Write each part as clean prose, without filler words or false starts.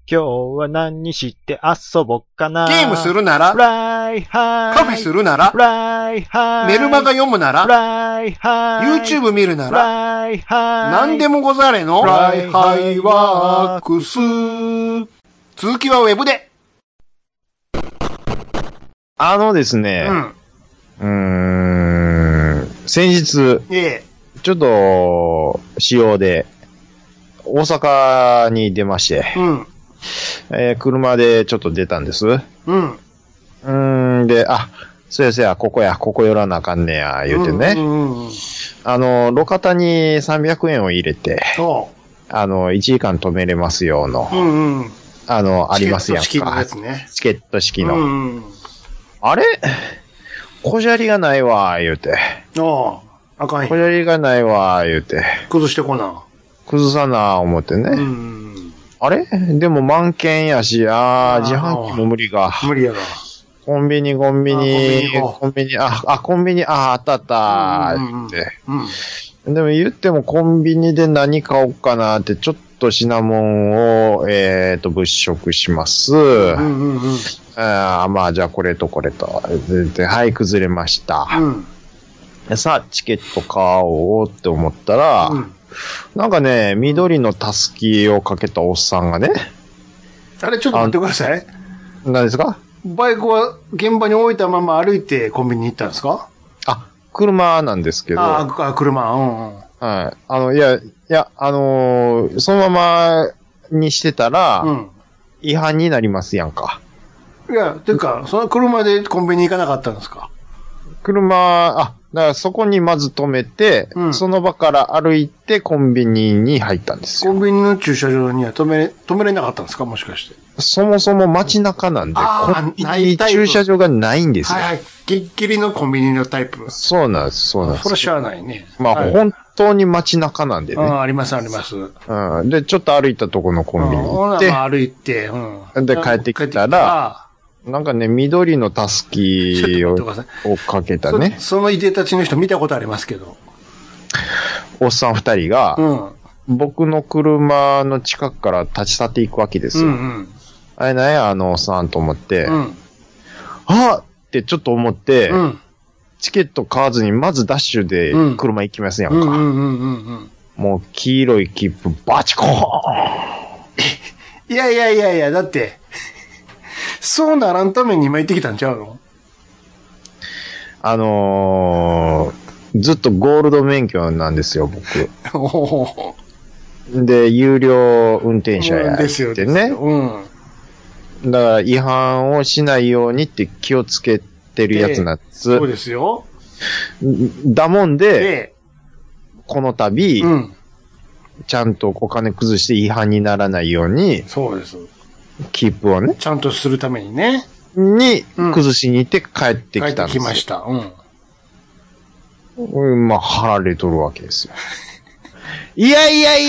今日は何して遊ぼっかな。 ゲームするならフライハイ。 カフェするならフライハイ。 メルマガ読むならフライハイ。 YouTube 見るなフらライハイ。 何でもござれのフライハイワークス。続きはウェブで。 ですね、 うん。 先日、ちょっと、仕様で、大阪に出まして、車でちょっと出たんです。で、そうやそうや、ここ寄らなあかんねや、言うてね。路肩に300円を入れて、1時間止めれますよ、の。ありますやんか。チケット式のやつね。チケット式の。あれ小砂利がないわ、言うて。あかん。小砂利がないわ、言うて。 崩してこな。 崩さな、思ってね。あれでも満券やし、自販機も無理が。 無理やが。 コンビニ、あったあった、言って。でも言ってもコンビニで何買おうかなって、ちょっと品物を、物色します。まあ、じゃあこれとこれと。で、はい、崩れました。さあ、チケット買おうって思ったら、なんかね、緑のたすきをかけたおっさんがね。 あれ、ちょっと待ってください。 何ですか？ バイクは現場に置いたまま歩いてコンビニに行ったんですか？ 車なんですけど。 車、 はい。そのままにしてたら、違反になりますやんか。 いや、ていうか、その車でコンビニ行かなかったんですか？ だからそこにまず止めて、その場から歩いてコンビニに入ったんですよ。 コンビニの駐車場には止めれなかったんですか？もしかして。 そもそも街中なんで、コンビニ駐車場がないんですよ。 ギリギリのコンビニのタイプ。 そうなんです、 それはしゃあないね。 本当に街中なんでね。 あります。 で、ちょっと歩いたとこのコンビニ行って。 歩いて、 で、帰ってきたら、なんかね、緑のたすきをかけたね。 そのいでたちの人見たことありますけど。 おっさん2人が、僕の車の近くから立ち去っていくわけですよ。あれなんや、おっさんと思って、ってちょっと思って、チケット買わずにまずダッシュで車行きますやんか。もう黄色い切符バチコーンいや、だって、そうならんために今行ってきたんちゃうの？ずっとゴールド免許なんですよ、僕。で、有料運転者やってね。だから違反をしないようにって気をつけてるやつなんです。 そうですよ。 だもんで、この度、ちゃんとお金崩して違反にならないように、 そうです。 切符をね。 ちゃんとするためにね。 崩しに行って帰ってきたんですよ。 帰ってきました。 まあ、貼られとるわけですよ。いや。いや。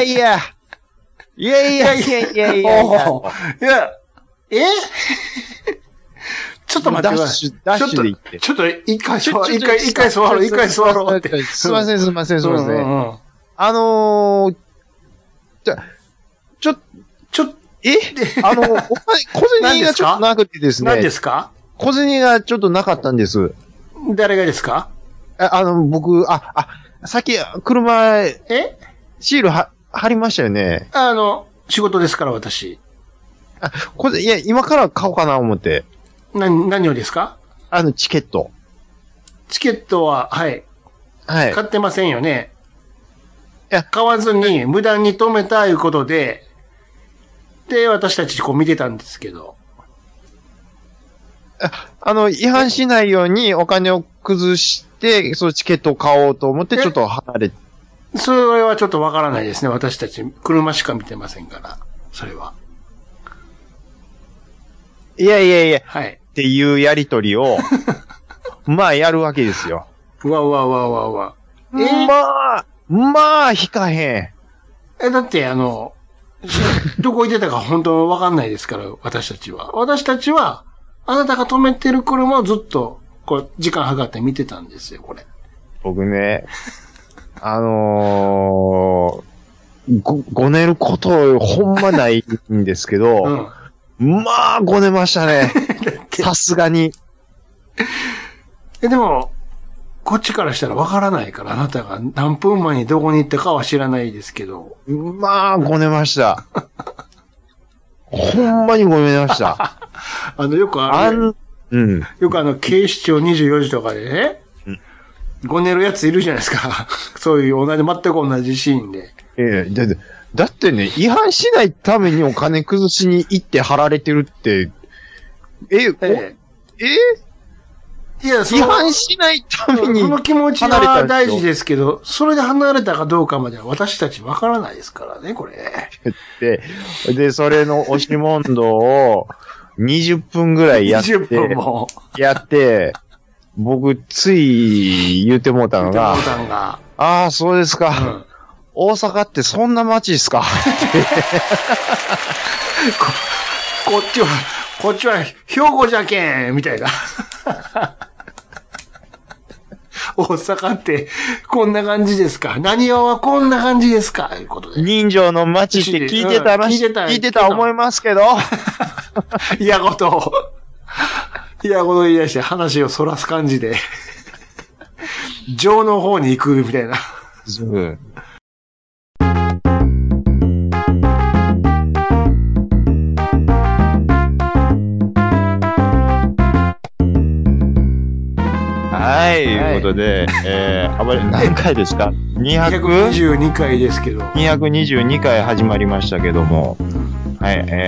ちょっと待ってください。 ダッシュで行って。 ちょっと一回座ろうって。 すいません。小銭がちょっとなくてですね。 何ですか？ 小銭がちょっとなかったんです。 誰がですか？ 僕、さっき、車、シール貼りましたよね。 仕事ですから、私。 いや、今から買おうかな、思って。 何をですか？ チケット。 チケットは、はい。買ってませんよね。 いや、 買わずに、無駄に止めたいうことで、私たちこう見てたんですけど。 違反しないようにお金を崩して、そのチケットを買おうと思って、ちょっと離れ。 それはちょっとわからないですね。私たち、車しか見てませんから。それは。 いや。 はい。 っていうやりとりを、まあやるわけですよ。 わ。 まあ、引かへん。だって、どこ行ってたか本当わかんないですから、私たちは。私たちは、あなたが止めてる車をずっと、時間計って見てたんですよ、これ。 僕ね、 ごねることほんまないんですけど、まあ、ごねましたね。さすがに。 でも、こっちからしたらわからないから、あなたが何分前にどこに行ったかは知らないですけど。 まあ、ごねました。ほんまにごめんました。 よくよく警視庁24時とかでね、ごねるやついるじゃないですか。そういう全く同じシーンで。 だってね、違反しないためにお金崩しに行って貼られてるって、いや、違反しないために。 その気持ちは大事ですけど、それで離れたかどうかまでは私たちわからないですからね、これ。 で、それの押し問答を20分ぐらいやって、 20分もやって、僕、つい言うてもうたのが、ああ、そうですか。大阪ってそんな街ですかこっちは兵庫じゃけんみたいな。大阪ってこんな感じですか？何わはこんな感じですか？いうことで。 人情の街って聞いてた思いますけど。 嫌ことを言い出して話をそらす感じで。情の方に行くみたいな。 はい、ということで、何回ですか ?222 回ですけど。 222回始まりましたけども、はい、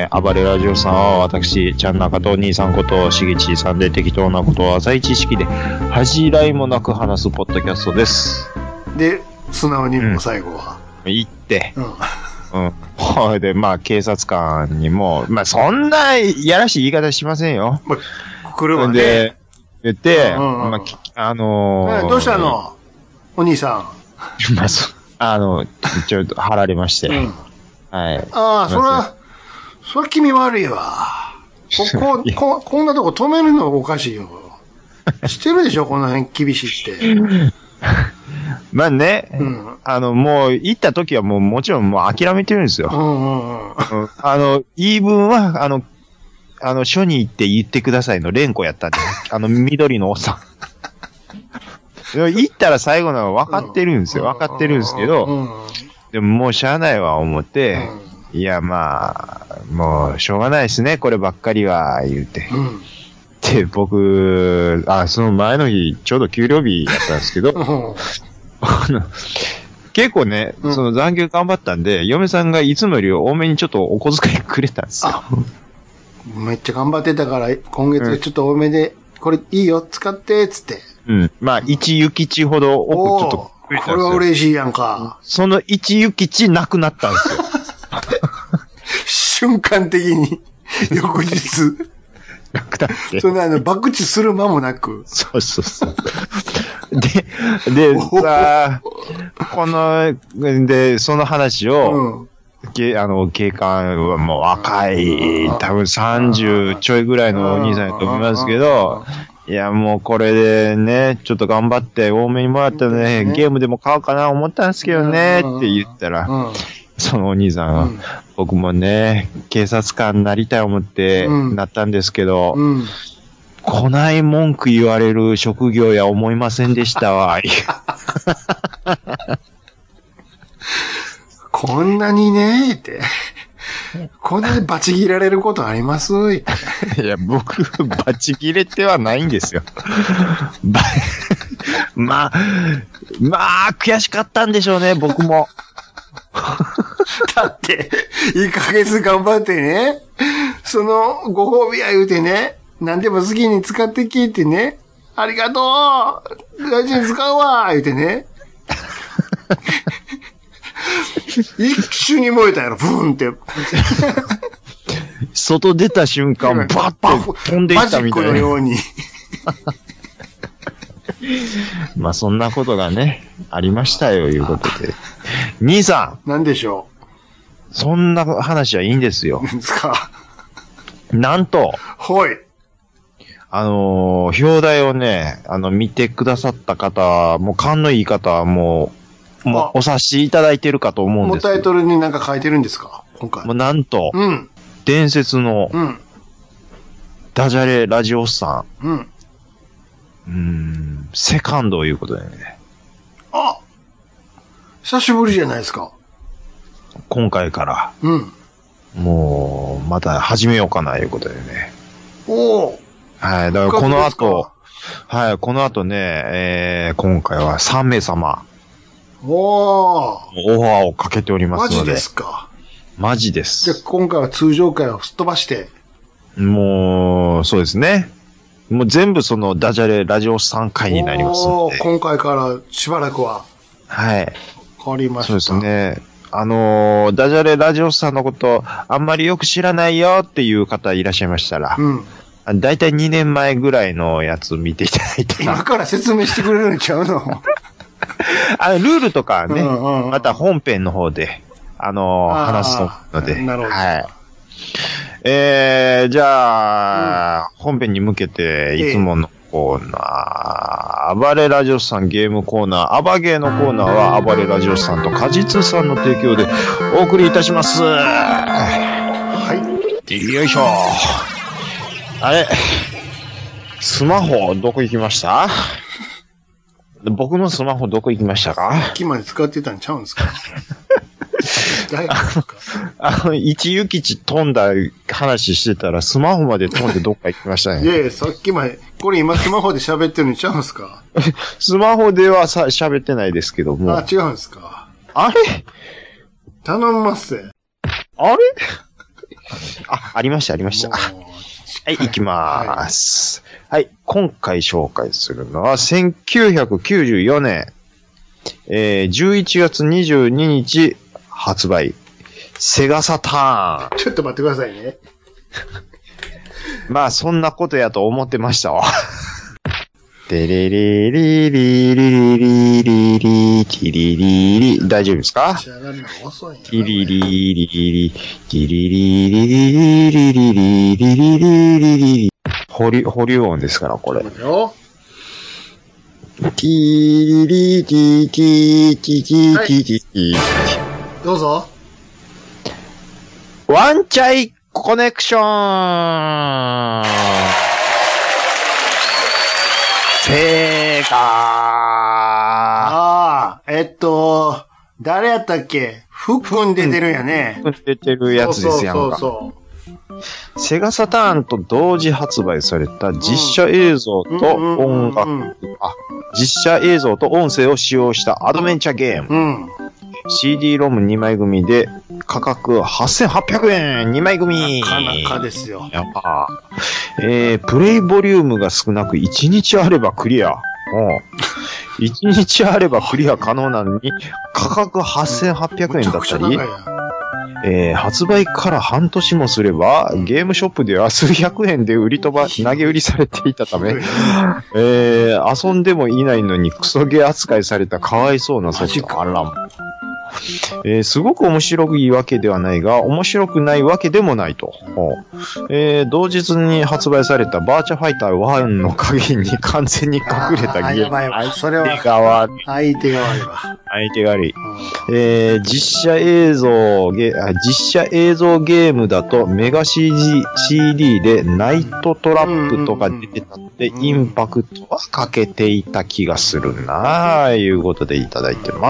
暴れラジオさんは私、ちゃん中と兄さんことしげちさんで適当なことを浅い知識で恥じらいもなく話すポッドキャストです。 で、素直にも最後は。 言って、で、まあ、警察官にも、まあ、そんな、やらしい言い方しませんよ。 車ね。 で、言って、 どうしたのお兄さん。 まあ、ちょっと貼られまして。はい。 ああ、それ君悪いわ。こんなとこ止めるのおかしいよ。知ってるでしょこの辺厳しいって。 まあね、もう行った時はもちろんもう諦めてるんですよ。言い分は、署に行って言ってくださいの連呼やったんで、緑のおっさん。行ったら最後のは分かってるんですよ。分かってるんですけど、でももうしゃあないわ思って、いやまあ、もうしょうがないですね、こればっかりは、言うて。で、僕、その前の日、ちょうど給料日やったんですけど、結構ね、その残業頑張ったんで、嫁さんがいつもより多めにちょっとお小遣いくれたんですよ。 めっちゃ頑張ってたから、今月ちょっと多めで、これいいよ、使って、つって。 まあ、1ゆきちほど多くちょっとくれたんですよ。これは嬉しいやんか。 その1ゆきちなくなったんですよ。 瞬間的に、翌日。 なくなって。 そんな博打する間もなく。 そう。で、さ、その話を、警官はもう若い、多分30ちょいぐらいのお兄さんやと思いますけど、いや、もうこれでね、ちょっと頑張って多めにもらったらね、ゲームでも買おうかな思ったんですけどね、って言ったら、そのお兄さんは、僕もね、警察官になりたい思ってなったんですけど、こない文句言われる職業や思いませんでしたわ。 こんなにねって。こんなにバチ切られることありますいや、僕、バチ切れてはないんですよ。まあ、悔しかったんでしょうね、僕も。 だって、1ヶ月頑張ってね、そのご褒美や言うてね、何でも好きに使ってきってね、ありがとう大事に使うわ言うてね。一瞬に燃えたやろ、ブーンって。 外出た瞬間、バッと飛んでいったみたいな。 マジックのように。 まあそんなことがね、ありましたよ、いうことで。兄さん。なんでしょう。そんな話はいいんですよ。 何ですか。 なんと。 はい。 表題をね、見てくださった方、もう勘のいい方はもう、 もうお察しいただいてるかと思うんですけど。 もうタイトルになんか書いてるんですか今回。 もうなんと、 うん。 伝説の、 うん。 ダジャレラジオスさん。 うん。セカンドいうことでね。 あ、久しぶりじゃないですか。 今回から。 うん。 もう、また始めようかないうことでね。 おお。 はい。だからこの後、はい、この後ね、今回は3名様。 おー。 オファーをかけておりますので。 マジですか。 マジです。 じゃあ今回は通常回をすっ飛ばして。 もう、そうですね。もう全部そのダジャレラジオ3回になりますので。 今回からしばらくは。 はい。 変わりました。 そうですね。ダジャレラジオさんのことあんまりよく知らないよっていう方いらっしゃいましたら。うん。だいたい2年前ぐらいのやつ見ていただいて。 今から説明してくれるんちゃうのルールとかね、また本編の方で、話すので。 なるほど。 はい。じゃあ、本編に向けて、いつものコーナー、暴れラジオさんゲームコーナー、アバゲーのコーナーは、暴れラジオさんと果実さんの提供でお送りいたします。 はい。 よいしょ。あれ、スマホどこ行きました？僕のスマホどこ行きましたか？ さっきまで使ってたんちゃうんですか？ 一行き地飛んだ話してたらスマホまで飛んでどっか行きましたね。 いやいや、さっきまで、これ今スマホで喋ってるのちゃうんすか？ スマホでは喋ってないですけども。 あ、違うんすか？ あれ頼みますぜ。 あれありました、ありました。はい、行きまーす。はい、今回紹介するのは、1994年、11月22日発売、セガサターン。 ちょっと待ってくださいね。 まあ、そんなことやと思ってましたわ。テレレリリリリリリリティリリリ大丈夫ですか？ティリリリリティリリリリリリリリリリリリ保留音ですから、これ。ティリティティティティティティどうぞ。 ワンチャイコネクションセガ誰やったっけ？フックン出てるんやね。 フックン出てるやつですやんか。セガサターンと同時発売された実写映像と音楽、実写映像と音声を使用したアドベンチャーゲーム。CD-ROM2 枚組で価格8800円2枚組。 なかなかですよ。 やっぱ、プレイボリュームが少なく1日あればクリア。1日あればクリア可能なのに価格8800円だったり、発売から半年もすればゲームショップでは数百円で投げ売りされていたため、遊んでもいないのにクソゲー扱いされたかわいそうなソフト。あらも。すごく面白いわけではないが、面白くないわけでもないと。同日に発売されたバーチャファイター1の影に完全に隠れたゲーム。 それは相手が悪いわ。 相手が悪い。実写映像ゲームだとメガ CD でナイトトラップとか出てたってインパクトはかけていた気がするなぁ、いうことでいただいてます。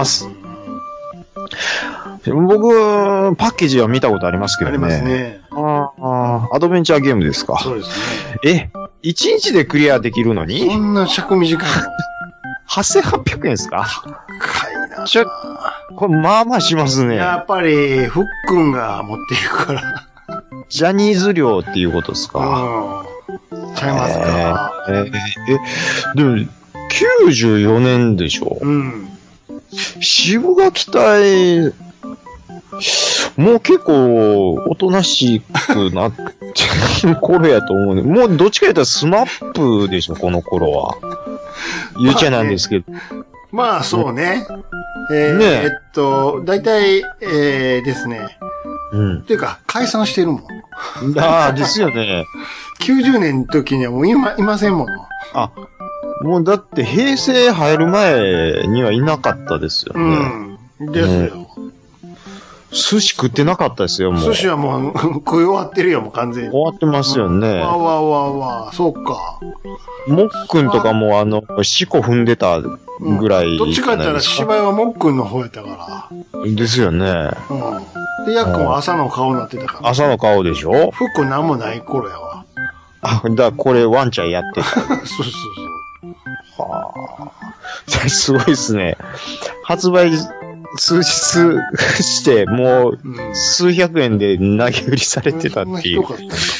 僕、パッケージは見たことありますけどね。 ありますね。 アドベンチャーゲームですか。 そうですね。 1日でクリアできるのにそんな尺短いの 8800円ですか？ 高いな。 これまあまあしますね。 やっぱり、フックンが持っていくから。 ジャニーズ料っていうことですか？ ちゃいますか？ でも、94年でしょ？渋垣隊、もう結構、おとなしくなってる頃やと思うね。もうどっちか言ったらスマップでしょ、この頃は。言っちゃなんですけど。 まあ、そうね。だいたい、ですね。っていうか、解散してるもん。 ですよね。 90年の時にはもういませんもの。 もうだって平成入る前にはいなかったですよね。 うん。ですよ。 寿司食ってなかったですよ、もう。 寿司はもう食い終わってるよ、もう完全に。 終わってますよね。 わ、そうか。 もっくんとかも四股踏んでたぐらい、 どっちかって言ったら芝居はもっくんの方やったから。 ですよね。 うん。で、やっくんは朝の顔になってたから。 朝の顔でしょ？ 服なんもない頃やわ。 これワンちゃんやってた。 そう。 はあ。すごいですね。発売数日して、もう、数百円で投げ売りされてたっていう。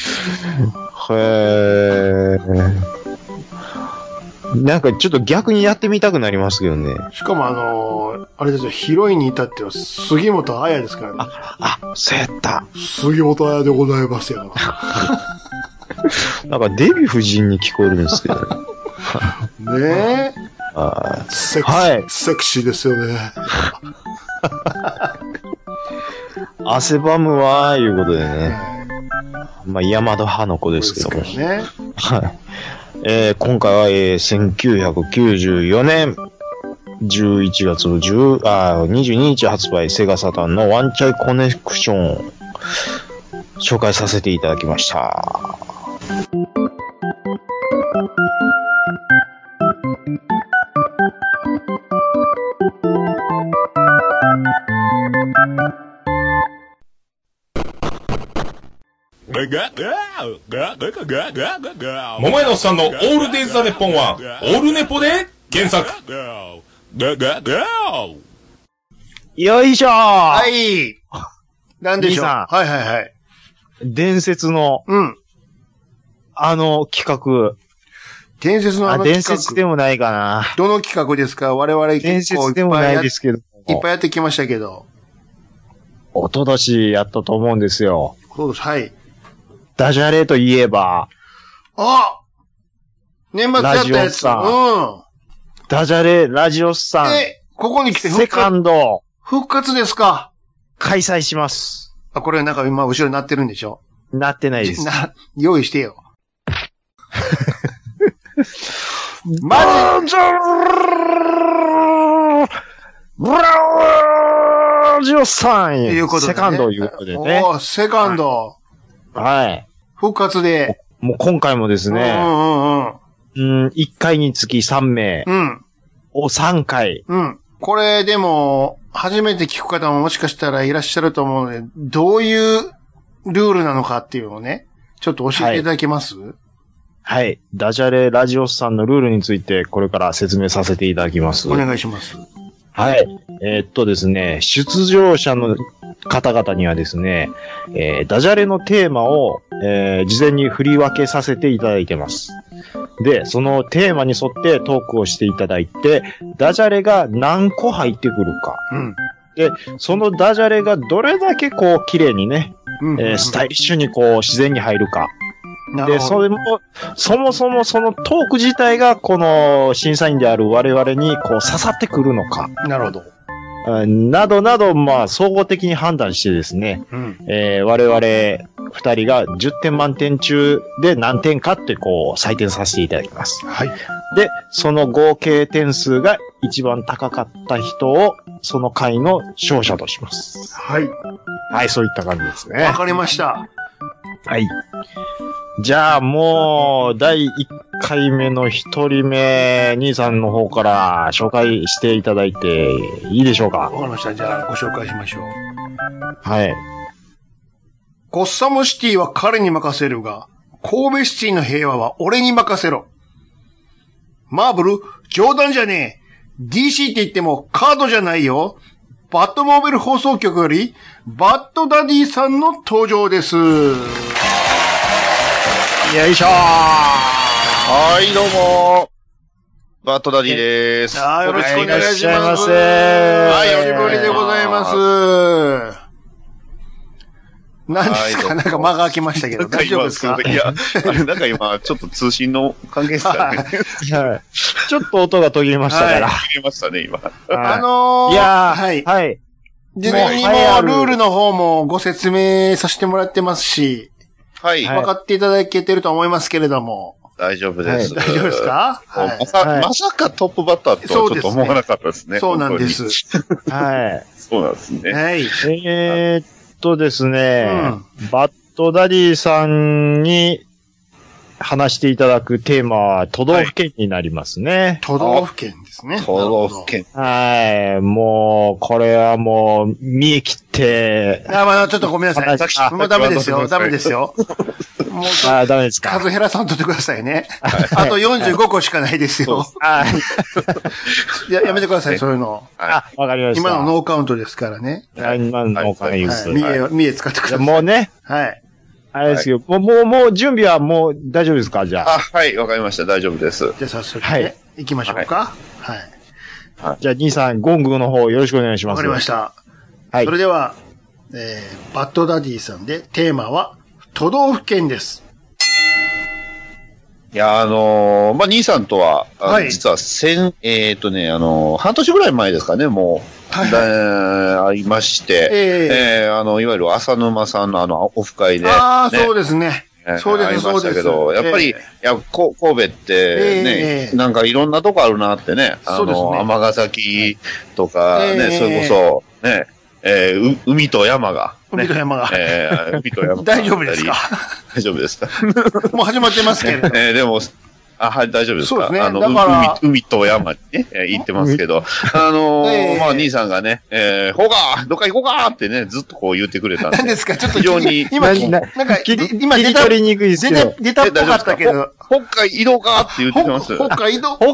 へー。なんかちょっと逆にやってみたくなりますけどね。 しかもあれですよ、ヒロインに至っては杉本彩ですからね。 そうやった。 杉本彩でございますよ。 なんかデヴィ夫人に聞こえるんですけどね。 ねえ。セクシーですよね。 汗ばむわー、いうことでね。まあ、山田派の子ですけども。 ね。 はい。今回は、1994年11月22日発売、セガサターンのワンチャイコネクションを紹介させていただきました。 桃屋のおっさんのオールデイズ・ザ・ネッポンはオールネポで検索。 よいしょー。 はい。なんでしょう。はい。 伝説の、企画。 伝説の伝説でもないかな。 どの企画ですか？我々 伝説でもないですけど。 いっぱいやってきましたけど。 おととしやったと思うんですよ。 そうです。はい。 ダジャレといえば。 年末やったやつ。 ダジャレラジオスさん。 ここに来てセカンド。 復活ですか？ 開催します。 これなんか今後ろになってるんでしょ？ なってないです。 用意してよ。マジラジオさんということで、ね。 セカンドいうことでね。 セカンド。 はい。 復活で。 もう今回もですね。1回につき3名。を3回。 これでも、初めて聞く方ももしかしたらいらっしゃると思うので、どういうルールなのかっていうのをね、ちょっと教えていただけます？ はい。ダジャレラジオスさんのルールについてこれから説明させていただきます。 お願いします。 はい。ですね、出場者の方々にはですね、ダジャレのテーマを、事前に振り分けさせていただいてます。で、そのテーマに沿ってトークをしていただいて、ダジャレが何個入ってくるか。で、そのダジャレがどれだけこう綺麗にね、スタイリッシュにこう自然に入るか。で、それも、そもそもそのトーク自体がこの審査員である我々にこう刺さってくるのか。 なるほど。 などなど、まあ、総合的に判断してですね、我々二人が10点満点中で何点かってこう採点させていただきます。 はい。 で、その合計点数が一番高かった人をその回の勝者とします。 はい。 はい、そういった感じですね。 わかりました。 はい。じゃあもう、第1回目の1人目、兄さんの方から紹介していただいていいでしょうか？ わかりました。じゃあご紹介しましょう。 はい。 ゴッサムシティは彼に任せるが、神戸シティの平和は俺に任せろ。マーブル、冗談じゃねえ。DC って言ってもカードじゃないよ。バッドモービル放送局より、バッドダディさんの登場です。 よいしょー。 はい、どうも。バッドダディでーす。 よろしくお願いします。 はい、 おしぶりでございます。何ですか？なんか間が空きましたけど、大丈夫ですか？ いや、なんか今、ちょっと通信の関係ですかね。 はい。ちょっと音が途切れましたから。 途切れましたね、今。 いやー、はい。 事前にもルールの方もご説明させてもらってますし、はい。分かっていただけてると思いますけれども。 大丈夫です。 大丈夫ですか？ まさかトップバッターとはちょっと思わなかったですね。 そうなんです。 はい。 そうなんですね。 はい。ですね、バッドダディさんに話していただくテーマは都道府県になりますね。 都道府県ですね。 都道府県。 はい。もう、これはもう、見え切って。 ちょっとごめんなさい。もうダメですよ。ダメですよ。もう、 ダメですか。 数減らさんとってくださいね。あと45個しかないですよ。やめてください、そういうの。 わかりました。 今のノーカウントですからね。 今のノーカウントです。 見え使ってください。 もうね。 はい。 あれですけど、もう準備はもう大丈夫ですか？じゃあ。 はい、わかりました。大丈夫です。 じゃあ早速ね、行きましょうか。はい。 じゃあ、兄さん、ゴングの方よろしくお願いします。 わかりました。 はい。 それでは、バッドダディさんでテーマは、都道府県です。 いや、兄さんとは、実は半年ぐらい前ですかね、もう。ありまして、いわゆる浅沼さんのオフ会で。 そうですね。そうです、そうです。 けど、やっぱり、神戸ってね、なんかいろんなとこあるなってね、尼崎とかね、それこそ、ね、海と山が。 海と山が。 海と山が。 大丈夫ですか？ 大丈夫ですか？ もう始まってますけれど。 でも、はい、大丈夫ですか？ そうですね。だから、 海と山にね、行ってますけど、兄さんがね、ほうかどっか行こうかってね、ずっとこう言ってくれたんで。 何ですか？ちょっと非常に、 今取りにくいですよ。 出たっぽかったけど。 北海移動かって言ってます。 北海移動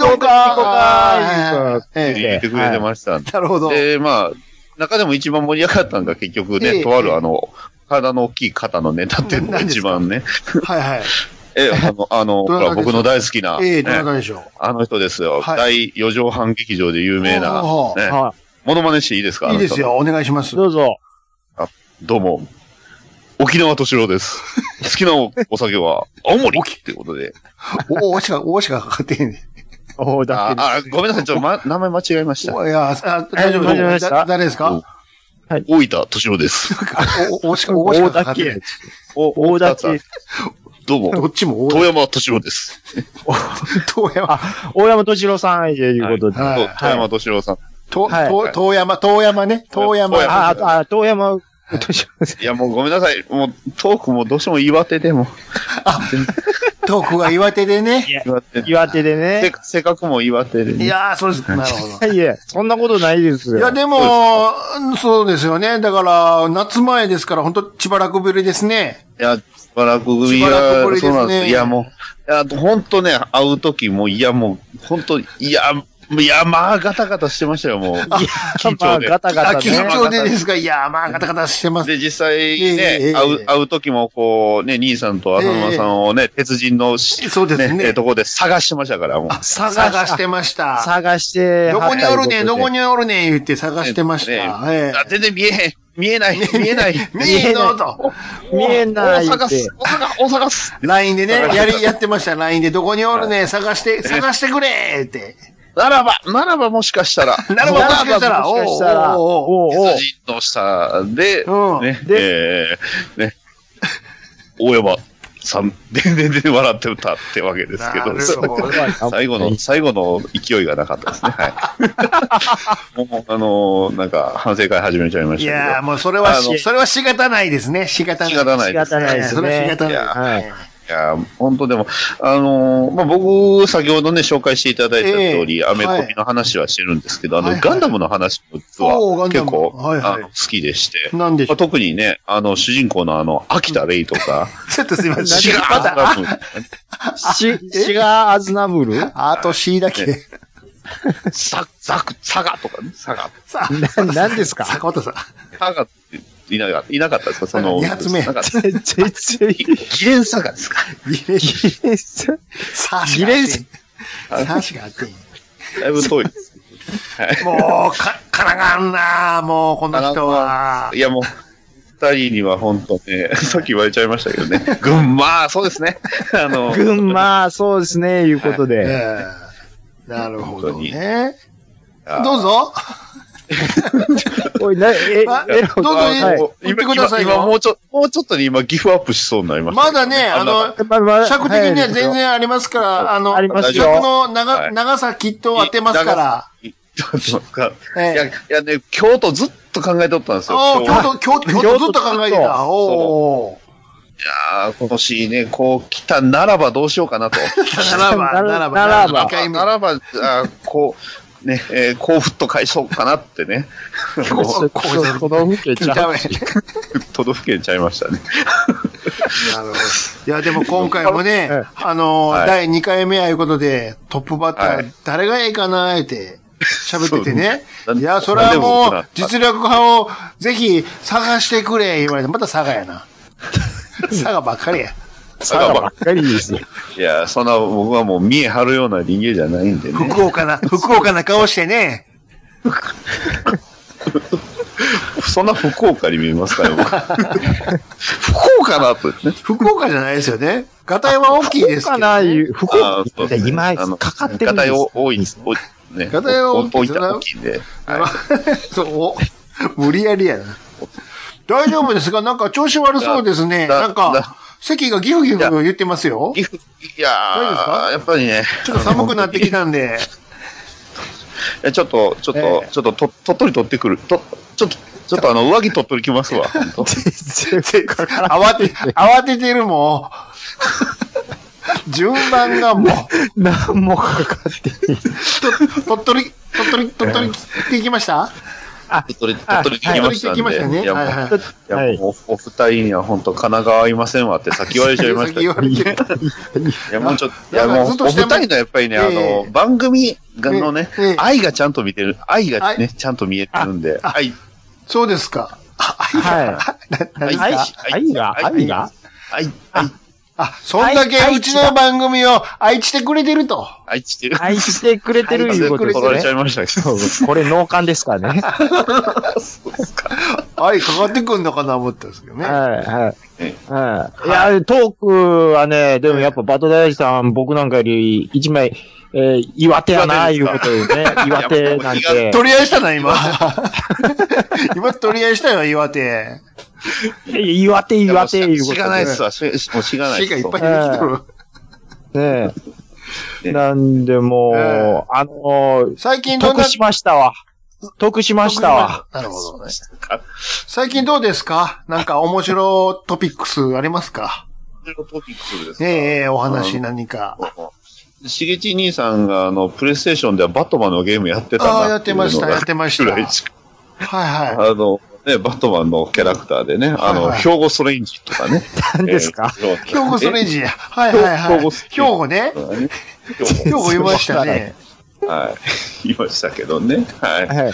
か言ってくれてました。 なるほど。 中でも一番盛り上がったのが結局ね、とある体の大きい肩のネタっていうのが一番ね。 はいはい。 ほら、僕の大好きな、 どなたでしょう？ あの人ですよ。第4畳半劇場で有名な、モノマネしていいですか？ いいですよ。お願いします。 どうぞ。 どうも。沖縄敏郎です。好きなお酒は、青森っていうことで。 おしかかかってんね。 ごめんなさい。ちょっと名前間違えました。 いや、大丈夫です。誰ですか？ 大分敏郎です。 おしかかかってんね。 大竹。 どうも。 どっちも遠山敏郎です。 遠山。 大山敏郎さん、いうことで。 遠山敏郎さん。 遠山ね。遠山。 遠山。 いや、もうごめんなさい。もう、トークもどうしても岩手でも。 トークが岩手でね。 岩手でね。 性格も岩手でね。 いやー、そうです。なるほど。 いや、そんなことないですよ。 いや、でも、そうですよね。だから、夏前ですから、本当しばらくぶりですね。 いや、しばらくぶりは、そうなんです。いや、もう、本当ね、会うときも、本当ガタガタしてましたよ、もう。 緊張で。ガタガタ緊張でですか？ガタガタしてます。 で、実際ね、会う時もこう、ね、兄さんと浅沼さんをね、鉄人の、 そうですね。 とこで探してましたから、もう。 探してました。 探して。 どこにおるねん言って探してました。 全然見えない。 見えのと。 見えない。 大阪す。 LINE でね、やってました。LINE でどこにおるねん探してくれって。 ならばもしかしたら。 鉄人の下で、大山さん、で笑って歌ってわけですけど、最後の勢いがなかったですね。はい。もう、なんか、反省会始めちゃいましたけど。 いやもうそれは仕方ないですね。仕方ないですね。 それは仕方ない。 いや、本当でも、僕、先ほどね、紹介していただいた通り、アメコミの話はしてるんですけど、ガンダムの話も実は結構、好きでして、特にね、主人公の秋田レイとか、 ちょっとすいません。 シガーアズナブルあと C だけ。 サガとかね、サガ。 何ですか？ 坂本さん。 サガっていなかったですか？その、 2発目。 ギレンサガですか？ ギレンササシがあっていい。 だいぶ遠いです。 もう、からがんなもう、この人は。 いや、もう、二人には本当ね、さっき言われちゃいましたけどね。そうですね。 そうですね、いうことで。 なるほどね。どうぞ。 どうぞ言ってくださいよ。 今もうちょっとね、今ギフアップしそうになりました。 まだね、尺的には全然ありますから、 あります尺の長さきっと当てますから。 いやね、京都ずっと考えとったんですよ。 京都ずっと考えてた。おー。 いやー、今年ね、こう来たならばどうしようかなと。 ならば、 こう、ね、こうふっと返そうかなってね。 都道府県ちゃう。 都道府県ちゃいましたね。 なるほど。いや、でも今回もね、第2回目やいうことで、トップバッター、誰がええかなーって喋っててね。いや、それはもう、実力派をぜひ探してくれ、言われて、また佐賀やな。佐賀ばっかりや。 佐賀ばっかりですよ。 いや、そんな僕はもう見え張るような人間じゃないんでね。 福岡な顔してね。 そんな福岡に見えますかよ。福岡なとね。 福岡じゃないですよね。ガタイは大きいですけど、ね。 福岡今かかってるんですよ。 ガタイ多いんです。ね。 ガタイは大きいんで。 そう、無理やりやな。大丈夫ですか？なんか調子悪そうですね。なんか、咳がギフギフ言ってますよ。 いやー、やっぱりね。 ちょっと寒くなってきたんで。 ちょっと、鳥取取ってくる。ちょっと上着取っときますわ。 慌ててるもん。順番がもう。 何もかかってない。 鳥取って行きました？ 鳥取ってきましたんで。いや、もう、お二人には本当神奈川いませんわってさっき言われちゃいました。いや、もうちょっと、いや、もう、お二人のやっぱりね、番組のね、愛がちゃんと見てる、愛がね、ちゃんと見えてるんで、愛。 そうですか。 愛がそんだけうちの番組を愛してくれてると。 愛してくれてるいうことですね。 取られちゃいましたけど。これ脳幹ですかね。 そうですか。愛かかってくんのかな思ったんですけどね。 いや、トークはね、でもやっぱバトダイさん、僕なんかより一枚、岩手やな、いうことでね。岩手なんて。 取り合いしたな、今。今取り合いしたよ、岩手。 岩手いうことで。 しがないっすわ。もうしがないっす。 しがいっぱいできとる。 ねえ。なんでもう、 最近得しましたわ。 なるほどね。最近どうですか？なんか面白トピックスありますか？ 面白トピックスですか？ お話何か。 しげち兄さんがプレイステーションではバットマンのゲームやってたな。 やってました。はい。 ね、バットマンのキャラクターでね、兵庫ストレンジとかね。 何ですか？ 兵庫ストレンジ。はい。兵庫ね。兵庫いましたね。 はい。いましたけどね。はい。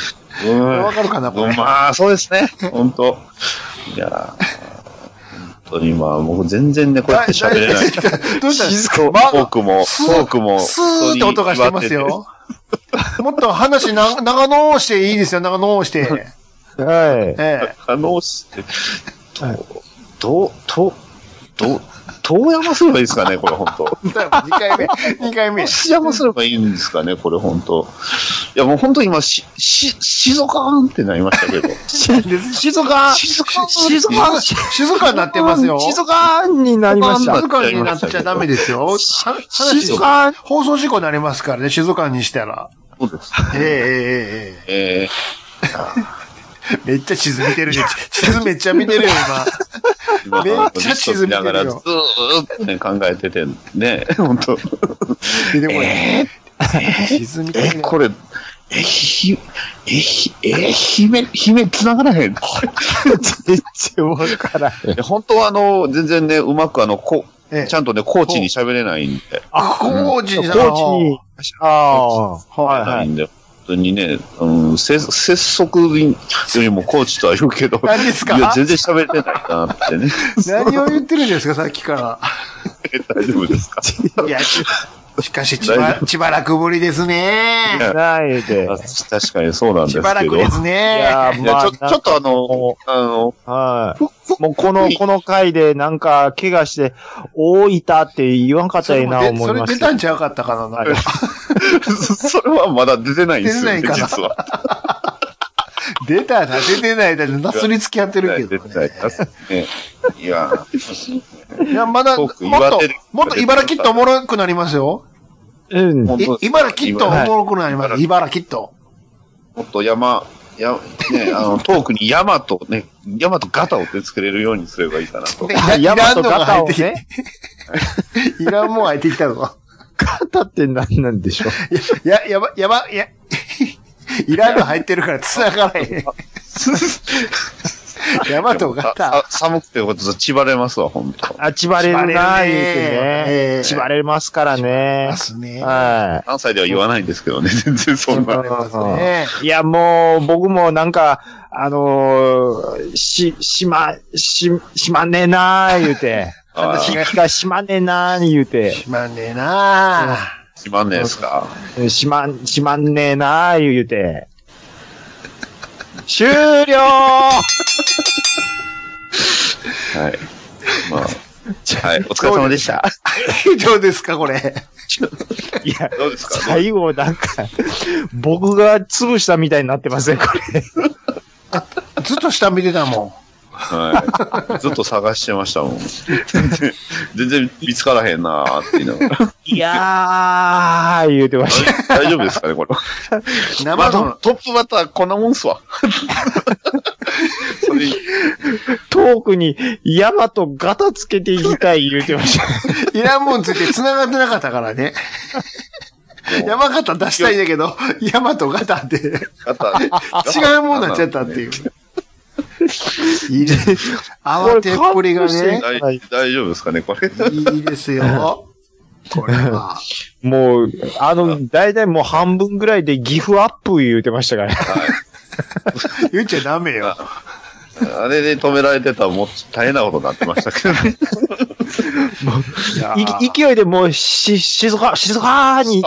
わかるかな、これ。 まあ、そうですね。本当いや本当に僕全然ね、こうやって喋れない。 どうしたんですか？ トークも。 スーって音がしてますよ。もっと話長野していいですよ、長野して。 はい。 可能して、遠山すればいいですかね、これ本当。 2回目。 静岡すればいいんですかね、これ本当。いやもう本当今、静岡ってなりましたけど。 静岡になってますよ。静岡になりました。 静岡になっちゃダメですよ。放送事故になりますからね、静岡にしたら。 そうです。 めっちゃ地図見てるね。地図めっちゃ見てるよ、今。めっちゃ地図見てるよ。 ながらずーっと考えててね、本当。 出てこない。地図見てる。 これ、姫繋がらへん。 全然わからへん。 本当は全然ね、うまくちゃんとね、コーチに喋れないんで。 コーチに。 はい。 本当にね、拙速よりもコーチとは言うけど。 何ですか？ いや、全然喋れてないなってね。 何を言ってるんですか、さっきから。 大丈夫ですか？ いや、しかし、しばらくぶりですね。 ないで。 確かにそうなんですけど。 しばらくですね。 いや、まあ、ちょっとはい。もうこの回でなんか怪我して、大分って言わんかったらいいな思いました。 それ出たんちゃうかったかな、 それはまだ出てないんですよね、実は。 出たな、出てないだって、なすりつき合ってるけど、ね。出てない。 いや、 まだ、もっと茨城とおもろくなりますよ。茨城とおもろくなります。茨城と。 もっとトークに山とガタを作れるようにすればいいかなと。 山とガタをね。いらんもん入ってきたぞ。 ガタって何なんでしょう。 いらんの入ってるから繋がらへん。山とガタ。 寒くてこと千葉れますわ、ほんと。 千葉れるな、言うてね。千葉れますからね。 ますね。 はい。 関西では言わないんですけどね、全然そんな。 いや、もう、僕もなんか、しまんねえなー言うて。気がしまんねえなー言うて。 しまんねえなー。 しまんねえですか？ しまんねえなー言うて。終了はい。まあ。はい。お疲れ様でした。 どうですか、これ。 いや、どうですか？最後なんか、僕が潰したみたいになってません、これ。 ずっと下見てたもん。 はい。ずっと探してましたもん。全然見つからへんなーって言いながら。 いやー、言うてました。 大丈夫ですかね、これ。 生の、 トップバッターこんなもんすわ。 トークに山とガタつけていきたい言うてました。 いらんもんついて繋がってなかったからね。山形出したいんだけど、山とガタって、違うもんになっちゃったっていう。いいです。慌てっぷりがね。 大丈夫ですかね、これ。 いいですよ。これは。 もう、だいたいもう半分ぐらいでギフアップ言うてましたからね。はい。 言っちゃダメよ。 あれで止められてたらもう大変なことになってましたけどね。 勢いでもう静かに。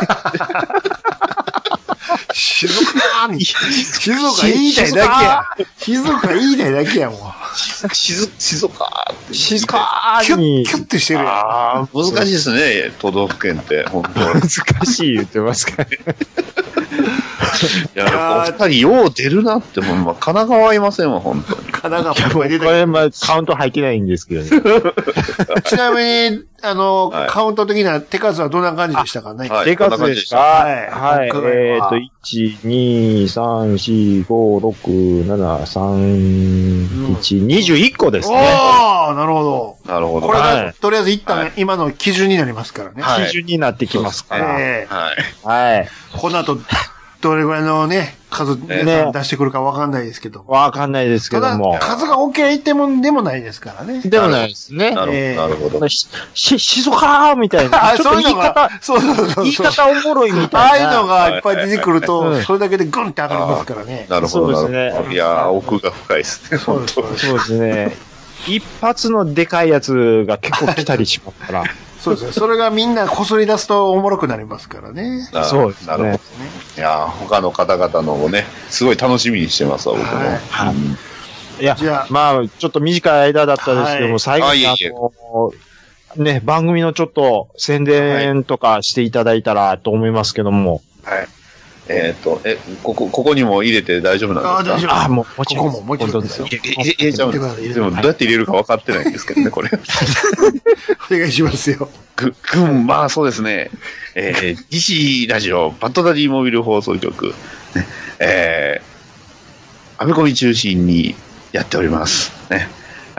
静かに。静か言いたいだけや。静か言いたいだけやもん。 静かに。 キュッてしてるやん。 難しいですね、都道府県って、本当難しい言ってますからね。 いや、お二人よう出るなって、神奈川はいませんわ、本当に。 神奈川も出てこれ、カウント入ってないんですけどね。 ちなみに、カウント的な手数はどんな感じでしたかね？ 手数でした。はい。1、2、3、4、5、6、7、3、1、21個ですね。 ああ、なるほど。 なるほど。 これが、とりあえず一旦今の基準になりますからね。 基準になってきますから。 はい。 この後、どれぐらいのね、数、皆さん出してくるかわかんないですけど。 わかんないですけども。 数が OK いってもでもないですからね。 でもないですね。 なるほど。 静かーみたいな。 ちょっと言い方、 言い方おもろいみたいな。 ああいうのがいっぱい出てくると、それだけでグンって上がりますからね。 なるほど。 そうですね。 いやー、奥が深いですね。 そうですね。一発のでかいやつが結構来たりしますから。 そうですね。それがみんなこすり出すとおもろくなりますからね。 そうですね。 なるほどね。いや他の方々のもね、すごい楽しみにしてますわ、僕も。 はい。いや、まあ、ちょっと短い間だったですけども、最後にね、番組のちょっと宣伝とかしていただいたらと思いますけども。 はい。ここにも入れて大丈夫なんですか？ もう、もちろん。 ここももちろんですよ。 入れちゃうんです。でも、どうやって入れるか分かってないんですけどね、これ。 お願いしますよ。 まあ、そうですね。DC ラジオ、バッドダディモビル放送局、アメコミ中心にやっております。ね。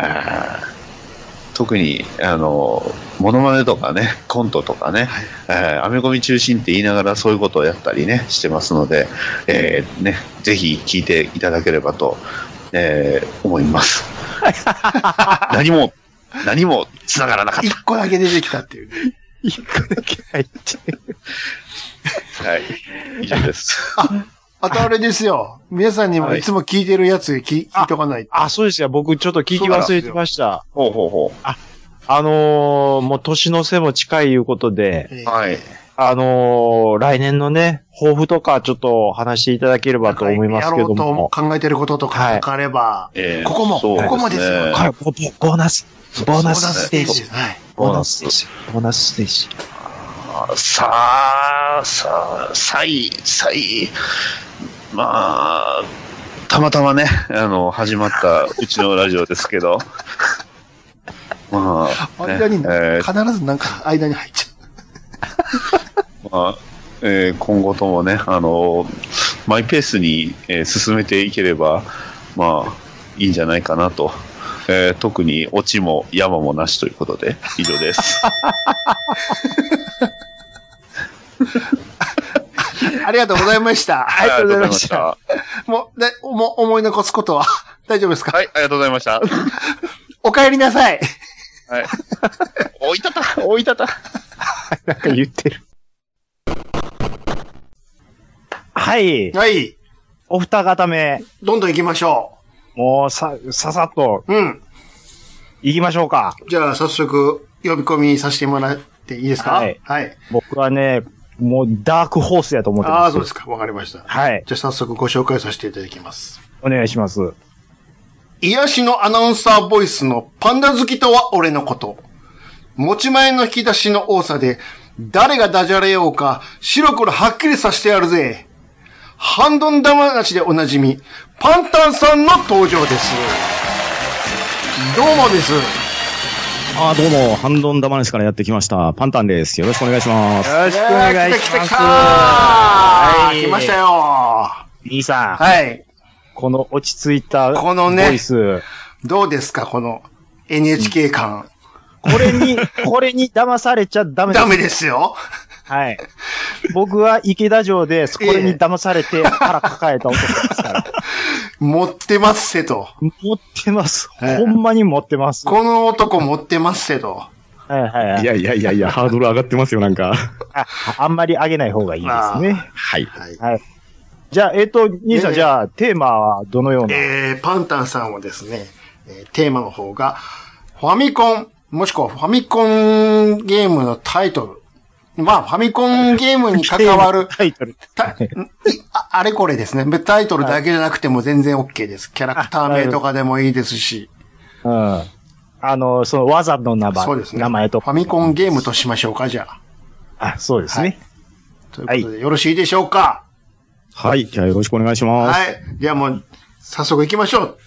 特に、モノマネとかね、コントとかね、アメコミ中心って言いながらそういうことをやったりね、してますので、ね、ぜひ聞いていただければと、思います。何も繋がらなかった。 一個だけ出てきたっていう。 一個だけ入ってる。 はい。以上です。 あとあれですよ。皆さんにもいつも聞いてるやつ聞いとかないと。 そうですよ。僕ちょっと聞き忘れてました。 ほう。 もう年の瀬も近いいうことで、 はい。 来年のね、抱負とかちょっと話していただければと思いますけども。 やろうと考えてることとか分かれば、ここもですよ。 はい、ボーナスステージ。 はい。 ボーナスステージ。 さあ、まあ、 たまたまね、始まったうちのラジオですけど、まあ、 間に、必ずなんか間に入っちゃう。まあ、今後ともね、マイペースに、進めていければ、まあ、いいんじゃないかなと。特にオチも山もなしということで、以上です。 ありがとうございました。 ありがとうございました。 もう思い残すことは大丈夫ですか？ はい、ありがとうございました。 お帰りなさい。 はい。おいたた。 なんか言ってる。はい。 はい。 お二方目。 どんどん行きましょう。もうさっと。 うん。 行きましょうか。 じゃあ早速呼び込みさせてもらっていいですか？はい。はい。 僕はね、もうダークホースやと思ってます。 ああ、そうですか。わかりました。 はい。 じゃあ早速ご紹介させていただきます。 お願いします。 癒しのアナウンサーボイスのパンダ好きとは俺のこと。持ち前の引き出しの多さで、誰がダジャレようか、白黒はっきりさせてやるぜ。ハンドン玉なしでおなじみ、パンタンさんの登場です。どうもです。 どうも、ハンドン玉なしからやってきました。パンタンです。よろしくお願いします。 よろしくお願いします。 はい、来ましたよ。 兄さん。 はい。 この落ち着いたこのね、 ボイス。 どうですか、この NHK 感。 これに騙されちゃダメです。 ダメですよ。 はい。僕は池田城で、これに騙されて腹抱えた男ですから。 持ってますせと。 持ってます。ほんまに持ってます。 この男持ってますせと。 はいはい。 いや、ハードル上がってますよ、なんか。 あんまり上げない方がいいですね。 はい。 はい。じゃあ、兄さん、じゃあ、テーマはどのような？ パンタンさんはですね、テーマの方が、ファミコン、もしくはファミコンゲームのタイトル。まあ、ファミコンゲームに関わる、 タイトル。 あれこれですね。タイトルだけじゃなくても全然 OK です。キャラクター名とかでもいいですし。 うん。その技の名前。 そうですね。 名前と。 ファミコンゲームとしましょうか、じゃあ。そうですね。 ということで、よろしいでしょうか？ はい。じゃあよろしくお願いします。 はい。じゃあもう、早速行きましょう。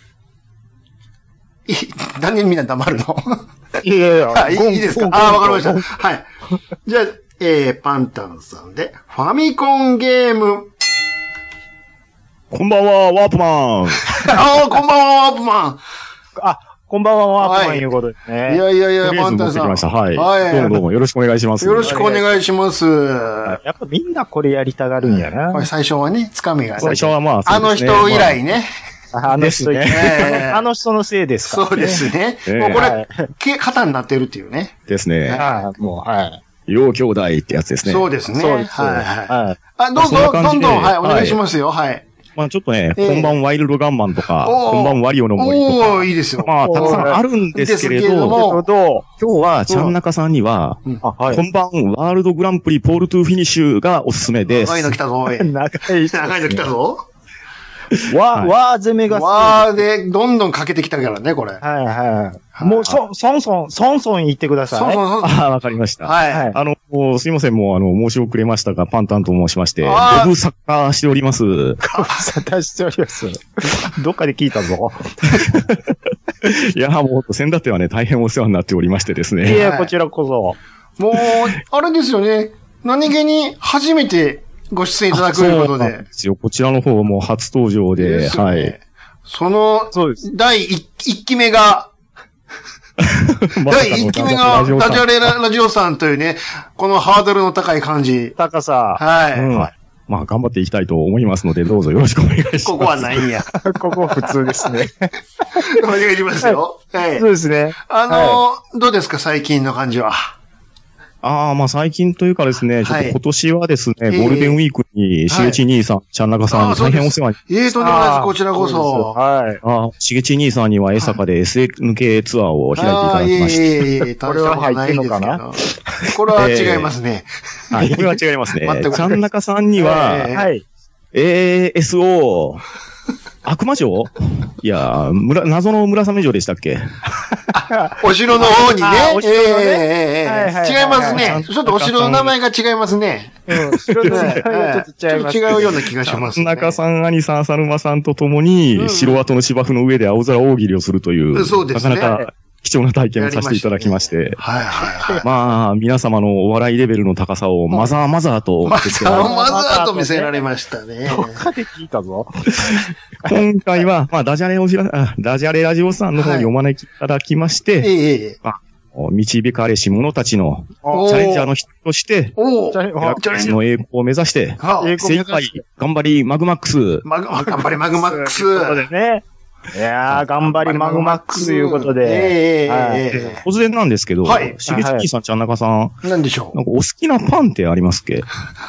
何でみんな黙るの？ いや。 いいですか？わかりました。はい。じゃあ、パンタンさんで、ファミコンゲーム。 こんばんは、ワープマン。 こんばんは、ワープマン。 こんばんは、ワープマンいうことですね。 いや、パンタンさん。 はい。どうもよろしくお願いします。 よろしくお願いします。 やっぱみんなこれやりたがるんやな。 これ最初はね、つかみが。 最初はまあ、 あの人以来ね。 あの人のせいですか？ そうですね。もうこれ、肩になってるっていうね。 ですね。 もう、はい。 両兄弟ってやつですね。 そうですね。 そうです。 はい。どうぞ、どんどん、はい、お願いしますよ。はい。 まあちょっとね、本番ワイルドガンマンとか、本番ワリオの森とか。 いいですよ。 まあたくさんあるんですけれど、今日はちゃんなかさんには、本番ワールドグランプリポールトゥーフィニッシュがおすすめです。 長いの来たぞ、 長いの来たぞ。 わー攻めがわーで、どんどんかけてきたからね、これ。 はい。もう、ソンソン言ってください。 わかりました。 はい。 すいません、もう、申し遅れましたが、パンタンと申しまして、ご無沙汰しております。 ご無沙汰しております。どっかで聞いたぞ。 いや、もう、先だってはね、大変お世話になっておりましてですね。 いや、こちらこそ。 もう、あれですよね。何気に初めて、ご出演いただくということで。 こちらの方も初登場で、はい。 その、第1期目が、第1期目がダジャレラジオさんというね、このハードルの高い感じ。 高さ。 はい。 まあ、頑張っていきたいと思いますので、どうぞよろしくお願いします。 ここはないんや。 ここ普通ですね。 お願いしますよ。はい。 そうですね。 どうですか、最近の感じは。 まあ最近というかですね、ちょっと今年はですね、ゴールデンウィークに、しげち兄さん、ちゃんなかさんに大変お世話に。 とんでもないです、こちらこそ。 はい。 しげち兄さんには江坂で SNK ツアーを開いていただきました。 これは入ってんのかな？これは違いますね。 これは違いますね。ちゃんなかさんには、ASO、 悪魔城いや、謎の村雨城でしたっけお城の方にね。違いますね。ちょっとお城の名前が違いますね。 城の名前がちょっと違います。 違うような気がします。 中さん、兄さん、浅沼さんと共に、城跡の芝生の上で青空大喜利をするという、 そうですね。 なかなか貴重な体験をさせていただきまして。まあ、皆様のお笑いレベルの高さをマザーと見せられましたね。 どっかで聞いたぞ。 今回は、まあ、ダジャレラジオさんの方にお招きいただきまして、導かれし者たちのチャレンジャーの一人として、チャレンジの栄光を目指して、精一杯頑張りマグマックス。 頑張りマグマックス。 いやー、頑張りマグマックスということで。 突然なんですけど、しげつ兄さん、ちゃんなかさん。 何でしょう。 なんかお好きなパンってありますっけ？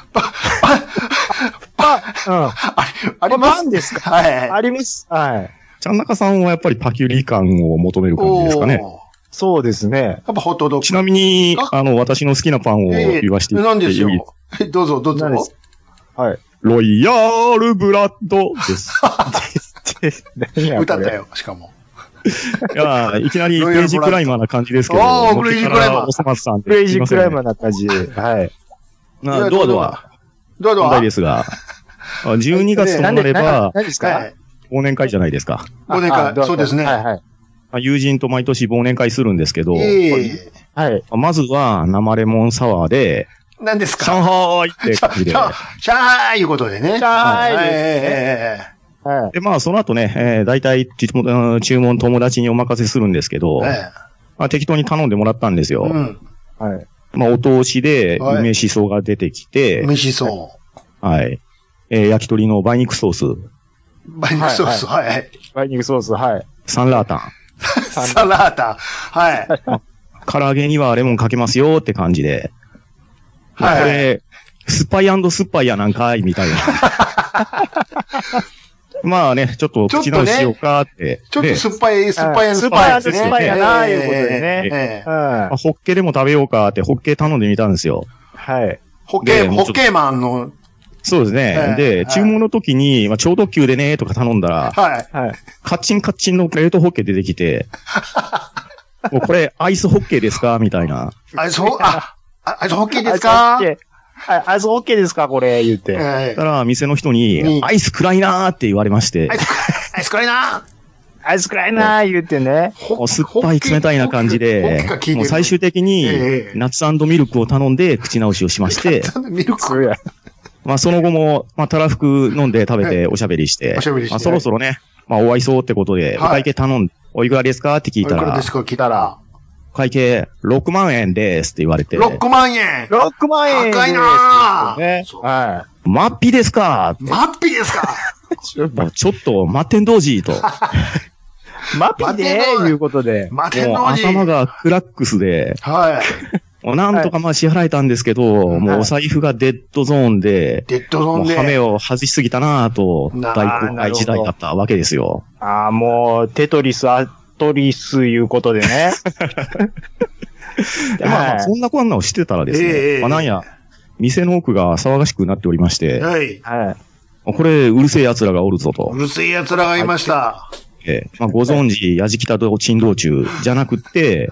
ありますですか？はい。あります。はい。 ちゃんなかさんはやっぱりパキュリ感を求める感じですかね。 そうですね。 やっぱホットドッグ。 ちなみに、私の好きなパンを言わせていただいていいですか？どうぞ。 はい。 ロイヤールブラッドです。 歌ったよ、しかも。 いや、いきなりクレイジークライマーな感じですけど。 クレイジークライマー。 おそ松さん。 クレイジークライマーな感じ。はい。 ドア。問題ですが、12月となれば、 何ですか？ 忘年会じゃないですか。 忘年会、そうですね。 友人と毎年忘年会するんですけど、まずは生レモンサワーで、 何ですか？ 上海って感じで。 上海いうことでね。 上海で、まあ、その後ね、大体、注文友達にお任せするんですけど、まあ、適当に頼んでもらったんですよ。まあ、お通しで、梅しそが出てきて、 梅しそ。 はい。焼き鳥の梅肉ソース。 梅肉ソース、はい。 梅肉ソース、はい。 サンラータン。 サンラータン、はい。 唐揚げにはレモンかけますよって感じで。これ、酸っぱい&酸っぱいやなんかい、みたいな。まあね、ちょっと口直ししようかって。 ちょっと酸っぱいやな、いうことでね。 ホッケでも食べようかって、ホッケ頼んでみたんですよ。 はい。 ホッケーマンの。 そうですね。で、注文の時に、まあ、超特急でね、とか頼んだら、カッチンカッチンの冷凍ホッケ出てきて、もうこれ、アイスホッケですかみたいな。 アイスホッケですか？ アイスホッケですかこれ、言って。 たら、店の人に、アイス暗いなーって言われまして。 アイス暗いなアイス暗いなー言ってね。 酸っぱい冷たいな感じで、もう最終的に、ナッツ&ミルクを頼んで口直しをしまして、 ミルクまあその後も、まあたらふく飲んで食べておしゃべりして、まあそろそろね、まあお会いそうってことで、お会計頼んで、おいくらですかって聞いたら、 おいくらですか聞いたら、 会計6万円ですって言われて。 6万円 !6 万円高いなぁはい。 マッピですかマッピですかちょっと、マッテンドージーと。 マッピでいうことで。 マッテンドージー頭がクラックスで。 はい。 もうなんとかまあ支払えたんですけど、もうお財布がデッドゾーンで。 デッドゾーンで。 ハメを外しすぎたなぁと、大公開時代だったわけですよ。 ああ、もう、テトリス、アトリスいうことでね。 まあ、そんなこんなをしてたらですね、まあなんや、店の奥が騒がしくなっておりまして、 はい。 これ、うるせえ奴らがおるぞと。 うるせえ奴らがいました。 まあ、ご存知、やじきたと珍道中じゃなくって、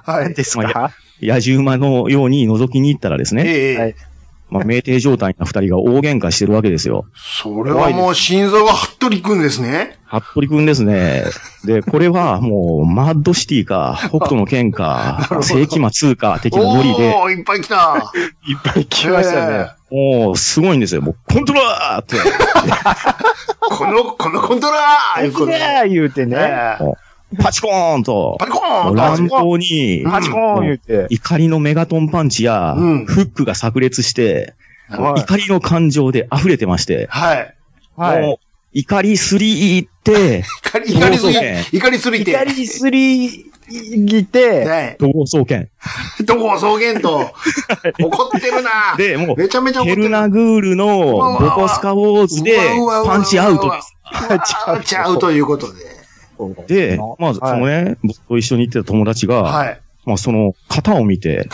はい。ですか？ やじ馬のように覗きに行ったらですね、まあ、酩酊状態な二人が大喧嘩してるわけですよ。 それはもう心臓が服部くんですね。 服部くんですね。で、これはもう、マッドシティか、北斗の剣か、世紀末か、的なノリで。 いっぱい来た。 いっぱい来ましたね。 もう、すごいんですよ。もう、コントラーって。 このコントラー言うてね。 パチコーンと、 パチコーン乱暴に、 パチコーン言うて、 怒りのメガトンパンチや、フックが炸裂して、怒りの感情で溢れてまして、 はい。 もう、怒りすぎて、 怒りすぎて、 逃走剣。 逃走剣と、怒ってるなで、もう、 めちゃめちゃ怒ってる。 ヘルナグールのボコスカウォーズで、パンチアウトです。 パンチアウトということで。 で、まあ、そのね、僕と一緒に行ってた友達が、まあ、その、型を見て、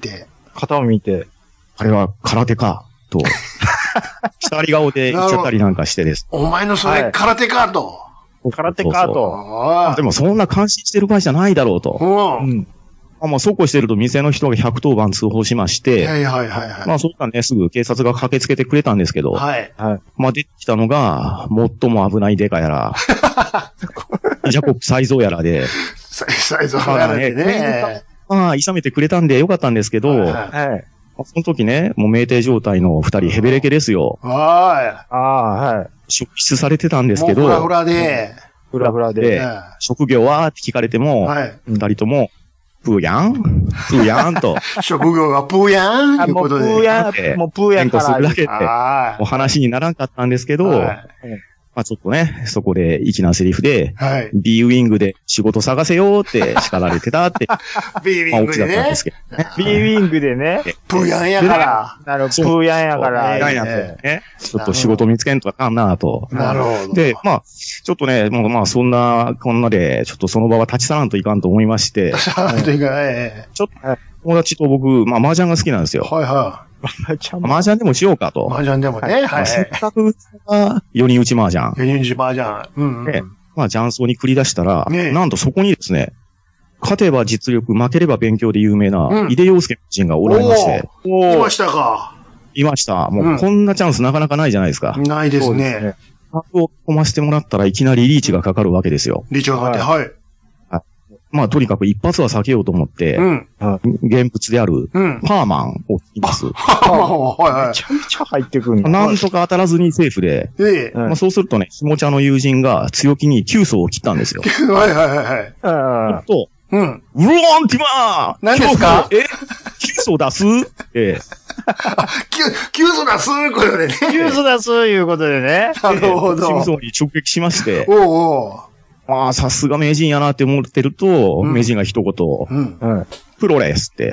あれは空手か、と、二人顔で言っちゃったりなんかしてです。 お前のそれ空手か、と。 空手かと。 でもそんな監視してる場合じゃないだろうと。うん。まあ、そうこうしてると店の人が110番通報しまして。はいはいはい。まあ、そうしたらね、すぐ警察が駆けつけてくれたんですけど。はい。はい。まあ、出てきたのが、最も危ないデカやら。ジャコブ再造やらで。 再造やらでね。 まあ、諌めてくれたんでよかったんですけど。はい。その時ね、もう酩酊状態の2人ヘベレケですよ。はい。はい。職質されてたんですけど。 フラフラで。 フラフラで。職業はって聞かれても、2人とも、プーヤンと。 職業がプーヤンということで。 もうプーヤンから。するだけって、もう話にならんかったんですけど、まあちょっとね、そこで粋なセリフで、はい、B ウィングで仕事探せよって叱られてたって。 B ウィングでね。 B ウィングでね。 プーヤンやから。 なるほど、プーヤンやから。 ちょっと仕事見つけんとあかんなと。 なるほど。 で、まあ、ちょっとね、もうまあそんな、こんなで、ちょっとその場は立ち去らんといかんと思いまして。立ち去らんといかん、ちょっと、友達と僕、まあ麻雀が好きなんですよ。はいはい。麻雀でもしようかと。 麻雀でもね。はい。 せっかく4人打ち麻雀。 4人打ち麻雀。うん。 で、まあ雀荘に繰り出したら、なんとそこにですね、勝てば実力、負ければ勉強で有名な、井出陽介人がおられまして。 いましたか。 いました。もうこんなチャンスなかなかないじゃないですか。 ないですね。 枠を込ませてもらったらいきなりリーチがかかるわけですよ。 リーチがかかって、はい。 まあ、とにかく一発は避けようと思って、現物である、パーマンを切ります。 パーマンは、はいはい。 めちゃめちゃ入ってくるなんとか当たらずにセーフで、まあ、そうするとね、ひもちゃの友人が強気に9層を切ったんですよ。 はいはいはい。 と、ウローンティマー何ですか 9層出す 9層出すこれでね。 9層出すいうことでね。 なるほど。 9層に直撃しまして。まあ、さすが名人やなって思ってると、名人が一言、プロレスって。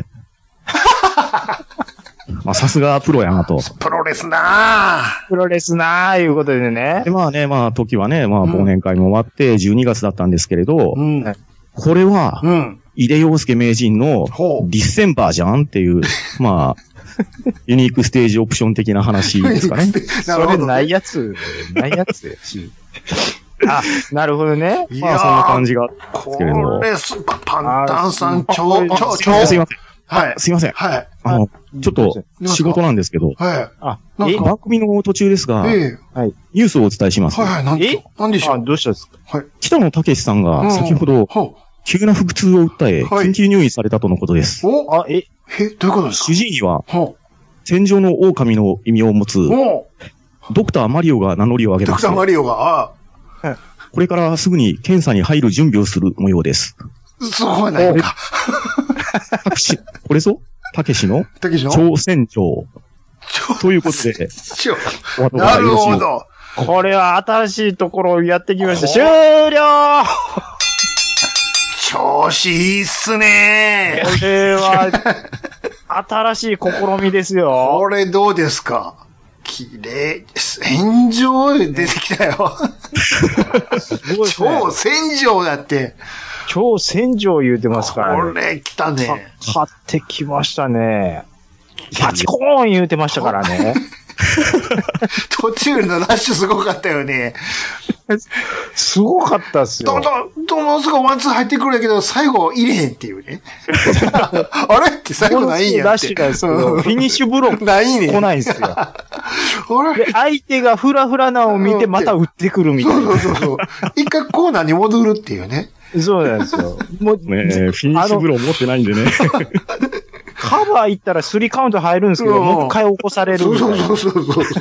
まあ、さすがプロやなと。 プロレスなぁ。プロレスなぁ、いうことでね。 で、まあね、まあ、時はね、まあ、忘年会も終わって12月だったんですけれど、これは、井出陽介名人のディッセンバーじゃんっていう、まあ、ユニークステージオプション的な話ですかね。 それないやつやし。あ、なるほどね。 まあ、そんな感じがあったんですけれども。 これ、パンタンさん、すいません。はい。すいません。はい。ちょっと、仕事なんですけど。はい。番組の途中ですが、はい。ニュースをお伝えします。 はい。なんでしょう。 どうしたんですか。 はい。 北野武さんが、先ほど、急な腹痛を訴え、緊急入院されたとのことです。 どういうことですか。 主治医には、戦場の狼の意味を持つ、ドクターマリオが名乗りを上げました。 ドクターマリオが、 これからすぐに検査に入る準備をする模様です。 そうはないか。 これぞたけしの挑戦状。ということで。 なるほど。 これは新しいところをやってきました。終了調子いいっすね。 これは、新しい試みですよ。 これどうですか？綺麗。戦場出てきたよ。すごいね。超戦場だって。 超戦場言うてますからね。これ来たね。 買ってきましたね。パチコーン言うてましたからね。 途中のラッシュすごかったよね。 すごかったっすよ。 ものすごいワンツー入ってくるんやけど、最後入れへんっていうね。あれって最後ないんやって。 ラッシュなんですけど、フィニッシュブロックないね。来ないんですよ。で、相手がフラフラなのを見て、また打ってくるみたいな。 そう。一回コーナーに戻るっていうね。 そうなんですよ。もうねフィニッシュブロー持ってないんでね。 カバー行ったら3カウント入るんですけど、もう一回起こされるみたいな。そう。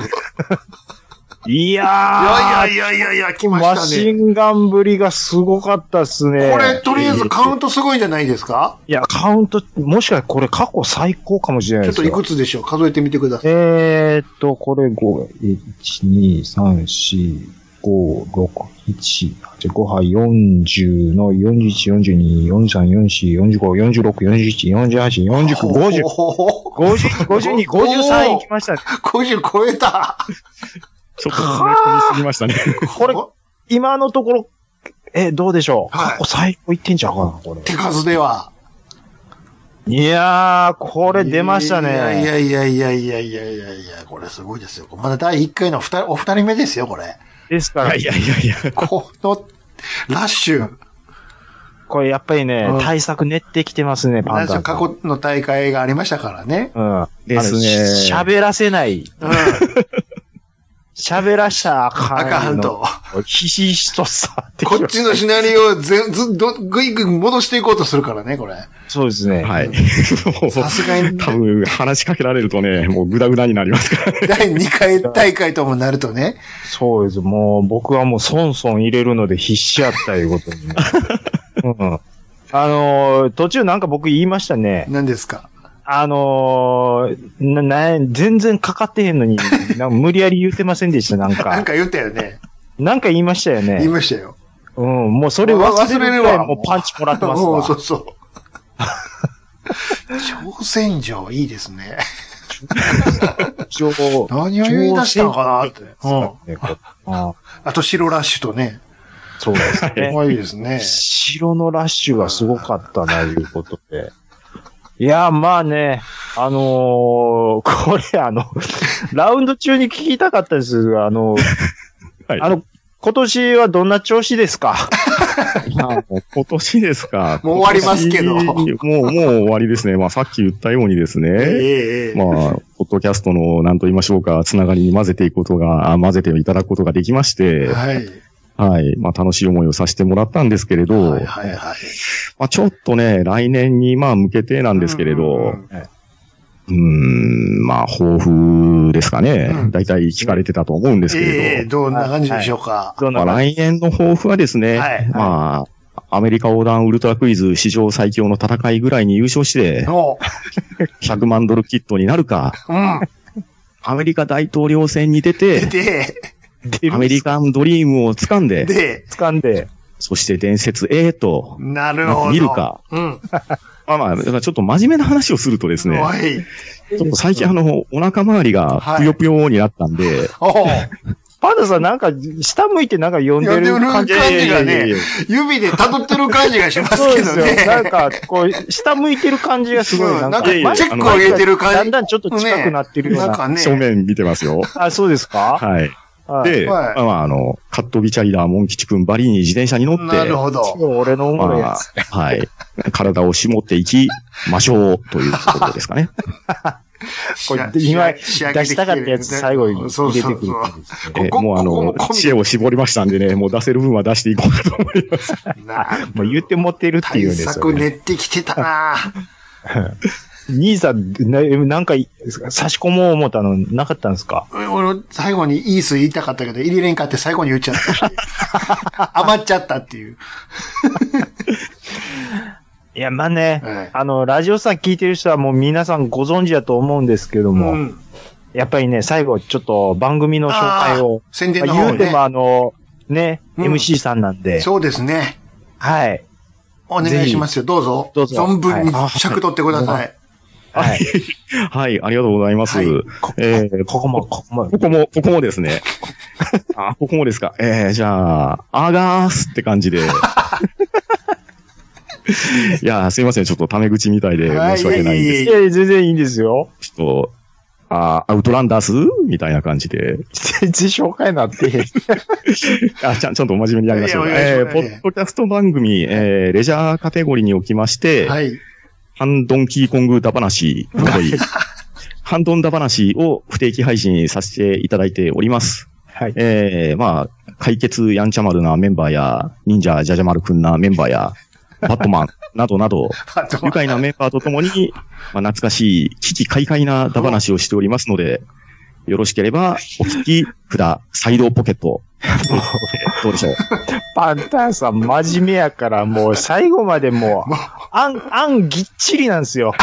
いやー。来ましたね。 マシンガンぶりがすごかったっすね。 これ、とりあえずカウントすごいんじゃないですか？ いや、カウント、もしかしたらこれ過去最高かもしれないですよ。 ちょっといくつでしょう？数えてみてください。 これ5、1、2、3、4、5、6、1、8、5杯40の41、42、43、44、45、46、41、48、49、50。52、53いきましたね。 50超えた。 ちょっと詰め込みすぎましたね。 これ、今のところ、どうでしょう？過去最高いってんちゃうかな、これ。 手数では。 いやー、これ出ましたね。 いや、これすごいですよ。まだ第1回のお二人目ですよ、これ。 ですから。 いや。 このラッシュ。 これやっぱりね、対策練ってきてますね、 パンタン。過去の大会がありましたからね。 ですね。喋らせない。喋らしたらあかんと。ひしひしとさ。 こっちのシナリオをぐいぐい戻していこうとするからね、これ。 そうですね。 はい。 さすがに。 多分、話しかけられるとね、もうグダグダになりますからね。 第2回大会ともなるとね。 そうです。もう、僕はもうソンソン入れるので必死やったいうことに。途中なんか僕言いましたね。 何ですか？ 全然かかってへんのに、なんか無理やり言ってませんでした、なんか。 なんか言ったよね。 なんか言いましたよね。 言いましたよ。 もうそれ忘れるぐらいもうパンチもらってますわ。 そうそう。挑戦状いいですね。何を言い出したのかなって。あと白ラッシュとね。 そうですね。 いいですね。 白のラッシュがすごかったな、いうことで。いや、まあね、これラウンド中に聞きたかったです。はい、今年はどんな調子ですか？ 今年ですか。 もう終わりますけど。もう終わりですね。まあさっき言ったようにですね。まあ、ポッドキャストの何と言いましょうか、つながりに混ぜていただくことができまして。はい。はい。まあ楽しい思いをさせてもらったんですけれど。はいはいはい。まあちょっとね、来年に向けてなんですけれど。まあ抱負ですかね。だいたい聞かれてたと思うんですけれど。 どんな感じでしょうか。 まあ来年の抱負はですね。まあ、アメリカ横断ウルトラクイズ史上最強の戦いぐらいに優勝して、100万ドルキットになるか。アメリカ大統領選に出て、アメリカンドリームを掴んで、そして伝説 A と、見るか。まあ、ちょっと真面目な話をするとですね、ちょっと最近お腹周りがぷよぷよになったんで、 パンダさんなんか、下向いてなんか読んでる感じがね、指で辿ってる感じがしますけどね。 なんか、こう、下向いてる感じがすごいなんか、チェックを入れてる感じ。 だんだんちょっと近くなってるような。 正面見てますよ。 あ、そうですか？ はい。で、まあ、カットビチャリダーモン吉くんバリに自転車に乗って、 なるほど。 俺の思いやつ。 はい。体を絞っていきましょうというところですかね。 これ、今、出したかったやつ最後に入れてくる。 もう知恵を絞りましたんでね、もう出せる分は出していこうかと思います。 もう言って持ってるっていうんですよ、ね。 対策練ってきてたな兄さん、なんか、差し込もう思ったのなかったんですか？ 俺、最後にイース言いたかったけど、入れれんかって最後に言っちゃったっていう。余っちゃったっていう。 いや、まあね、ラジオさん聞いてる人はもう皆さんご存知だと思うんですけども、やっぱりね、最後ちょっと番組の紹介を、 宣伝の方ね。 言うてもMC さんなんで。 そうですね。 はい。 お願いしますよ。どうぞ。存分に尺取ってください。 はい。はい、ありがとうございます。 ここもですね。ここもですか。じゃあ、アガースって感じで。いや、すいません。ちょっとタメ口みたいで申し訳ないんです。 いや、全然いいんですよ。 ちょっと、アウトランダースみたいな感じで。 全然紹介なって。 ちゃんと真面目にやりましょう。ポッドキャスト番組、レジャーカテゴリーにおきまして、ハンドンキーコングダ話、ハンドンダ話を不定期配信させていただいております。はい。まあ、解決やんちゃ丸なメンバーや、忍者ジャジャ丸くんなメンバーや、バットマンなどなど、愉快なメンバーとともに、懐かしい、危機快快なダ話をしておりますので、よろしければ、お聞きくだサイドポケット。どうでしょう。 パンタンさん真面目やから、もう最後までもう、あんぎっちりなんですよ。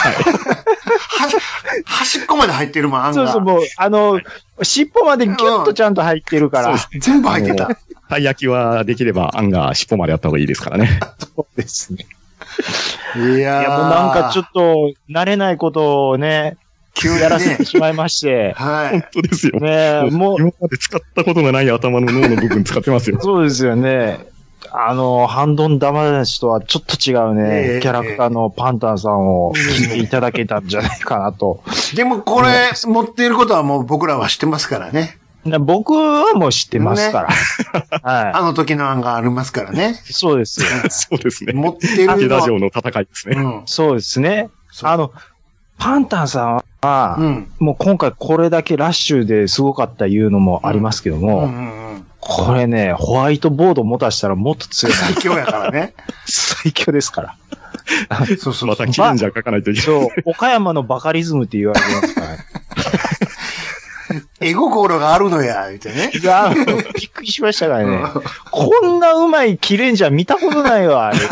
端っこまで入ってるもん、あんが。 そう、もう、尻尾までギュッとちゃんと入ってるから。 全部入ってた。 たい焼きはできれば、あんが尻尾までやった方がいいですからね。 そうですね。いや、もうなんかちょっと、慣れないことをね、急にやらせてしまいまして。 はい。本当ですよ。 ねもう。 今まで使ったことがない頭の脳の部分使ってますよ。 そうですよね。ハンドンダ話とはちょっと違うね、キャラクターのパンタンさんを聞いていただけたんじゃないかなと。 でもこれ、持っていることはもう僕らは知ってますからね。 僕はもう知ってますから。 はい。あの時の案がありますからね。 そうですよ。 そうですね。 持ってるの。 ラジオの戦いですね。 そうですね。パンタンさんは、もう今回これだけラッシュですごかったいうのもありますけども、これね、ホワイトボード持たしたらもっと強い。 最強やからね。 最強ですから。 そう。またキレンジャー書かないといけない。 そう。岡山のバカリズムって言われてますからね。 絵心があるのや、言うてね。 いや、びっくりしましたからね。こんなうまいキレンジャー見たことないわ、言うて。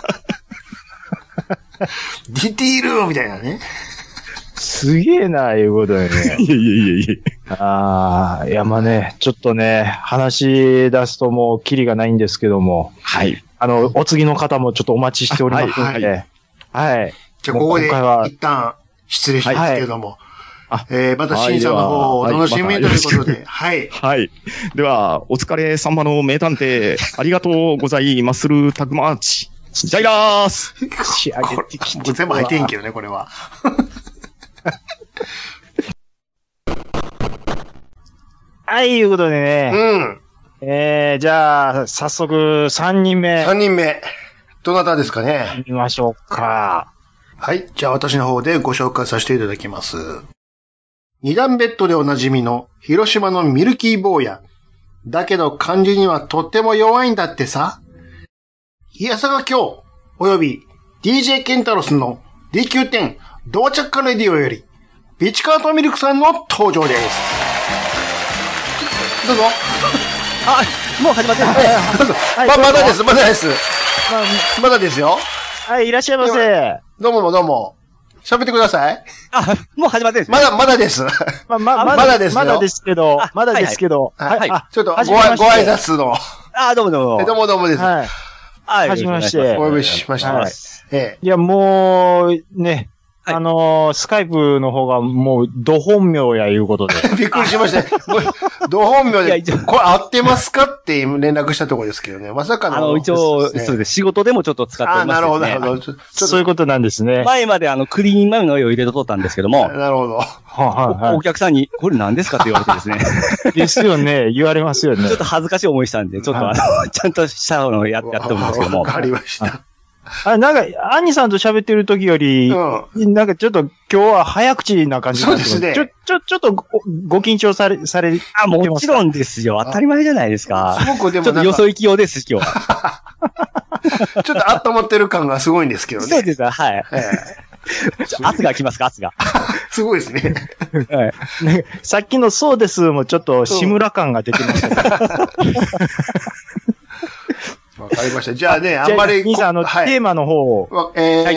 ディティールみたいなね。 すげえな、いうことでね。 いえ。 いや、まあね、ちょっとね、話出すともうキリがないんですけども。 はい。 お次の方もちょっとお待ちしておりますので。はい。 じゃあ、ここで一旦失礼しますけれども。また審査の方をお楽しみということで。はい。 はい。では、お疲れ様の名探偵、ありがとうございまするタグマーチ。ジャイラース仕上げてきて全部入ってんけどね、これは。 はい、いうことでね。じゃあ、早速、3人目。 3人目。どなたですかね。 見ましょうか。 はい。じゃあ、私の方でご紹介させていただきます。二段ベッドでおなじみの広島のミルキー坊や。だけど漢字にはとっても弱いんだってさ。いやさが今日、および DJ ケンタロスの DQ10 ドアチャッカレディオより、ビチカートミルクさんの登場です。どうぞ。 もう始まってる。 どうぞ。まだです、まだです。まだですよ。 はい、いらっしゃいませ。 どうも。喋ってください。 もう始まってるんですね。まだです。まだですよ。 まだですけど。まだですけど。 はい。ちょっとご挨拶の。 どうも。 どうもです。 はい。はじめまして。 お呼びしました。 いや、もう、ね。スカイプの方がもう、ど本名やいうことで。 びっくりしました。ど本名で、これ合ってますかって連絡したところですけどね。まさかの。 一応、そうです。仕事でもちょっと使ってますね。 なるほど。 そういうことなんですね。 前までクリーンマヨの絵を入れてとったんですけども。 なるほど。 お客さんに、これ何ですかって言われてですね。 ですよね。言われますよね。 ちょっと恥ずかしい思いしたんで、ちょっとちゃんとしたのをやって思うんですけども。 わかりました。 なんか、アンニさんと喋ってる時より、なんかちょっと今日は早口な感じそうですね。 ちょっとご緊張されもちろんですよ。当たり前じゃないですか。 すごくでもちょっとよそ行き用です、今日は。 ちょっと温まってる感がすごいんですけどね。 そうです、はい。圧が来ますか、圧が。 すごいですね。 さっきのそうですもちょっと志村感が出てました。 わかりました。じゃあね、あんまり。 兄さん、テーマの方を。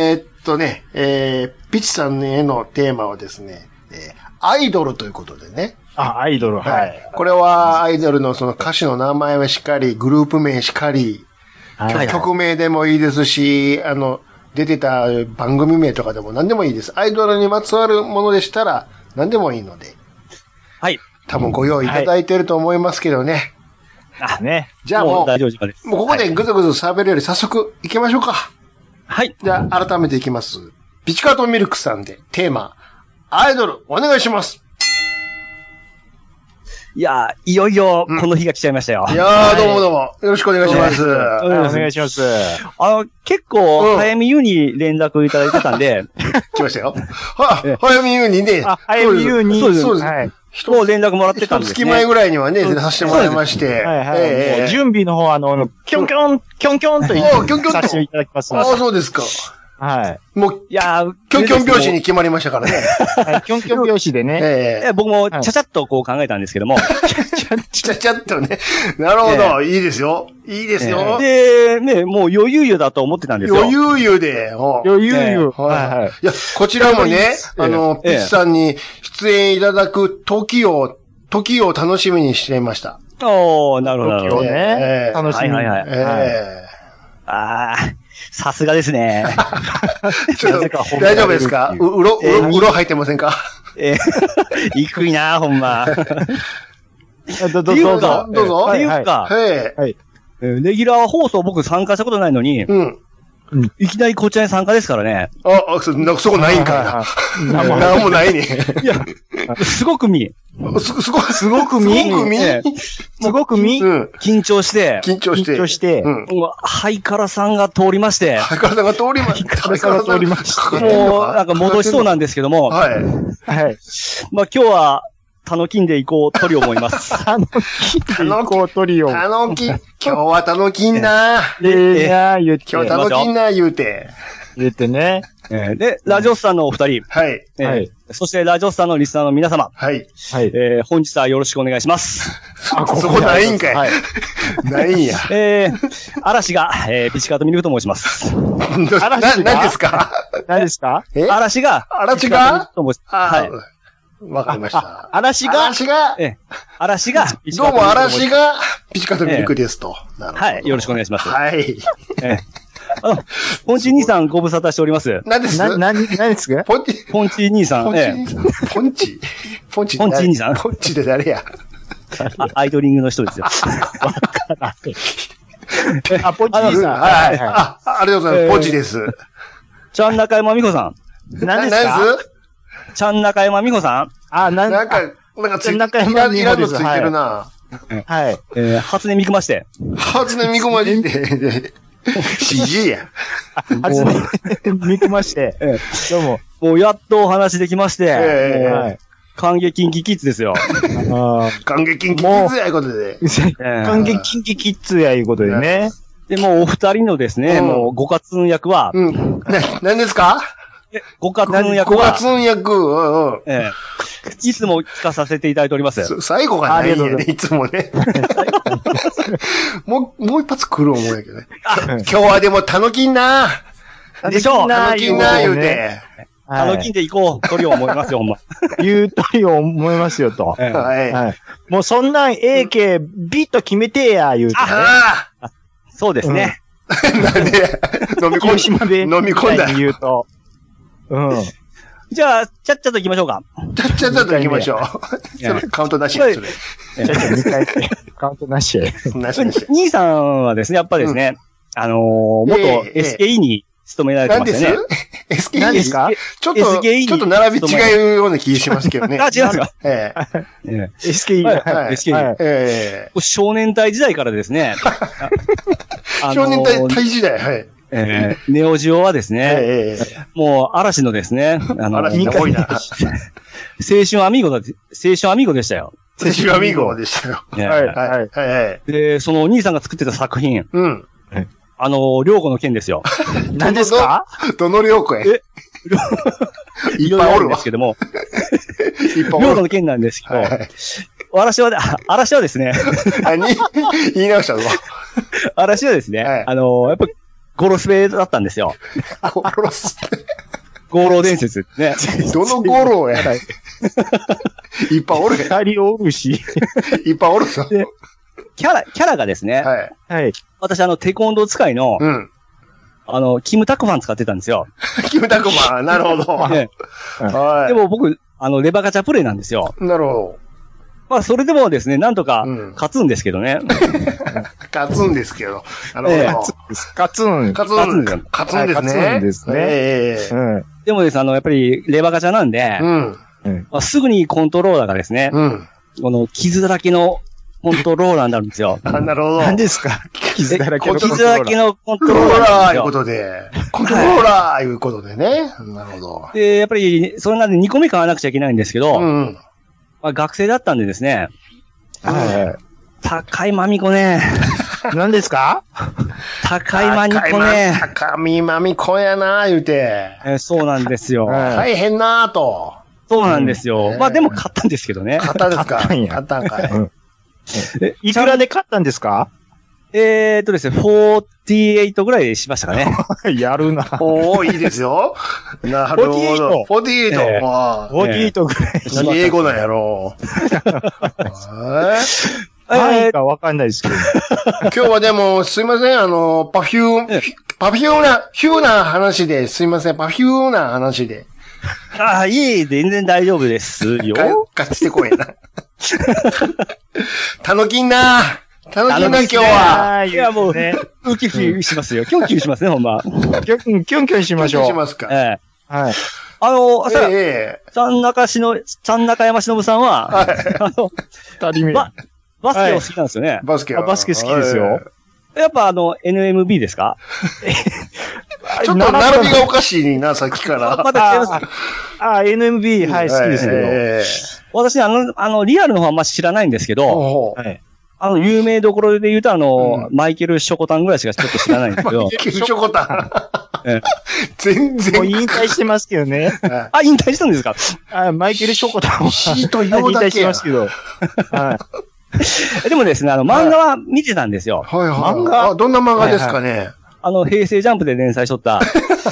ピチさんへのテーマはですね、アイドルということでね。 アイドル、はい。 これはアイドルのその歌手の名前はしっかり、グループ名しっかり、曲名でもいいですし、出てた番組名とかでも何でもいいです。アイドルにまつわるものでしたら何でもいいので。 はい。 多分ご用意いただいてると思いますけどね。 ね。 じゃあもう大丈夫です。 もうここでぐずぐず喋るより早速行きましょうか。 はい。 じゃあ改めていきます。ピチカートミルクさんでテーマ、アイドルお願いします。 いやいよいよこの日が来ちゃいましたよ。 いやどうも。よろしくお願いします。お願いします。 結構、早見優に連絡いただいてたんで。 来ましたよ。早見優にね。 早見優に。 そうです。 もう連絡もらってたんですね。 月前ぐらいにはね、させてもらいまして。 準備の方、キョンキョンと言ってさせていただきます。 そうですか。 はい。 もう、キョンキョン拍子に決まりましたからね。 はい、キョンキョン拍子でね。 僕も、ちゃちゃっとこう考えたんですけども。 ちゃちゃっとね。なるほど。いいですよ。いいですよ。 で、ね、もう余裕湯だと思ってたんですよ。 余裕湯で。 余裕湯。 はい。いや、こちらもね、ピッチさんに出演いただく時を楽しみにしていました。 なるほど。 時をね。楽しみに。 さすがですね。 ちょっと、大丈夫ですか？うろ入ってませんか？ 低いなほんま。 どうぞ。 っていうか、レギュラー放送僕参加したことないのに、 いきなりこちらに参加ですからね。 そこないんかいな。なんもないね。 いや、すごく見。 すごく見緊張して。ハイカラさんが通りまして。 ハイカラさんが通りました。 もう、なんか戻しそうなんですけども。はい。まあ今日は、タノキンで行こうトリオ思います。 タノキンで行こうトリオ。 今日はタノキンな。 言って。 今日タノキンな言うてね。 で、ラジオスさんのお二人。 はい。 そしてラジオスさんのリスナーの皆様。 はい。 本日はよろしくお願いします。 そこないんかい。ないんや。 嵐が、ピチカートミルクと申します。 何ですか嵐がはい。わかりました。 嵐が、 どうも嵐が、ピチカートミルクですと。 はい。よろしくお願いします。 はい。 ポンチ兄さんご無沙汰しております。 何ですかポンチ兄さん。 ポンチ兄さん。 ポンチで誰やアイドリングの人ですよ。 わからん。ポンチ兄さん。 はい。ありがとうございます。ポンチです。 ちゃん中山美穂さん。 何ですかちゃん中山美穂さん。 なんかイラッとついてるな。 はい。 初音ミクまして。 初音ミクまして。CG や。 初音ミクまして。どうも。 もうやっとお話できまして。感激キンキキッズですよ。 感激キンキキッズやいうことで。 感激キンキキッズやいうことでね。 で、もうお二人のですね、もうごカツン役は。 何ですかごカツン役は。 ごカツン役。 いつも聞かさせていただいております。 最後がないんやね、いつもね。もう一発来る思うんやけどね。今日はでもタノキンな。 でしょう。 タノキンな言うて。 タノキンで行こう。トリオ思いますよ、ほんま。 言うトリオ思いますよと。はい。もうそんなんAKビッと決めてや、言うて。 そうですね。 なんで、飲み込んだ。 言うと。 じゃあ、ちゃっちゃと行きましょうか。 ちゃっちゃと行きましょう。カウントなしで、それ。 ちゃっちゃ2回カウントなしで。 兄さんはですね、やっぱりですね、元 SKE に勤められてましたね。 SKE ですかちょっと並び違うような気しますけどね。 違うんですか SKE。 SKE。少年隊時代からですね。 少年隊時代、はい。 ネオジオはですね、もう嵐のですね、 嵐が多いな。 青春アミーゴでしたよ。 青春アミーゴでしたよ。 はい。で、そのお兄さんが作ってた作品。良子の剣ですよ。 何ですかどの良子へいっぱいおるわ。 ですけども。良子の剣なんですけど、嵐はですね。 言い直したぞ。 嵐はですね、やっぱゴロスペだったんですよ。 ゴロスペゴロ伝説ね。 どのゴロやいっぱいおるやん。二人おるし。 いっぱいおるぞ。 キャラがですね。 はい。 私テコンドー使いの、キムタクマン使ってたんですよ。 キムタクマン、なるほど。 でも僕、レバガチャプレイなんですよ。 なるほど。 まあ、それでもですね、なんとか、勝つんですけどね。 勝つんですけど。なるほど。 勝つんですね。 でもですね、やっぱり、レバガチャなんで、すぐにコントローラーがですね、この傷だらけのコントローラーになるんですよ。 なるほど。 何ですか傷だらけのコントローラー。傷だらけのコントローラー。 いうことで。コントローラーいうことでね。なるほど。 で、やっぱり、それなんで2個目買わなくちゃいけないんですけど、学生だったんでですね。高いまみこね。 何ですか高いまみこね。 高みまみこやな言うて。 そうなんですよ。 大変なと。 そうなんですよ。まあでも買ったんですけどね。 買ったんですか買ったんかい。 いくらで買ったんですかですね、48ぐらいしましたかね。 やるな。 おー、いいですよ。なるほど。48。 48ぐらい。 何英語なんやろ何かわかんないですけど。 今日はでも、すいません、パフューな話で、すいません、パフューな話で。 いえ、全然大丈夫ですよ。 貸してこいな。タノキンな。 楽しいな、今日は。 いや、もう、ウキウキしますよ。キュンキュンしますね、ほんま。 キュンキュンしましょう。 キュンキュンしますか。 はい。 ちゃん中山忍さんは、 二人目。 バスケお好きなんですよね。 バスケ好きですよ。 やっぱNMB ですかちょっと並びがおかしいな、さっきから。 また違います。 NMB、はい、好きですけど。 私、リアルの方はあんま知らないんですけど、有名どころで言うとマイケル・ショコタンぐらいしかちょっと知らないんですけど。 マイケル・ショコタン全然。 もう引退してますけどね。 引退したんですかマイケル・ショコタンは。 シート用だけ。 引退してますけど。 でもですね、漫画は見てたんですよ。 はいはい。漫画どんな漫画ですかね。 平成ジャンプで連載しとった、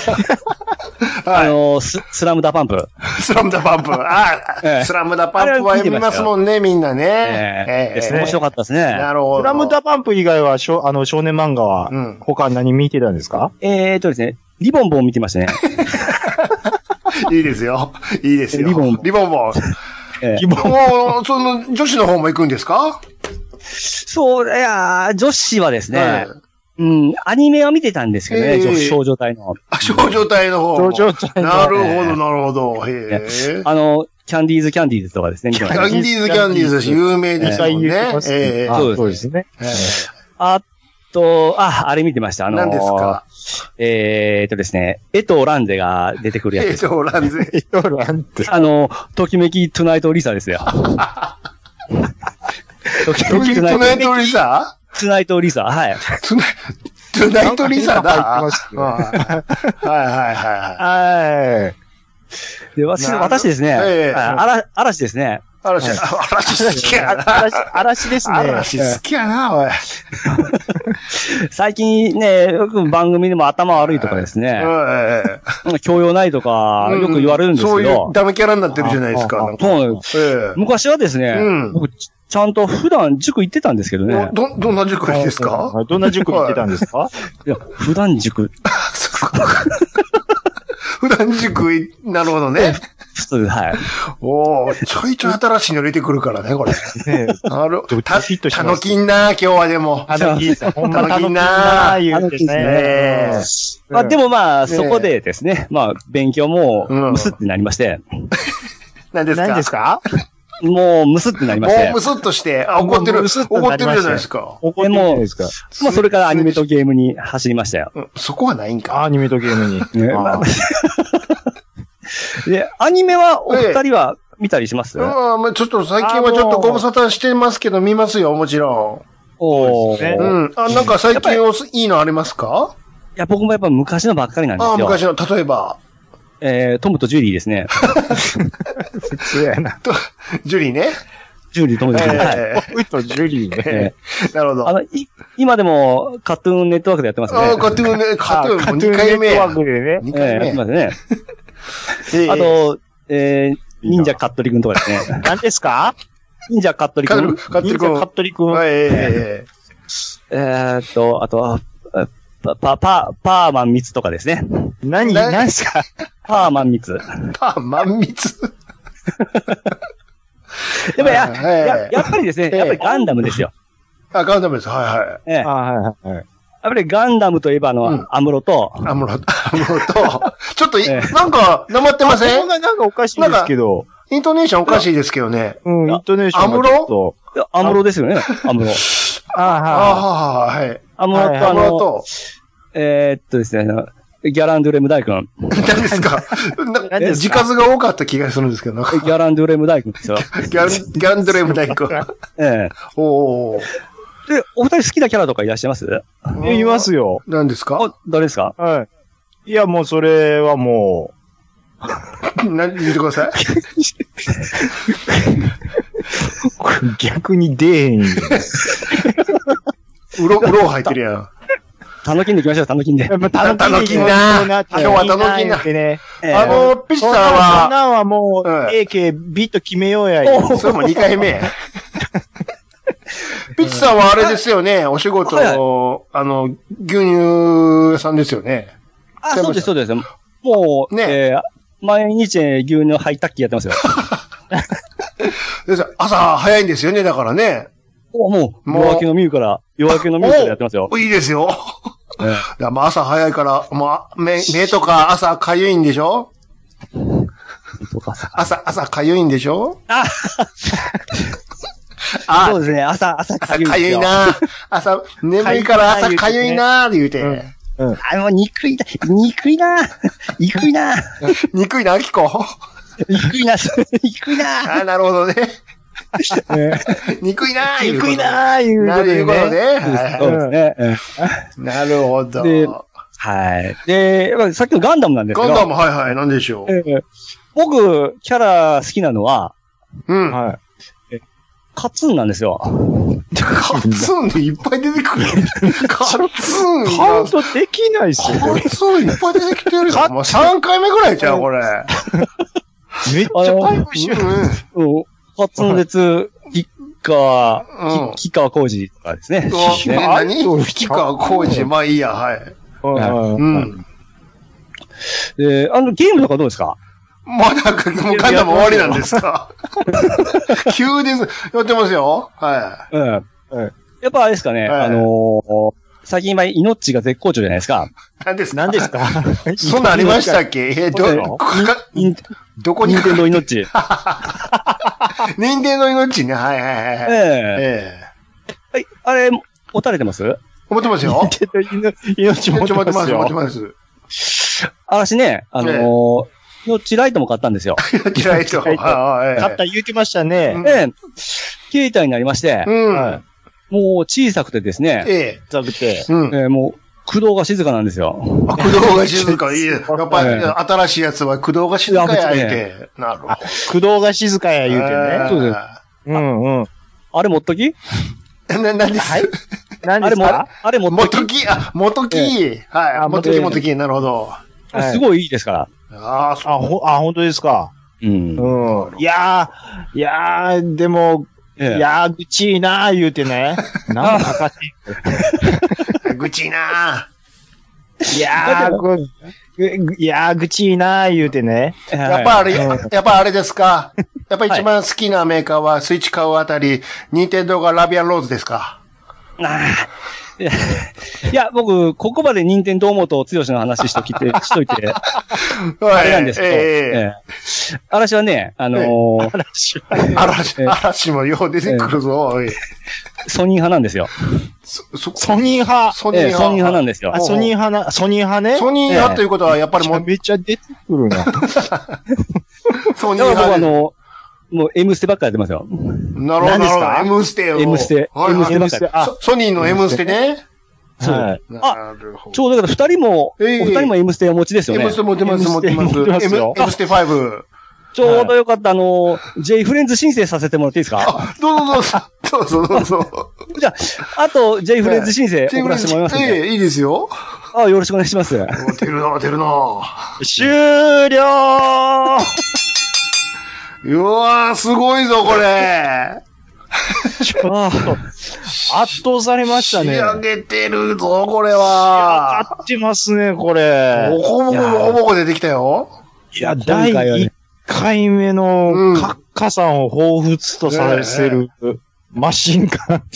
スラムダパンプ。 スラムダパンプ。スラムダパンプは読みますもんね、みんなね。 面白かったですね。 なるほど。 スラムダパンプ以外は、少年漫画は、他何見てたんですか？ ですね、リボンボン見てましたね。 いいですよ。いいですよ。 リボンボン。 リボンボン。もう、女子の方も行くんですか？ そう、女子はですね、アニメは見てたんですけどね、少女隊の。 少女隊の方。少女隊の。なるほど、なるほど。 キャンディーズとかですね、 キャンディーズ有名ですよね。 そうですね。 あれ見てました。 何ですか？ ですね、江藤蘭ゼが出てくるやつ。 江藤蘭ゼ。 江藤蘭ゼ。 ときめきトゥナイトリサですよ。 ときめきトゥナイトリサ？ トゥナイトリサ、はい。 トゥナイトリサだ。はい。 で、私ですね、嵐ですね。 嵐好きやな。 嵐ですね。 嵐好きやな、おい。 最近ね、よく番組でも頭悪いとかですね。教養ないとか、よく言われるんですけど。 そういうダメキャラになってるじゃないですか。 昔はですね、僕、ちゃんと普段塾行ってたんですけどね。 どんな塾ですか？ どんな塾行ってたんですか？ いや、普段塾。 普段塾、なるほどね。 普通、はい。 ちょいちょい新しいの入れてくるからね、これ。たのきんな、今日はでも。 たのきんな、言うてね。 でもそこでですね、勉強も、むすってなりまして。 何ですか？ もう、むすってなりまして。 もう、むすっとして、怒ってるじゃないですか。 怒ってるじゃないですか。 それからアニメとゲームに走りましたよ。 そこはないんか。 アニメとゲームに。 で、アニメは、お二人は見たりします？ ちょっと最近はちょっとご無沙汰してますけど、見ますよ、もちろん。なんか最近いいのありますか？ いや、僕もやっぱ昔のばっかりなんですよ。 昔の、例えば。 トムとジュリーですね。 普通やな。 ジュリーね。 ジュリー、トムとジュリー。 トムとジュリーね。 なるほど。 今でも、カトゥーンネットワークでやってますね。 カトゥーンも2回目。 ネットワークでね。 2回目。 やってますね。あと、忍者カットリ君とかですね。 何ですか？ 忍者カットリ君。 カットリ君。 あと、パーマンミツとかですね。 何すか？ パーマンミツ。 パーマンミツ。 でもやっぱりですね、やっぱりガンダムですよ。 ガンダムです。はいはい。 やっぱりガンダムといえばアムロと、 ちょっと、なんか、なまってません？ なんかおかしいですけど。 イントネーションおかしいですけどね。 イントネーション。 アムロ？ アムロですよね、アムロ。 はい。 アムロと、ですね、ギャランドゥレム大君。 何ですか？字数が多かった気がするんですけど。 ギャランドゥレム大君ですよ。 ギャランドゥレム大君。 で、お二人好きなキャラとかいらっしゃいます？ いますよ。 何ですか？ 誰ですか？ はい。いや、もうそれはもう。言ってください。 逆に出えへんよ。 うろ入ってるやん。 タノキンで行きましょう、タノキンで。 タノキンな。今日はタノキンな。ピッチャーは。 そんなんはもう、AK ビッと決めようや。 それも2回目。ピッチさんはあれですよね、お仕事、牛乳屋さんですよね。 そうです、そうです。もう、毎日牛乳ハイタッキーやってますよ。 朝早いんですよね、だからね。 もう、夜明けのミューからやってますよ。 いいですよ。朝早いから、目とか朝かゆいんでしょ？朝かゆいんでしょ？ そうですね、朝かゆい。 かゆいな。眠いから朝かゆいなーって言うて。 もう憎いな。憎いな、 アキコ。 憎いな。 なるほどね。憎いなー、いうことね。 そうですね。 なるほど。 はい。で、さっきのガンダムなんですけど。 ガンダム、はい、なんでしょう。 僕、キャラ好きなのは、はい。カツンなんですよ。 カツンでいっぱい出てくる。カツンカウントできないっすよ。 カツンいっぱい出てきてるよ。もう3回目ぐらいちゃう、これ。 めっちゃタイプしよう。カツン列、吉川浩司とかですね。 何？吉川浩司、まあいいや、はい。 ゲームとかどうですか？ まだ、もうガンダム終わりなんですか？急です。やってますよ。はい。 やっぱあれですかね、最近今、命が絶好調じゃないですか。 何ですか？ そんなんありましたっけ？どこに？ 任天堂命。 任天堂命ね。はい。 はい、あれ、持たれてます？ 持ってますよ。 命持ってますよ。 持ってます。 私ね、命ライトも買ったんですよ。 命ライト。買った言うてましたね。 携帯になりまして、もう小さくてですね、もう、駆動が静かなんですよ。 駆動が静か、いい。やっぱり、新しいやつは駆動が静かや言うて。なるほど。 駆動が静かや言うてね。 そうです。あれ持っとき？ 何です？ 何ですか？ あれ持っとき？ 元木。はい。元木。なるほど。 すごいいいですから。 本当ですか。いやー、でも、ぐちいなー言うてね。なんかかしい。ぐちいなー。ぐちいなー言うてね。 やっぱあれですか。やっぱ一番好きなメーカーはスイッチ買うあたり、任天堂がラビアンローズですか？ いや、僕、ここまで任天堂元剛の話しといて、あれなんですけど、嵐はね、 嵐もよう出てくるぞ、 ソニー派なんですよ。 ソニー派なんですよ。 ソニー派ね。 ソニー派ということは、やっぱりめっちゃ出てくるな。 ソニー派。 もう M ステばっかやってますよ。 なるほど。M ステを。 M ステばっかり。 ソニーの M ステね。 はい。ちょうどだからお二人も M ステお持ちですよね。 M ステ持ってます。M ステ5。 ちょうどよかった、J フレンズ申請させてもらっていいですか？ どうぞ。 じゃあと J フレンズ申請送らせてもらいますね。 いいですよ。 よろしくお願いします。 出るな。 終了うわー、すごいぞ、これ。 圧倒されましたね。 仕上げてるぞ、これは。 仕上がってますね、これ。 ボコボコ出てきたよ。 いや、第1回目のカッカさんを彷彿とさせるマシンガン。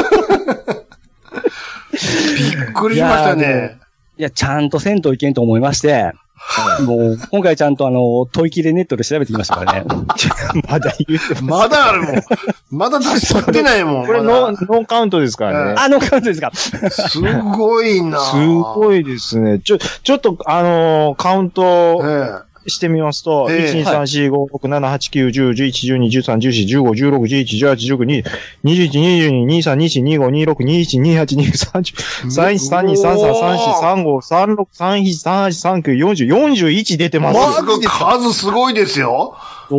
びっくりしましたね。 いや、ちゃんとせんといけんと思いまして、もう、今回ちゃんと吐息でネットで調べてきましたからね。 まだ言うてまだあるもん。まだ出し取ってないもん。 これノーカウントですからね。 ノーカウントですか。 すごいな。 すごいですね。ちょっとカウントしてみますと、1,2,3,4,5,6,7,8,9,10,11,12,13,14,15,16,17,18,19,20,21,22,23,24,25,26,27,28,29,30,41出てます。 数すごいですよ。数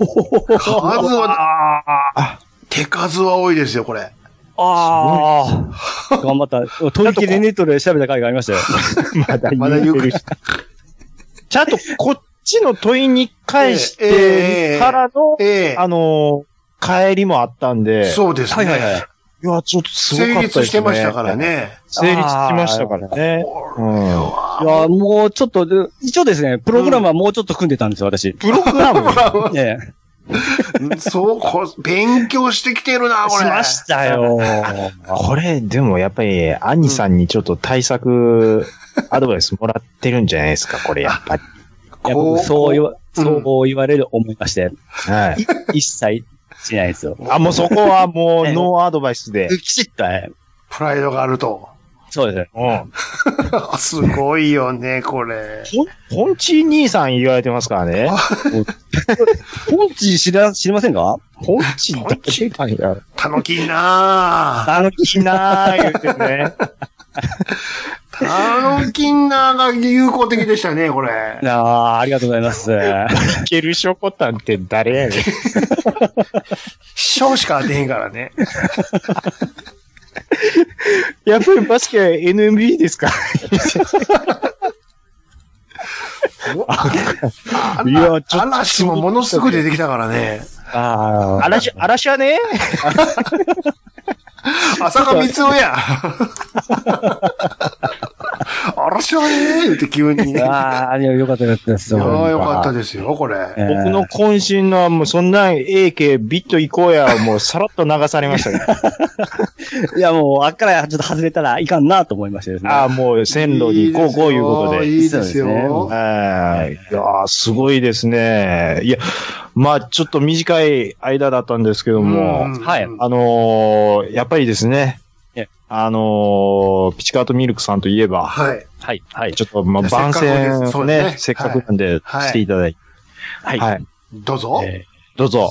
は、手数は多いですよ、これ。 頑張った。吐息でネットで調べた回がありましたよ。 まだ言うし。 ちゃんとこっちの問いに返してからの、帰りもあったんで。 そうですね。 いや、ちょっとすごかったですね。 成立してましたからね。 成立しましたからね。 いや、もうちょっと、一応ですね、プログラムはもうちょっと組んでたんですよ、私。 プログラム勉強してきてるな、これ。 しましたよ。 これ、でもやっぱり、兄さんにちょっと対策、アドバイスもらってるんじゃないですか、これ、やっぱり。 いや、僕、そう言われる思いまして。はい。一切しないですよ。 もうそこはもう、ノーアドバイスで。 きちっと、 プライドがあると。 そうですね。 すごいよね、これ。 ポンチ兄さん言われてますからね。 ポンチ知りませんか？ ポンチたのきんなたのきんな言うてね。 たのきんなが有効的でしたね、これ。 ありがとうございます。 いけるショコタンって誰やねん。 ショーしか当てへんからね。 やっぱりバスケは NMB ですか？ いや、嵐もものすごい出てきたからね。 嵐はね。 浅香光代や。嵐はね言って急にね。 よかったですよ。 よかったですよ、これ。 僕の渾身のもうそんな AK ビット行こうや、もうさらっと流されましたね。 いや、もう、あっからちょっと外れたらいかんなと思いましたですね。 もう線路にこういうことで。 いいですよ。 いやすごいですね。いや、ちょっと短い間だったんですけども、 はい。 やっぱりですね、ピチカートミルクさんといえば、 はい。 はい。 ちょっと、番宣をね、せっかくなんで、していただいて。 はい。どうぞ。 どうぞ。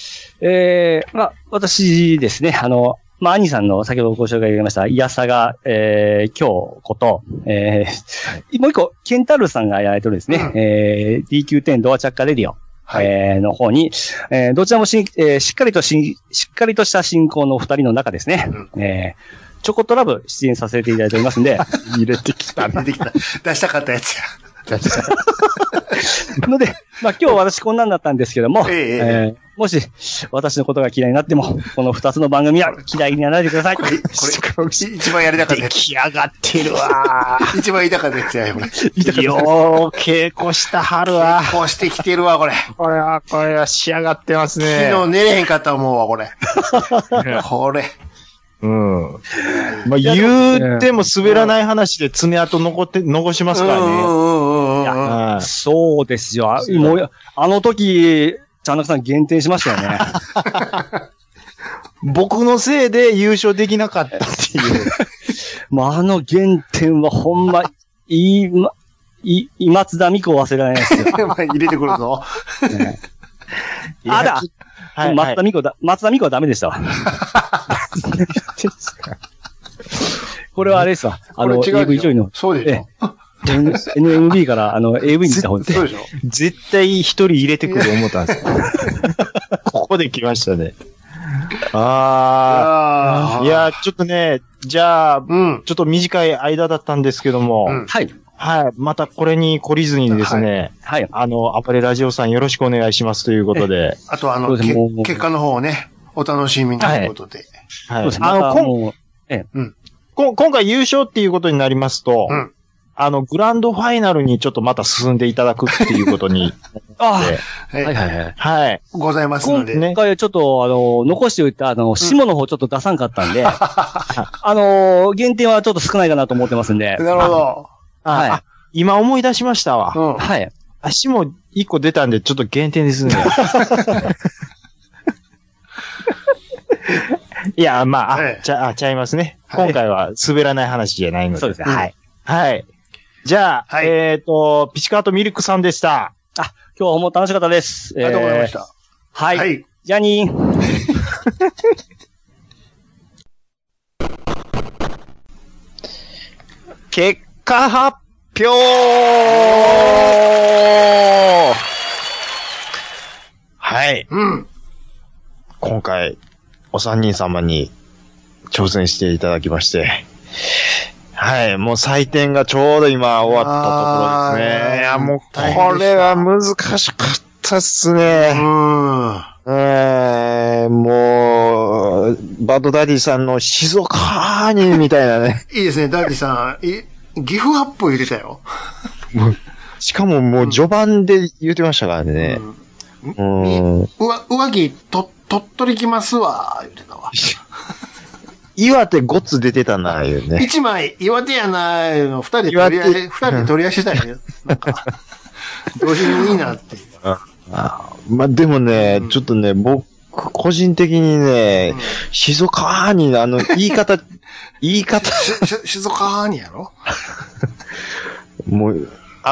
私ですね、兄さんの先ほどご紹介いただきました、イヤサガ、今日こと、もう一個、ケンタルさんがやられてるんですね、DQ10 ドアチャッカレディオ。の方に、どちらもしっかりとした進行の二人の中ですね、チョコトラブ出演させていただいておりますんで、 入れてきた。出したかったやつや。 ので、今日私こんなんだったんですけども、もし私のことが嫌いになっても、この二つの番組は嫌いにならないでください。これ一番やりたかったやつ。 出来上がってるわ一番言いたかったやつや、これ。 よー、稽古したはるわ。 稽古してきてるわ、これ。 これは仕上がってますね。 昨日寝れへんかった思うわ、これ。これ。 言っても滑らない話で爪痕残しますからね。 そうですよ。もう、あの時、ちゃんなかさん減点しましたよね。 僕のせいで優勝できなかったっていう。 あの減点はほんま、松田美子忘れられないですよ。 入れてくるぞ。 松田美子はダメでしたわ。これはあれですわ。AV 女優の。 そうでしょ。 NMB から、AV に行った方です。 そうでしょ。 絶対一人入れてくる思ったんですよ。ここで来ましたね。いや、ちょっとね、じゃあ、ちょっと短い間だったんですけども、 はい。 はい。またこれに懲りずにですね、はい。アパレラジオさんよろしくお願いしますということで。 あと結果の方をね、お楽しみということで。 はい。今回優勝っていうことになりますと、グランドファイナルにちょっとまた進んでいただくっていうことに。 はい。ございますので。 今回ちょっと、残しておいた、下の方ちょっと出さんかったんで、減点はちょっと少ないかなと思ってますんで。 なるほど。 はい。今思い出しましたわ。 はい。 足も1個出たんで、ちょっと減点ですね。いや、ちゃいますね。今回は滑らない話じゃないので。 そうですね。はい。 はい。じゃあ、ピチカートミルクさんでした。 今日も楽しかったです。 ありがとうございました。 はい。じゃあにー。 結果発表はい。今回、お三人様に挑戦していただきまして、はい。もう採点がちょうど今終わったところですね。いや、もうこれは難しかったっすね。もう、バッドダディさんの静かにみたいなね。 いいですね、ダディさん。ギフアップ入れたよ。 しかももう序盤で言ってましたからね。 上着鳥取来ますわ、言うてたわ。 岩手ごっつ出てたな、言うね。 一枚、岩手やな、の二人で取り合いしてたよね。なんか、同時にいいなっていう。 まあ、でもね、ちょっとね、僕、個人的にね、静かに、言い方、 静かにやろもう、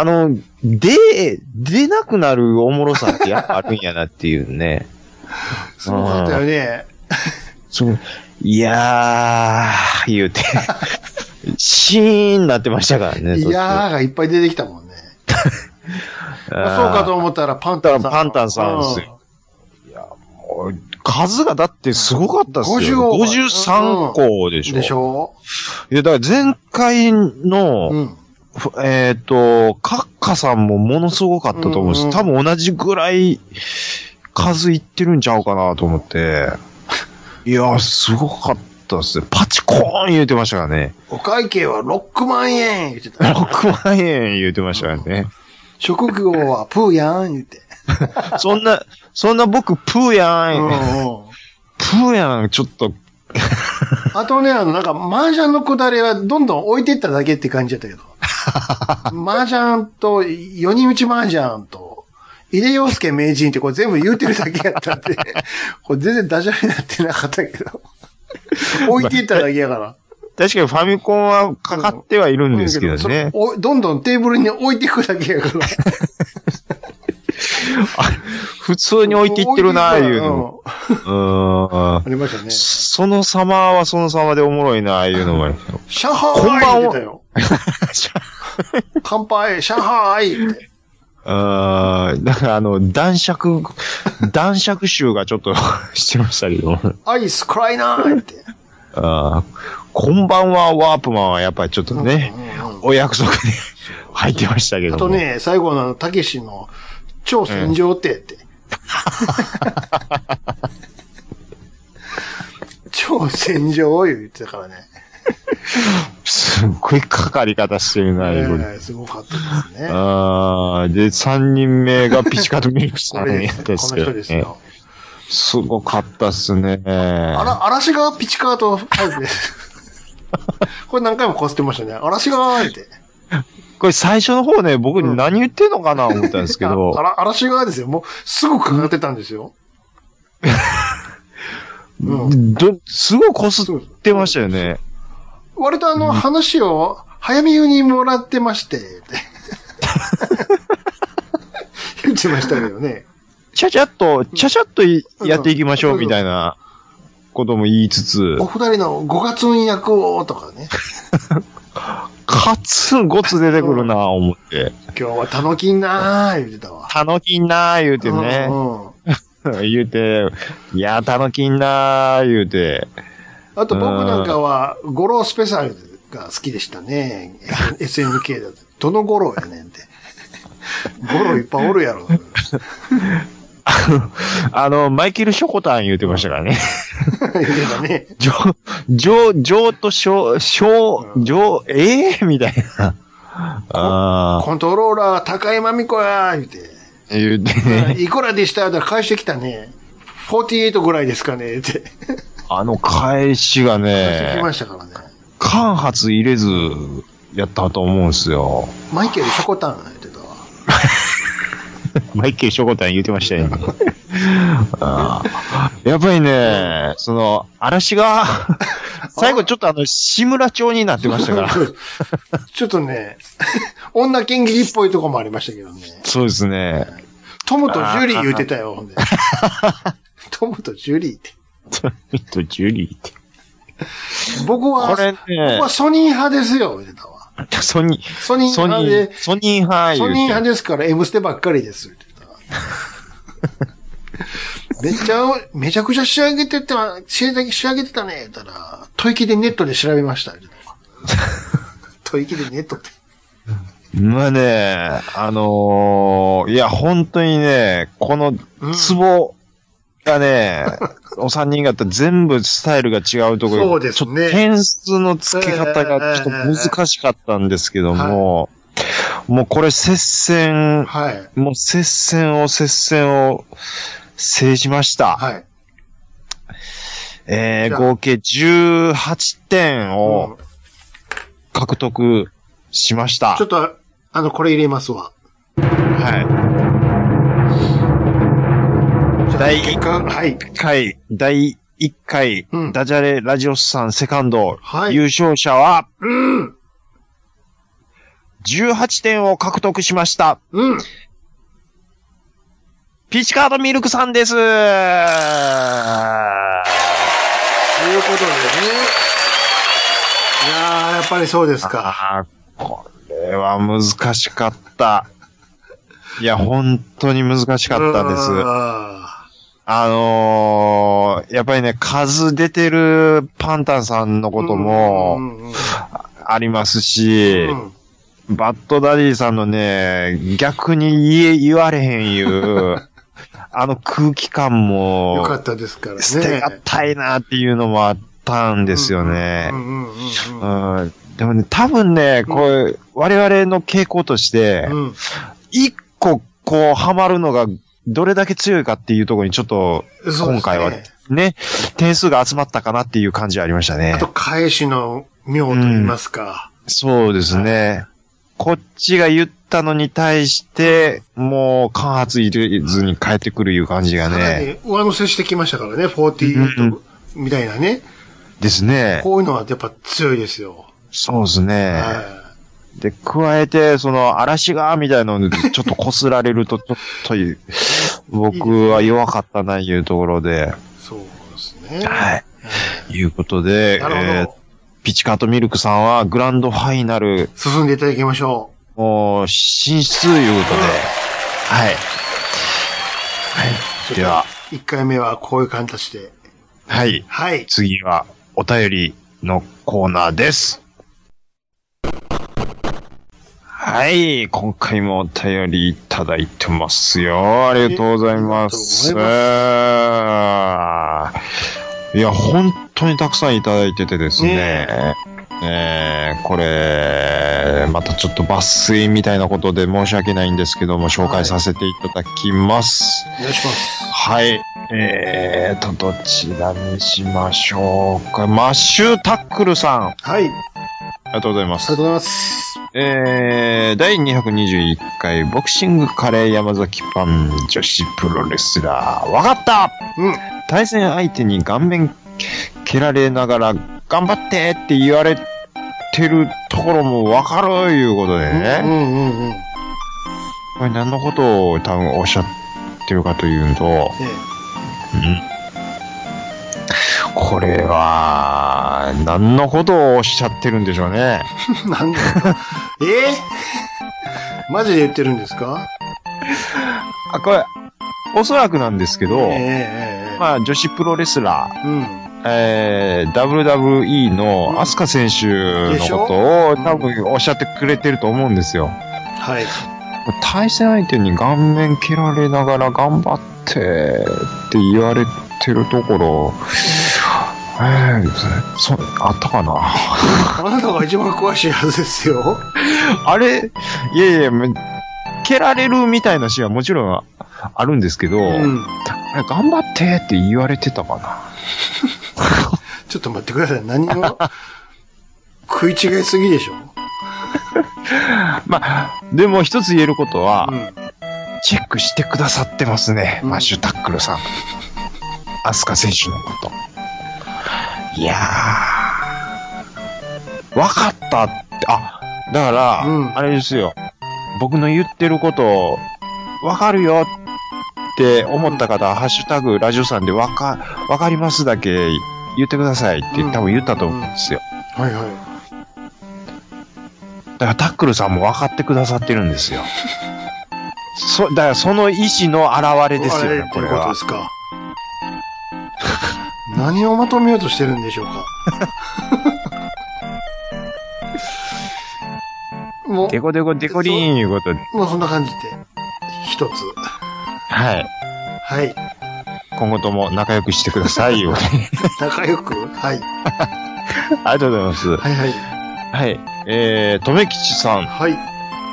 出なくなるおもろさってやっぱあるんやなっていうね。 すごかったよね。 そう。いやー、言うて、シーンなってましたからね。 いやーがいっぱい出てきたもんね。まあ、そうかと思ったらパンタンさん。 パンタンさんですよ。いや、もう、数がだってすごかったっすよ。53個でしょ。 でしょ。 いや、だから前回の、カッカさんもものすごかったと思うんです。多分同じぐらい数いってるんちゃうかなと思って。いや、すごかったっすね。パチコーン言うてましたからね。 お会計は6万円言うてた。 6万円言うてましたからね。 職業はプーやん言うて。 そんな僕プーやん。プーやん、ちょっと。 あとね、なんか、麻雀のくだりはどんどん置いていっただけって感じだったけど。麻雀と、4人打ち麻雀と、井出陽介名人ってこれ全部言うてるだけやったんで、これ全然ダジャレになってなかったけど。置いていっただけやから。 確かにファミコンはかかってはいるんですけどね。 どんどんテーブルに置いていくだけやから。 普通に置いていってるな、いうの。 ありましたね。 その様はその様でおもろいな、いうのもある。 シャッハーイこんばんは。 乾杯、シャッハーイって。 だから男爵臭がちょっとしてましたけど。 アイスクライナーって。 こんばんは、ワープマンはやっぱりちょっとね、お約束で入ってましたけど。 あとね、最後のたけしの超戦場って超戦場を言ってたからね。 すっごいかかり方してるな、 すごかったですね。 で、3人目がピチカートミルクさんやったんですけど、ね。この人ですよ。すごかったっすね。 嵐がピチカートタイプです。これ何回もこすってましたね。嵐がーって。 これ最初の方ね、僕何言ってんのかな思ったんですけど。 嵐がですよ。もうすぐかかってたんですよ。 すごいこすってましたよね。 割と話を早めにもらってまして、言ってましたけどね。 ちゃちゃっとやっていきましょうみたいなことも言いつつ。 お二人の5月運役をとかね。 カツンゴツ出てくるなぁ思って。 今日はタノキンなー言うてたわ。 タノキンなー言うてね。言うて、いや、タノキンなー言うて。 あと僕なんかは、ゴロースペシャルが好きでしたね。SNK だと。どのゴローやねんって。ゴローいっぱいおるやろ。 マイケル・ショコタン言うてましたからね。 言うてたね。 みたいな。 コントローラー高山美子や言うて。 言うてね。 いくらでしたら返してきたね。48ぐらいですかねって。 返しがね。 返してきましたからね。 間髪入れずやったと思うんですよ。 マイケル・ショコタン言ってたわ。 マイケル・ショコタン言うてましたよ、ね。やっぱりね、嵐が、最後ちょっと志村町になってましたから。 ちょっとね、女剣劇っぽいとこもありましたけどね。 そうですね。 トムとジュリー言ってたよ、ほんで。トムとジュリーって。 トムとジュリーって。 僕はソニー派ですよ、言ってたわ。ソニー派ですから、M ステばっかりです、言ってた。めちゃくちゃ仕上げてたね、言ったら、吐息でネットで調べました、言ってたわ。吐息でネットって。 まあね、いや、本当にね、このツボがね、お三人方全部スタイルが違うところ、 そうですね。 ちょっと点数の付け方がちょっと難しかったんですけども、 もうこれ接戦、はい。もう接戦を制しました。はい。合計18点を獲得しました。 ちょっと、これ入れますわ。 はい。第1回、第1回、ダジャレラジオスさんセカンド、はい、優勝者は、18点を獲得しました。ピーチカードミルクさんです。ということでね。いやー、やっぱりそうですか。 これは難しかった。いや、本当に難しかったです。やっぱりね、数出てるパンタンさんのこともありますし、バッドダディさんのね、逆に言われへんいう空気感も、 よかったですからね。 捨てがたいなっていうのもあったんですよね。でもね、多分ね、これ、我々の傾向として、一個こう、ハマるのがどれだけ強いかっていうところにちょっと、今回はね、点数が集まったかなっていう感じありましたね。 あと、返しの妙と言いますか。 そうですね。こっちが言ったのに対して、もう間髪入れずに変えてくるいう感じがね。 上乗せしてきましたからね、48みたいなね。 ですね。 こういうのはやっぱ強いですよ。 そうですね。で、加えて、嵐が、みたいなので、ちょっと擦られると、ちょっと、僕は弱かったな、いうところで。 そうですね。 はい。いうことで、ピチカートミルクさんはグランドファイナル。 進んでいただきましょう。もう、進出いうことで。はい。はい。では。 1回目はこういう形で。 はい。はい。次は、お便りのコーナーです。はい。今回もお便りいただいてますよ。ありがとうございます。いや、本当にたくさんいただいててですね。これ、またちょっと抜粋みたいなことで申し訳ないんですけども、紹介させていただきます。 お願いします。 はい。どちらにしましょうか。マッシュタックルさん。 はい。 ありがとうございます。 ありがとうございます。 第221回ボクシングカレー山崎パン女子プロレスラー。わかった、対戦相手に顔面蹴られながら頑張ってって言われてるところもわかるいうことでね。これ何のことを多分おっしゃってるかというと、これは、何のことをおっしゃってるんでしょうね。 何ですかマジで言ってるんですか？ これ、おそらくなんですけど、まあ、女子プロレスラー、WWE のアスカ選手のことを多分おっしゃってくれてると思うんですよ。 はい。 対戦相手に顔面蹴られながら頑張ってって言われてるところ、あったかなあなたが一番詳しいはずですよ。 あれ、いやいや、蹴られるみたいなシーンはもちろんあるんですけど、頑張ってって言われてたかな。 ちょっと待ってください。何を食い違いすぎでしょ。 まあ、でも一つ言えることは、チェックしてくださってますね、マッシュタックルさん。アスカ選手のこと。いやー、わかったって、だから、あれですよ。僕の言ってること、わかるよって思った方は、ハッシュタグラジオさんでわかりますだけ言ってくださいって多分言ったと思うんですよ。 はいはい。 だからタックルさんも分かってくださってるんですよ。だからその意思の表れですよね、これは。 ということですか。何をまとめようとしてるんでしょうか。 もうデコデコデコリーンいうことで。 もうそんな感じで、一つ。 はい。 はい。 今後とも仲良くしてくださいよ。 仲良く？はい。 ありがとうございます。 はいはい。 はい。とめきちさん。 はい。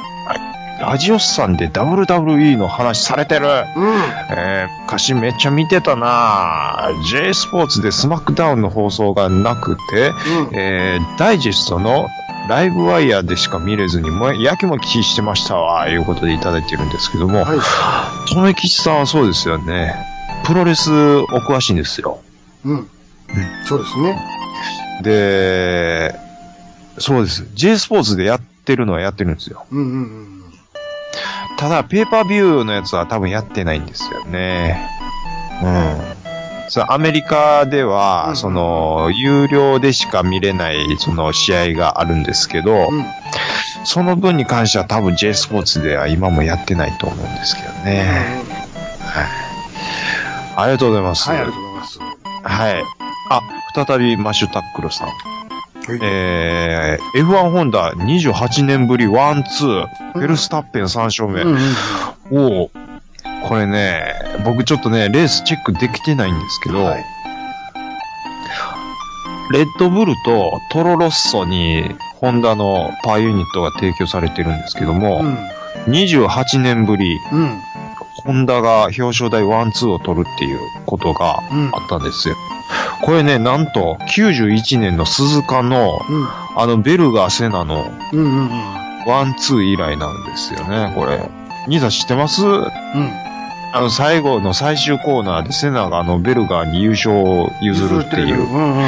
ラジオスさんで WWE の話されてる。昔めっちゃ見てたな J スポーツでスマックダウンの放送がなくて、ダイジェストのライブワイヤーでしか見れずに、やきもきしてましたわ、いうことでいただいてるんですけども、とめきちさんはそうですよね。プロレスお詳しいんですよ。 そうですね。 で、そうです。J スポーツでやってるのはやってるんですよ。ただ、ペーパービューのやつは多分やってないんですよね。アメリカでは、有料でしか見れない、試合があるんですけど、その分に関しては多分 J スポーツでは今もやってないと思うんですけどね。ありがとうございます。 はい、ありがとうございます。 はい。再びマッシュタックルさん。F1 ホンダ28年ぶりワンツー、フェルスタッペン3勝目。これね、僕ちょっとね、レースチェックできてないんですけど、レッドブルとトロロッソにホンダのパワーユニットが提供されてるんですけども、28年ぶり、ホンダが表彰台ワンツーを取るっていうことがあったんですよ。これね、なんと91年の鈴鹿の、ベルガーセナのワンツー以来なんですよね、これ。兄さん知ってます？最後の最終コーナーでセナがベルガーに優勝を譲るっていう。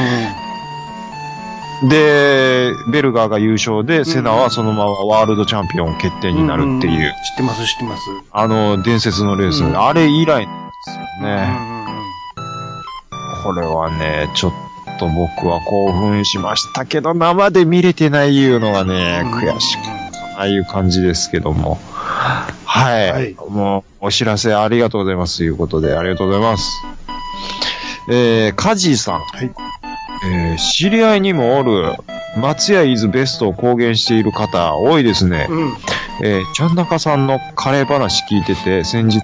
で、ベルガーが優勝で、セナはそのままワールドチャンピオン決定になるっていう。 知ってます、知ってます。 伝説のレース。あれ以来なんですよね。これはね、ちょっと僕は興奮しましたけど、生で見れてないいうのがね、悔しく、ああいう感じですけども。はい。もう、お知らせありがとうございます。ということで、ありがとうございます。カジーさん。知り合いにもおる、松屋イズベストを公言している方、多いですね。ちゃんなかさんのカレー話聞いてて、先日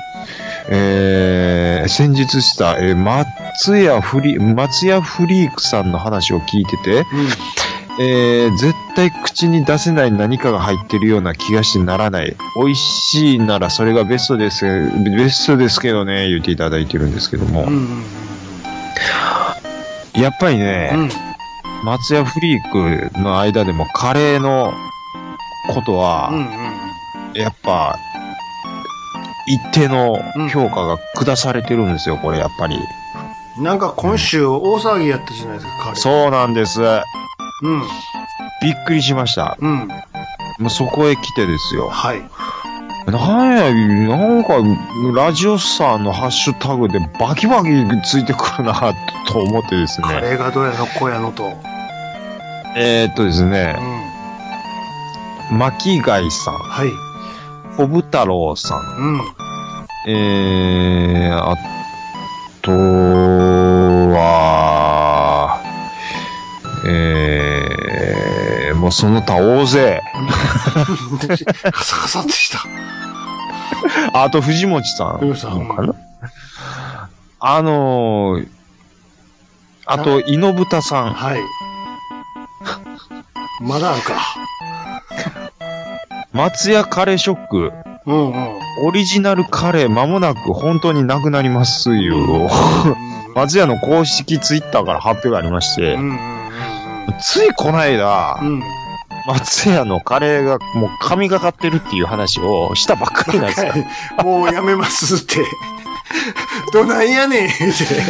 した、松屋フリークさんの話を聞いてて、絶対口に出せない何かが入ってるような気がしてならない。美味しいならそれがベストですけどね、言っていただいてるんですけども。やっぱりね、松屋フリークの間でもカレーのことは、やっぱ、一定の評価が下されてるんですよ、これやっぱり。 なんか今週大騒ぎやったじゃないですか、カレー。 そうなんです。びっくりしました。もうそこへ来てですよ。なんか、ラジオさんのハッシュタグでバキバキついてくるな、と思ってですね。 カレーがどうやのこうやのと。 ですね。巻貝さん。小太郎さん。あとは、もうその他大勢。 カサカサってした。 あと藤本さん。かな。あと、イノブタさん。 まだあるか。 松屋カレーショック。オリジナルカレー間もなく本当になくなりますよ。松屋の公式ツイッターから発表がありまして、ついこの間、松屋のカレーがもう神がかってるっていう話をしたばっかりなんですよ。 もうやめますって。どないやねんって。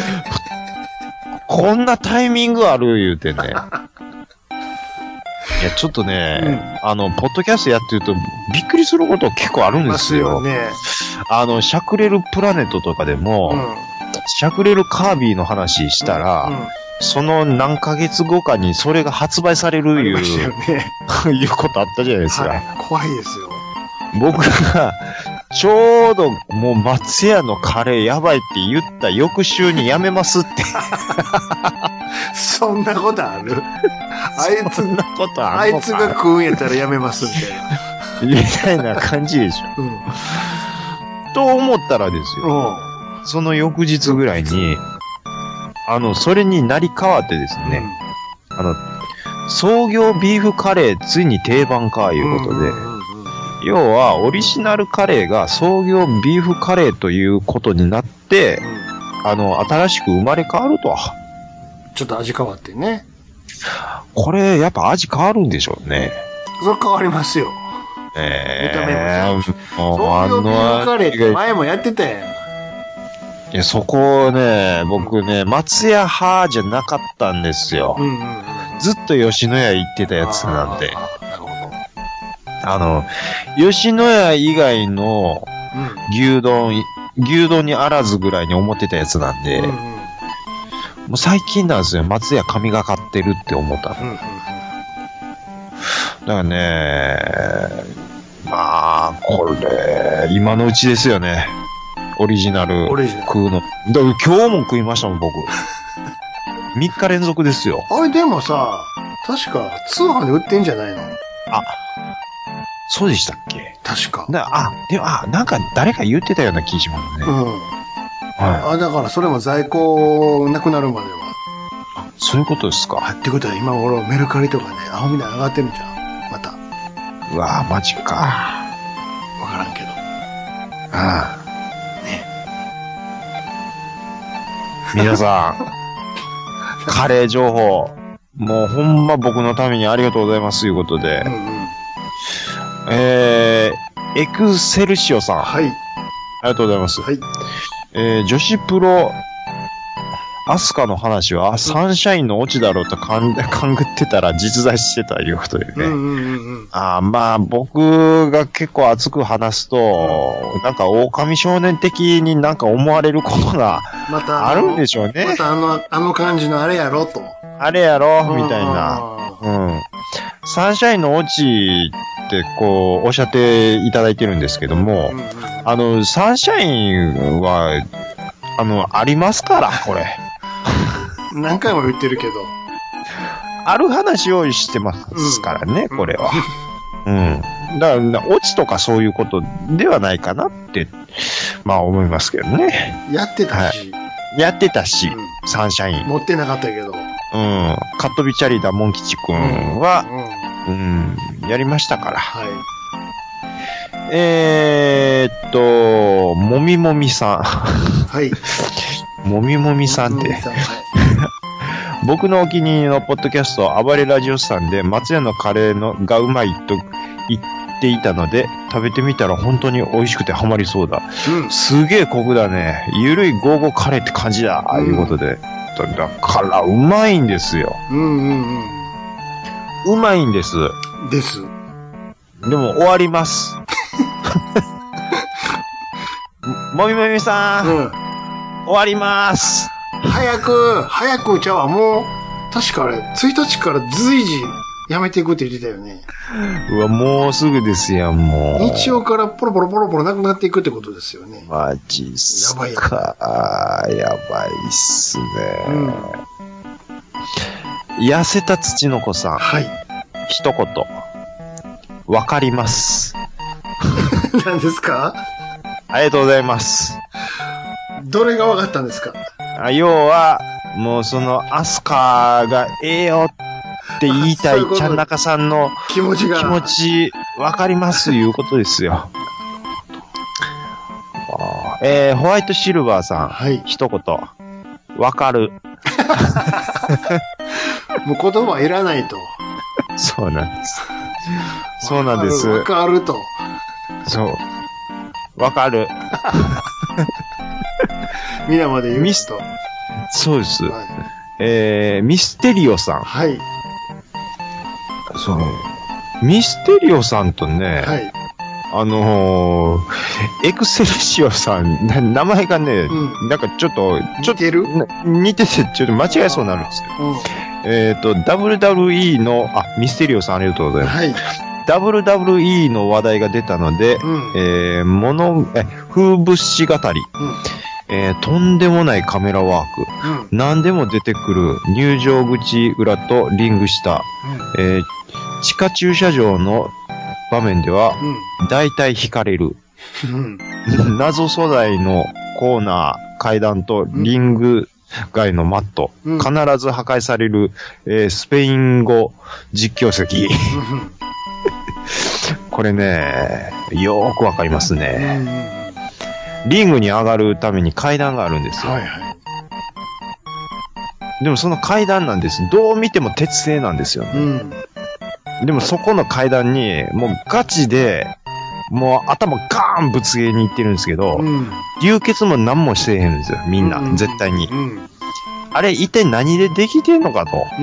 こんなタイミングある言うてね。いや、ちょっとね、ポッドキャストやってるとびっくりすること結構あるんですよ。シャクレルプラネットとかでも、シャクレルカービィの話したら、その何ヶ月後かにそれが発売されるいう、いうことあったじゃないですか。 怖いですよ。 僕が、ちょうどもう松屋のカレーやばいって言った翌週にやめますって。 そんなことある？ そんなことある？あいつが食うんやったらやめますみたいな感じでしょ。と思ったらですよ。その翌日ぐらいに、それになり変わってですね、創業ビーフカレーついに定番かいうことで、 要は、オリジナルカレーが創業ビーフカレーということになって、新しく生まれ変わると。 ちょっと味変わってね。 これ、やっぱ味変わるんでしょうね。 それ変わりますよ。見た目も。創業ビーフカレーって前もやってたやん。 いや、そこね、僕ね、松屋派じゃなかったんですよ。ずっと吉野家行ってたやつなんで。吉野家以外の牛丼にあらずぐらいに思ってたやつなんで、もう最近なんですよ、松屋神がかってるって思ったの。だからね、まあ、これ、今のうちですよね。オリジナル食うの。だから今日も食いましたもん、僕。3日連続ですよ。 あれでもさ、確か通販で売ってんじゃないの？ あ、そうでしたっけ？ 確か。 なんか誰か言ってたような気しますね。 はい。だからそれも在庫なくなるまでは。 そういうことですか。 ってことは今頃メルカリとかね、アホみたいに上がってるんじゃん。また。 うわぁ、マジか。 わからんけど。 ああ。ね。皆さん、カレー情報、もうほんま僕のためにありがとうございますということで、エクセルシオさん。 はい。 ありがとうございます。 はい。 女子プロ、アスカの話は、サンシャインのオチだろうと勘ぐってたら実在してたいうことでね。まあ、僕が結構熱く話すと、なんか狼少年的になんか思われることがあるんでしょうね。 またあの感じのあれやろと。 あれやろみたいな。サンシャインのオチってこう、おっしゃっていただいてるんですけども、サンシャインは、ありますから、これ。 何回も言ってるけど。 ある話をしてますからね、これは。だから、オチとかそういうことではないかなって、まあ思いますけどね。 やってたし。 やってたし、サンシャイン。 持ってなかったけど。 カットビチャリダモン吉くんは、やりましたから。 はい。 もみもみさん。 はい。 もみもみさんって。僕のお気に入りのポッドキャスト、暴れラジオさんで松屋のカレーがうまいと言っていたので、食べてみたら本当に美味しくてハマりそうだ。すげえコクだね。ゆるいゴーゴーカレーって感じだ。いうことで。だからうまいんですよ。うまいんです。 です。 でも終わります。もみもみさん。終わります。 早くちゃうわ。もう、確かあれ、1日から随時やめていくって言ってたよね。 うわ、もうすぐですやん、もう。 日曜からポロポロなくなっていくってことですよね。 マジっすか。やばいっすね。痩せた土の子さん。 はい。 一言。わかります。 何ですか？ ありがとうございます。 どれが分かったんですか？ 要は、もうその、アスカがええよって言いたいちゃん中さんの気持ち、わかりますいうことですよ。ホワイトシルバーさん。 はい。 一言。わかる。 もう言葉いらないと。 そうなんです。そうなんです。 わかると。 そう。わかる。 皆まで言うと。 そうです。ミステリオさん。 はい。 そう。ミステリオさんとね、 はい。 エクセルシオさん、名前がね、なんかちょっと似てる？似てて、ちょっと間違えそうになるんですよ。WWE の、ミステリオさんありがとうございます。はい。WWE の話題が出たので、風物詩語り、とんでもないカメラワーク、何でも出てくる入場口裏とリング下、地下駐車場の場面では、大体惹かれる。謎素材のコーナー、階段とリング外のマット、必ず破壊される、スペイン語実況席。 これね、よーくわかりますね。リングに上がるために階段があるんですよ。はいはい。でもその階段なんです。どう見ても鉄製なんですよね。でもそこの階段に、もうガチで、もう頭ガーンぶつけに行ってるんですけど、流血も何もしてへんんですよ、みんな、絶対に。あれ、一体何でできてんのかと。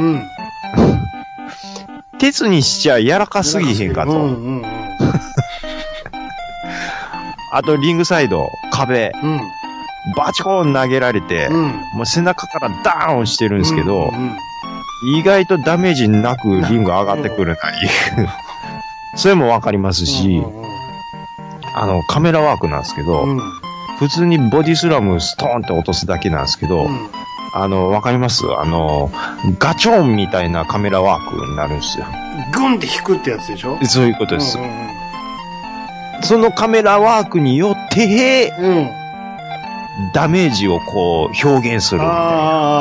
鉄にしちゃ柔らかすぎへんかと。あと、リングサイド、壁、バチコーン投げられて、もう背中からダーンしてるんですけど、意外とダメージなくリング上がってくるなり、それもわかりますし、カメラワークなんですけど、普通にボディスラムストーンって落とすだけなんですけど、わかります？ガチョンみたいなカメラワークになるんですよ。 グンって引くってやつでしょ？ そういうことです。そのカメラワークによって、ダメージをこう表現するみたいな。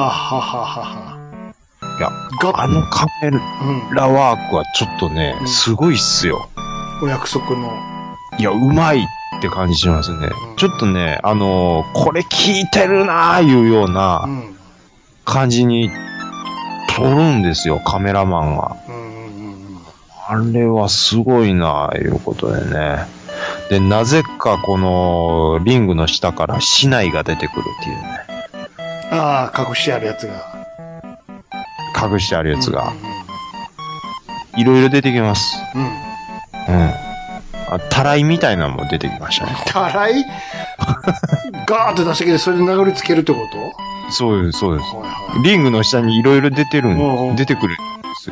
いや、カメラワークはちょっとね、すごいっすよ。 お約束の。 いや、うまいって感じしますね。ちょっとね、これ聞いてるなーいうような感じに撮るんですよ、カメラマンが。あれはすごいなーいうことでね。で、なぜかこのリングの下から竹刀が出てくるっていうね。 ああ、隠してあるやつが。 隠してあるやつが。いろいろ出てきます。たらいみたいなのも出てきましたね。 たらいガーッと出したけど、それで殴りつけるってこと？ そうです、そうです。リングの下にいろいろ出てくるんですよ。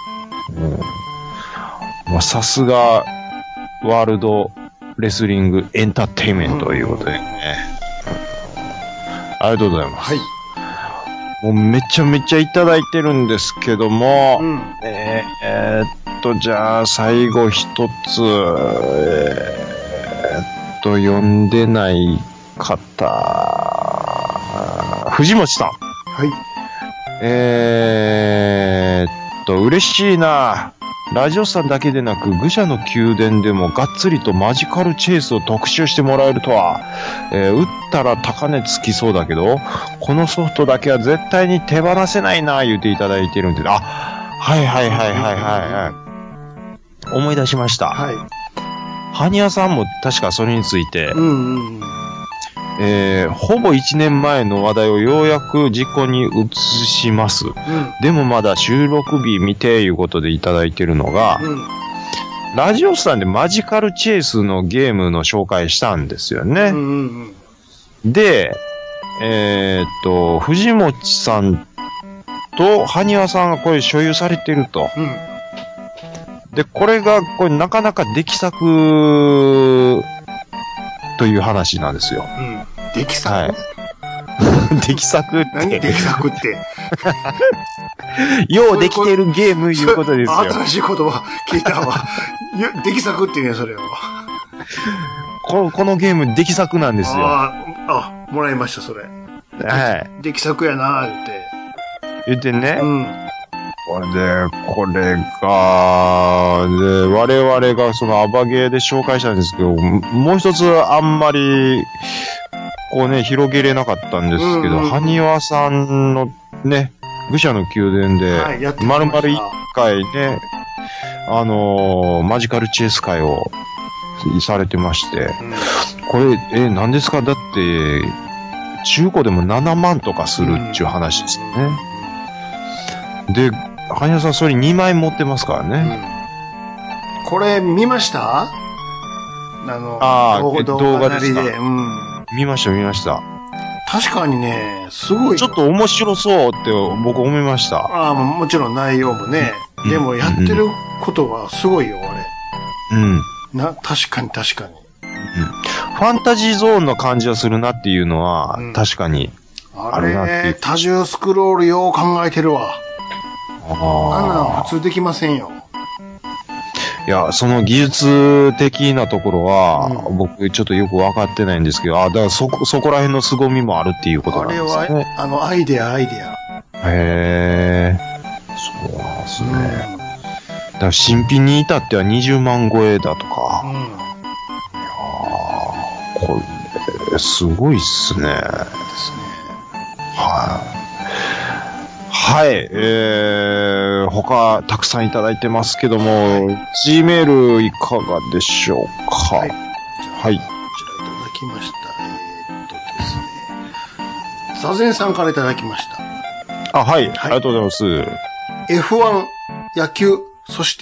まあ、さすが、ワールドレスリングエンターテイメントということでね。ありがとうございます。はい。もうめちゃめちゃいただいてるんですけども、じゃあ最後一つ、読んでない方、藤本さん。はい。嬉しいな。ラジオさんだけでなく、愚者の宮殿でもがっつりとマジカルチェイスを特集してもらえるとは、打ったら高値つきそうだけど、このソフトだけは絶対に手放せないな、言っていただいてるんで、はい。思い出しました。はい。ハニヤさんも確かそれについて、ほぼ1年前の話題をようやく実行に移します。でもまだ収録日見ていうことでいただいてるのが、ラジオスさんでマジカルチェイスのゲームの紹介したんですよね。で、藤本さんとハニワさんがこれ所有されてると。で、これが、なかなか出来作という話なんですよ。 出来作？はい。 出来作って。 何出来作って。 ようできてるゲームいうことですよ。 新しい言葉聞いたわ。出来作ってね、それを。 このゲーム出来作なんですよ。 もらいました、それ。 はい。 出来作やな、 言ってね。これが、我々がそのアバゲーで紹介したんですけど、もう一つあんまり、広げれなかったんですけど、ハニワさんのね、愚者の宮殿で、丸々一回ね、マジカルチェイス会をされてまして、これ、何ですか？だって、中古でも7万とかするっていう話ですね。で、ハニワさんそれ2枚持ってますからね。 これ見ました？ 動画ですか？見ました。 確かにね、すごい。 ちょっと面白そうって僕思いました。 もちろん内容もね。でもやってることはすごいよ、あれ。確かに。ファンタジーゾーンの感じはするなっていうのは、確かに。 あれ、多重スクロールよう考えてるわ。あんなん普通できませんよ。 いや、その技術的なところは、僕ちょっとよくわかってないんですけど、だからそこら辺の凄みもあるっていうことなんですね。 あれは、アイデア。 へー。そうなんですね。 だから新品に至っては20万超えだとか。いやこれ、すごいっすね。ですね。はい。他、たくさんいただいてますけども、G メールいかがでしょうか。はい。はい。 こちらいただきました。ですね。座禅さんからいただきました。 はい。ありがとうございます。 F1、野球、そして、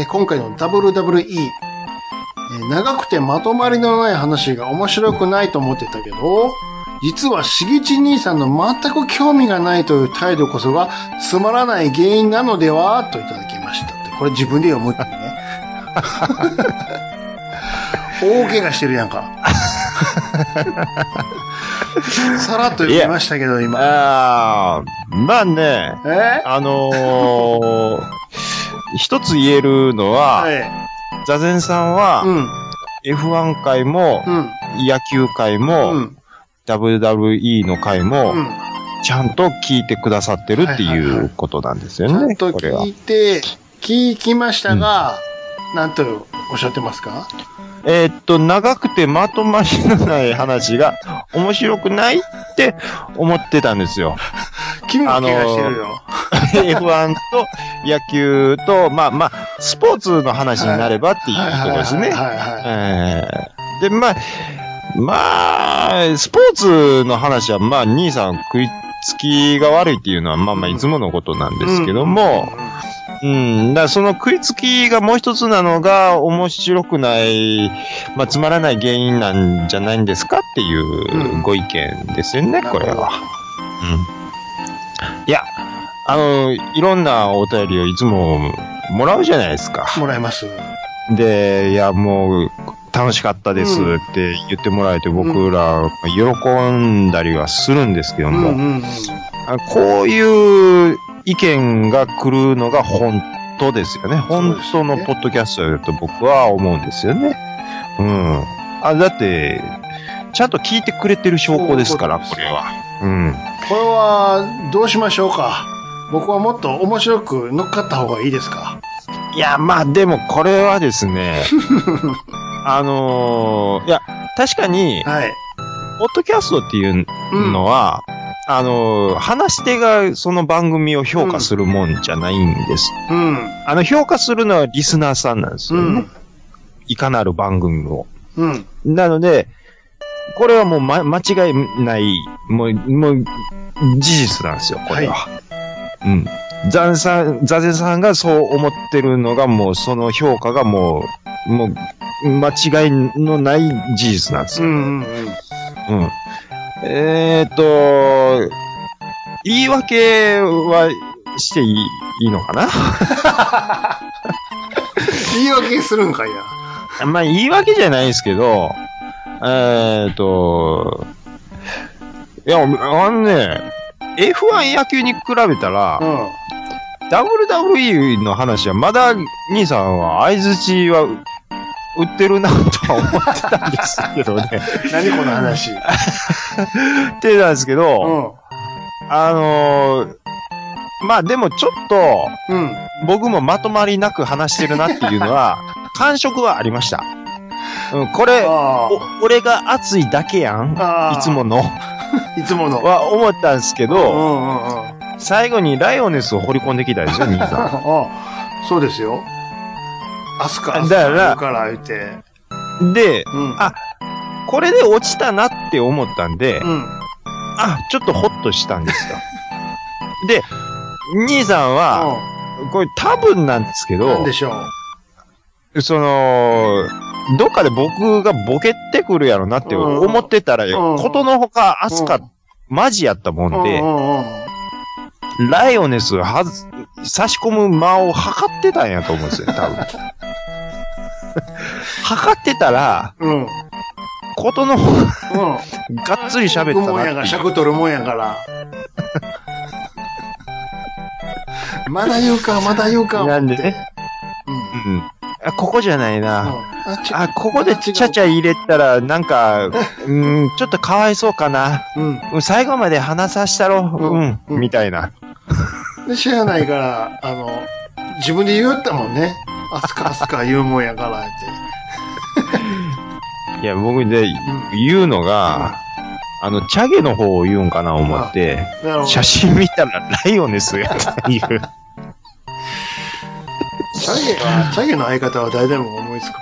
今回の WWE、長くてまとまりのない話が面白くないと思ってたけど、実はしげち兄さんの全く興味がないという態度こそがつまらない原因なのではといただきました。これ自分で読むってね。大怪我してるやんか。さらっと言いましたけど、今。 まあね、一つ言えるのは、座禅さんは、F1 回も、野球回も、WWE の回も、ちゃんと聞いてくださってるっていうことなんですよね。 ちゃんと聞きましたが、なんとおっしゃってますか？ 長くてまとまりのない話が面白くないって思ってたんですよ。 君も怪我してるよ。 F1 と野球と、まあ、スポーツの話になればっていうことですね。で、まあ、スポーツの話は、兄さん食いつきが悪いっていうのは、いつものことなんですけども、だからその食いつきがもう一つなのが面白くない、つまらない原因なんじゃないんですかっていうご意見ですよね、これは。いや、いろんなお便りをいつももらうじゃないですか。 もらいます。 で、いや、もう、楽しかったですって言ってもらえて、僕ら喜んだりはするんですけども、こういう意見が来るのが本当ですよね。本当のポッドキャストだと僕は思うんですよね。だって、ちゃんと聞いてくれてる証拠ですから、これは。 これは、どうしましょうか。僕はもっと面白く乗っかった方がいいですか。 いや、でもこれはですね、いや、確かに、ポッドキャストっていうのは、話し手がその番組を評価するもんじゃないんです。評価するのはリスナーさんなんですよね。いかなる番組を。なので、これはもう間違いない、もう事実なんですよ、これは。座禅さんがそう思ってるのがもうその評価がもう間違いのない事実なんですよ。言い訳はしていいのかな言い訳するんかいな。言い訳じゃないですけど、いや、F1 野球に比べたら、WWE の話はまだ兄さんは相槌は売ってるなとは思ってたんですけどね。 何この話。 ってなんですけど、でもちょっと、僕もまとまりなく話してるなっていうのは、感触はありました。これ、俺が熱いだけやん。いつもの。 いつもの。 は思ったんですけど、最後にライオネスを掘り込んできたでしょ、兄さん。 そうですよ。アスカから言って。 で、これで落ちたなって思ったんで、ちょっとホッとしたんですよ。で、兄さんは、これ多分なんですけど、 なんでしょう。どっかで僕がボケてくるやろなって思ってたらよ、ことのほかアスカ、マジやったもんで、ライオネス差し込む間を測ってたんやと思うんですよ、多分。測ってたら、ことのほか、がっつり喋ったなっていう。 尺取るもんやから。まだ言うか。 なんでね。ここじゃないな。ここでちゃちゃ入れたら、なんか、ちょっとかわいそうかな。最後まで話さしたろ。みたいな。 で、知らないから、 自分で言ったもんね。アスカ言うもんやからって。 いや、僕で言うのが、チャゲの方を言うんかな思って、写真見たらライオネスやっていう。 チャゲの相方は誰でも思いつくから。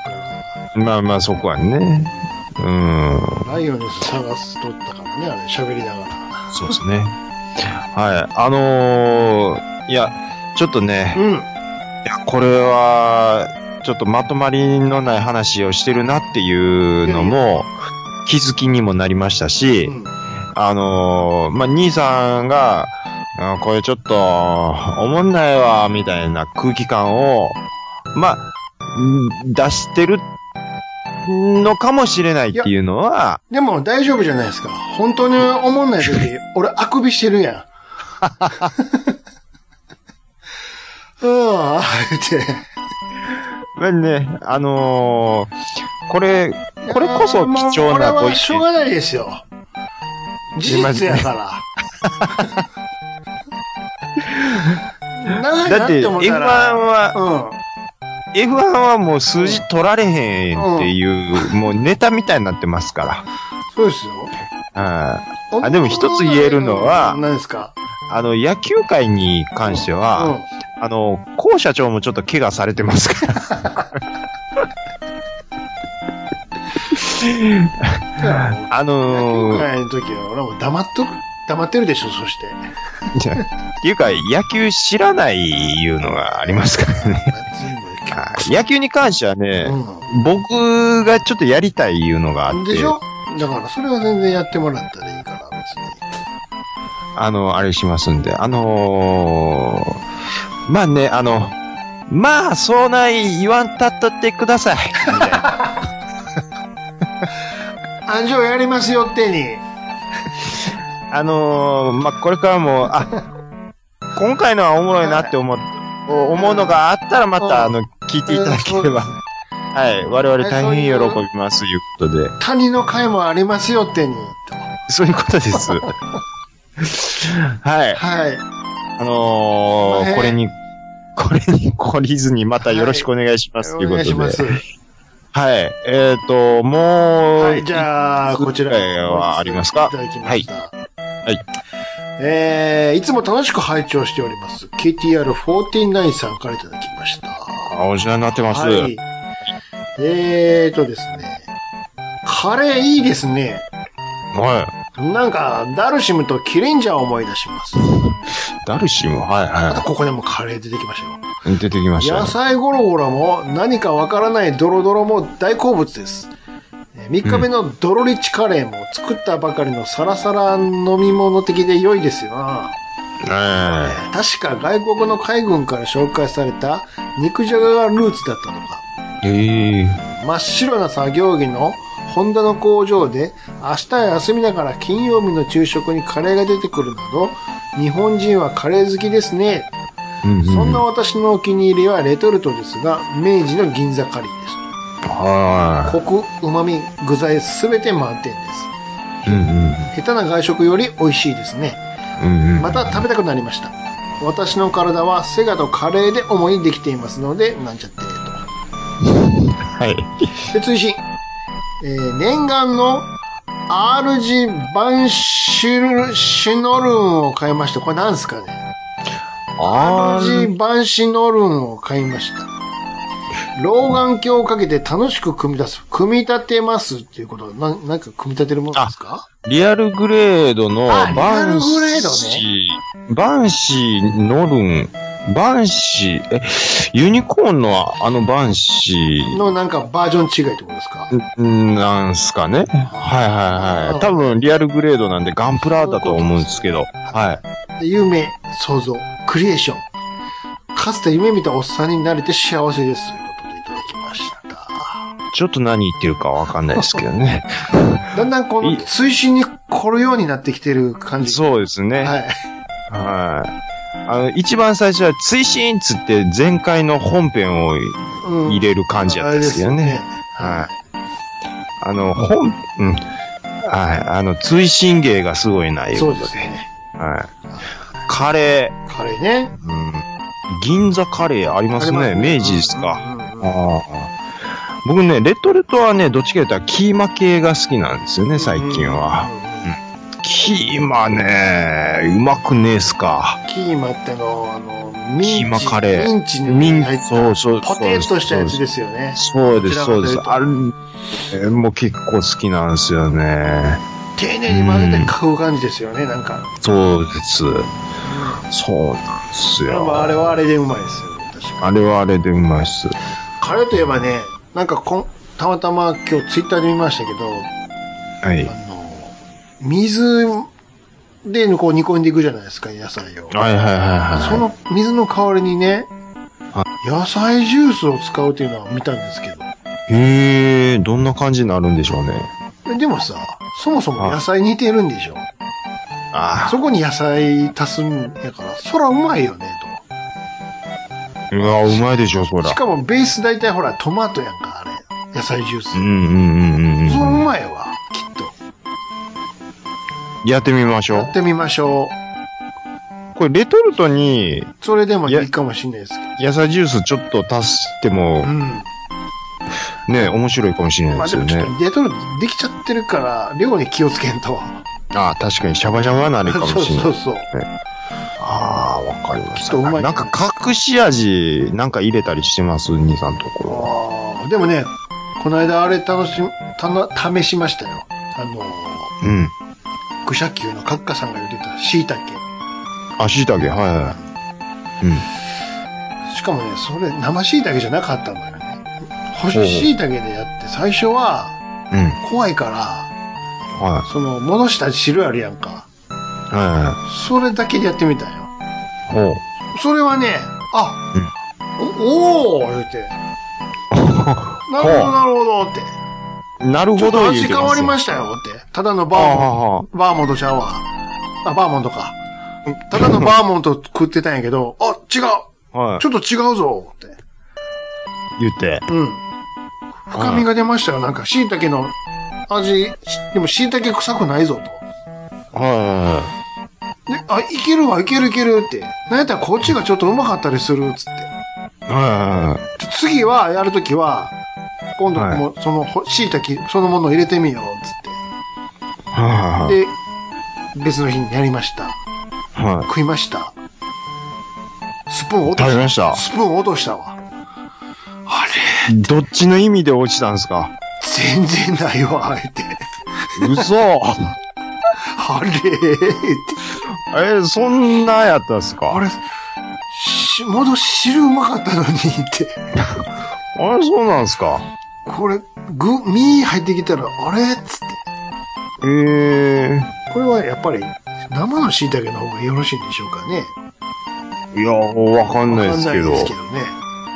まあまあ、そこはね。 ライオネス探すとったからね、あれ、喋りながら。 そうですね。はい。いや、ちょっとね、いや、これは、ちょっとまとまりのない話をしてるなっていうのも、気づきにもなりましたし、兄さんが、これちょっと、おもんないわ、みたいな空気感を、出してるのかもしれないっていうのは。 でも大丈夫じゃないですか。本当におもんない時、俺あくびしてるやん。言って。 ね、これこそ貴重なこれはしょうがないですよ。事実やから。 だって F1 はもう数字取られへんっていう、もうネタみたいになってますから。 そうですよ。 でも一つ言えるのは、 何ですか？ 野球界に関しては、高社長もちょっと怪我されてますから。 野球界の時は俺も黙ってるでしょ、そして。 っていうか、野球知らないいうのがありますからね。野球に関してはね、僕がちょっとやりたいいうのがあって。 でしょ？だからそれは全然やってもらったらいいから、別に。 あれしますんで。まあね、そうない言わんたっとってください。みたいな。 安城やりますよってに。 これからも、今回のはおもろいなって思うのがあったらまた、聞いていただければ。はい。我々大変喜びます、いうことで。 谷の会もありますよってに。 そういうことです。はい。 はい。 これに懲りずにまたよろしくお願いします、ということで。お願いします。はい。もう、はい、 じゃあ、こちらはありますか？ いただきました。はい。いつも楽しく拝聴しております。KTR49 さんからいただきました。 お世話になってます。はい。 ですね。カレーいいですね。 はい。 なんか、ダルシムとキリンジャーを思い出します。 ダルシム？はいはい。 ここでもカレー出てきましたよ。 出てきました、 野菜ゴロゴロも何かわからないドロドロも大好物です。3日目のドロリッチカレーも作ったばかりのサラサラ飲み物的で良いですよな。確か外国の海軍から紹介された肉じゃががルーツだったのか。真っ白な作業着のホンダの工場で明日休みながら金曜日の昼食にカレーが出てくるなど、日本人はカレー好きですね。そんな私のお気に入りはレトルトですが、明治の銀座カリーです。コク、旨味、具材すべて満点です。下手な外食より美味しいですね。また食べたくなりました。私の体はセガとカレーで主にできていますので、なんちゃってと。 はい。 で、追伸。念願の RG バンシュノルンを買いました。これ何ですかね？ RG バンシュノルンを買いました。老眼鏡をかけて楽しく組み立てますっていうことは、なんか組み立てるものですか？ リアルグレードのバンシーノルン、バンシー、ユニコーンのバンシーのなんかバージョン違いってことですか？ なんすかね。はい。多分リアルグレードなんでガンプラだと思うんですけど。はい。 夢、創造、クリエーション。かつて夢見たおっさんになれて幸せです。 ちょっと何言ってるかわかんないですけどね。 だんだんこの追伸に来るようになってきてる感じ。 そうですね。はい。一番最初は追伸つって前回の本編を入れる感じだったんですよね。はい。はい。追伸芸がすごいな、 そうですね。 はい。カレーね。 銀座カレーありますね。明治ですか。僕ね、レトルトはね、どっちか言ったらキーマ系が好きなんですよね、最近は。キーマね、うまくねえっすか。 キーマってキーマカレー。 ミンチに入った。 そう。 ポテッとしたやつですよね。 そうです。あれ、もう結構好きなんですよね。 丁寧に混ぜて買う感じですよね、なんか。 そうです。そうなんですよ。 あれはあれでうまいですよね、確かに。 あれはあれでうまいっす。 カレーといえばね、なんかたまたま今日ツイッターで見ましたけど、 はい。 水でこう煮込んでいくじゃないですか、野菜を。 はい。 その水の代わりにね、野菜ジュースを使うっていうのは見たんですけど。 へえ、どんな感じになるんでしょうね。 でもさ、そもそも野菜煮てるんでしょ。そこに野菜足すんやから、そらうまいよね、 と。うわ、うまいでしょ、そら。 しかもベース大体ほら、トマトやんか、あれ。野菜ジュース。それうまいわ、きっと。 やってみましょう。 やってみましょう。これ、レトルトに、 それでもいいかもしれないですけど。野菜ジュースちょっと足しても、ね、面白いかもしれないですよね。 まあでもちょっとレトルトできちゃってるから、量に気をつけんと。 ああ、確かにシャバシャバなるかもしれない。 そう。 ああ、わかりました。なんか隠し味、なんか入れたりしてます兄さんのところ。 でもね、この間あれ試しましたよ。愚者級のカッカさんが言ってた椎茸。 椎茸、はい。 しかもね、それ生椎茸じゃなかったんだよね。干し椎茸でやって、最初は、怖いから、戻した汁あるやんか。それだけでやってみたんよ。それはね、おー言うて。なるほどって。 なるほど。 味変わりましたよって。ただのバーモントちゃうわ。バーモントか。ただのバーモント食ってたんやけど、違う。ちょっと違うぞって。 言って。 深みが出ましたよ。なんか椎茸の味、でも椎茸臭くないぞと。で、いけるわ、いけるって。なんやったらこっちがちょっとうまかったりする、つって。次は、やるときは、今度もその椎茸そのものを入れてみよう、つって。で、別の日にやりました。食いました。スプーン落としたわ。あれどっちの意味で落ちたんですか？ 全然ないわ、あえて。 嘘あれそんなやったんすか？ あれ、汁うまかったのにって。 そうなんすか？ これ、身入ってきたら、あれっつって。これはやっぱり、生の椎茸の方がよろしいんでしょうかね。 いや、わかんないですけど。 わかんないですけどね。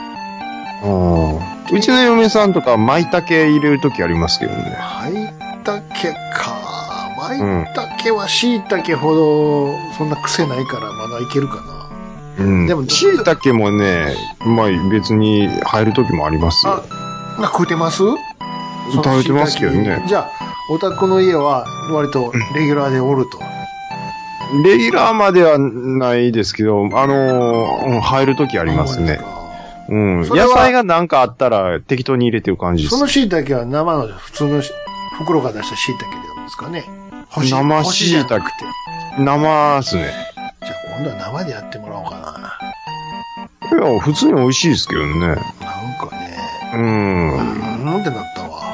うちの嫁さんとか、舞茸入れるときありますけどね。 舞茸か。舞茸は椎茸ほど、そんな癖ないから、まだいけるかな。 でも、椎茸もね、別に入るときもありますよ。 食うてます？ 食べてますけどね。 じゃあ、お宅の家は、割と、レギュラーでおると。 レギュラーまではないですけど、入るときありますね。野菜がなんかあったら適当に入れてる感じです。 その椎茸は生の普通の袋から出した椎茸なんですかね。 生椎茸って。生っすね。 じゃあ今度は生でやってもらおうかな。 いや、普通に美味しいですけどね。なんかね。 ってなったわ。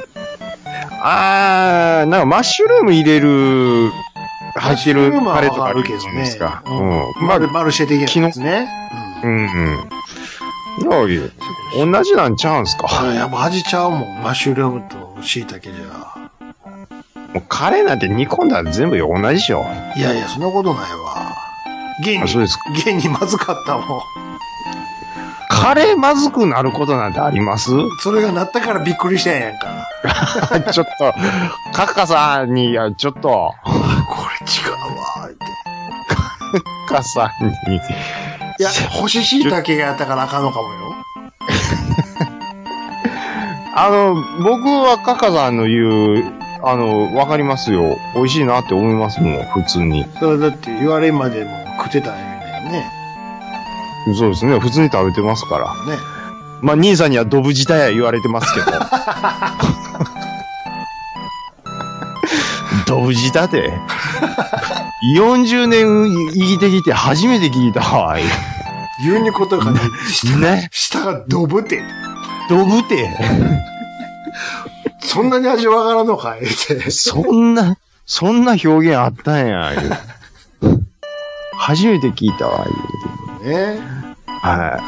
なんかマッシュルーム入れる、入ってるカレーとかあるじゃないですか。 マルシェ的なやつね。 いや、同じなんちゃうんすか？ やっぱ味ちゃうもん。マッシュルームと椎茸じゃ。 もうカレーなんて煮込んだら全部同じでしょ。 いやいや、そんなことないわ。現にまずかったもん。 カレーまずくなることなんてあります？ それがなったからびっくりしたんやんか。 ちょっと、カッカさんに、ちょっと。これ違うわ、って。 カッカさんに。 いや、干し椎茸がやったからあかんのかもよ。 僕はカッカさんの言う、わかりますよ。美味しいなって思いますもん、普通に。 それだって言われんまでも食ってたんやね。 そうですね。普通に食べてますから。 ね。 まあ、兄さんにはドブ自体は言われてますけど。ドブ舌で。40年生きてきて初めて聞いたわ。 言うにことがね、下がドブて。 ドブて。 そんなに味わからんのかいって。 そんな表現あったんや。初めて聞いたわ。 ね。 はい。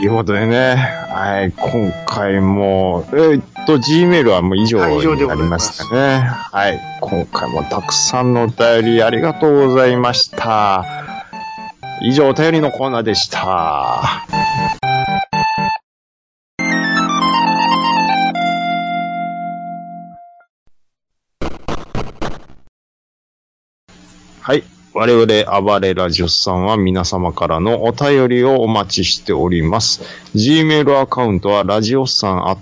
いうことでね。はい。今回も、Gmail はもう以上になりますかね。はい。今回もたくさんのお便りありがとうございました。以上、お便りのコーナーでした。はい。我々、暴れラジオさんは皆様からのお便りをお待ちしております。Gmail アカウントは、ラジオさん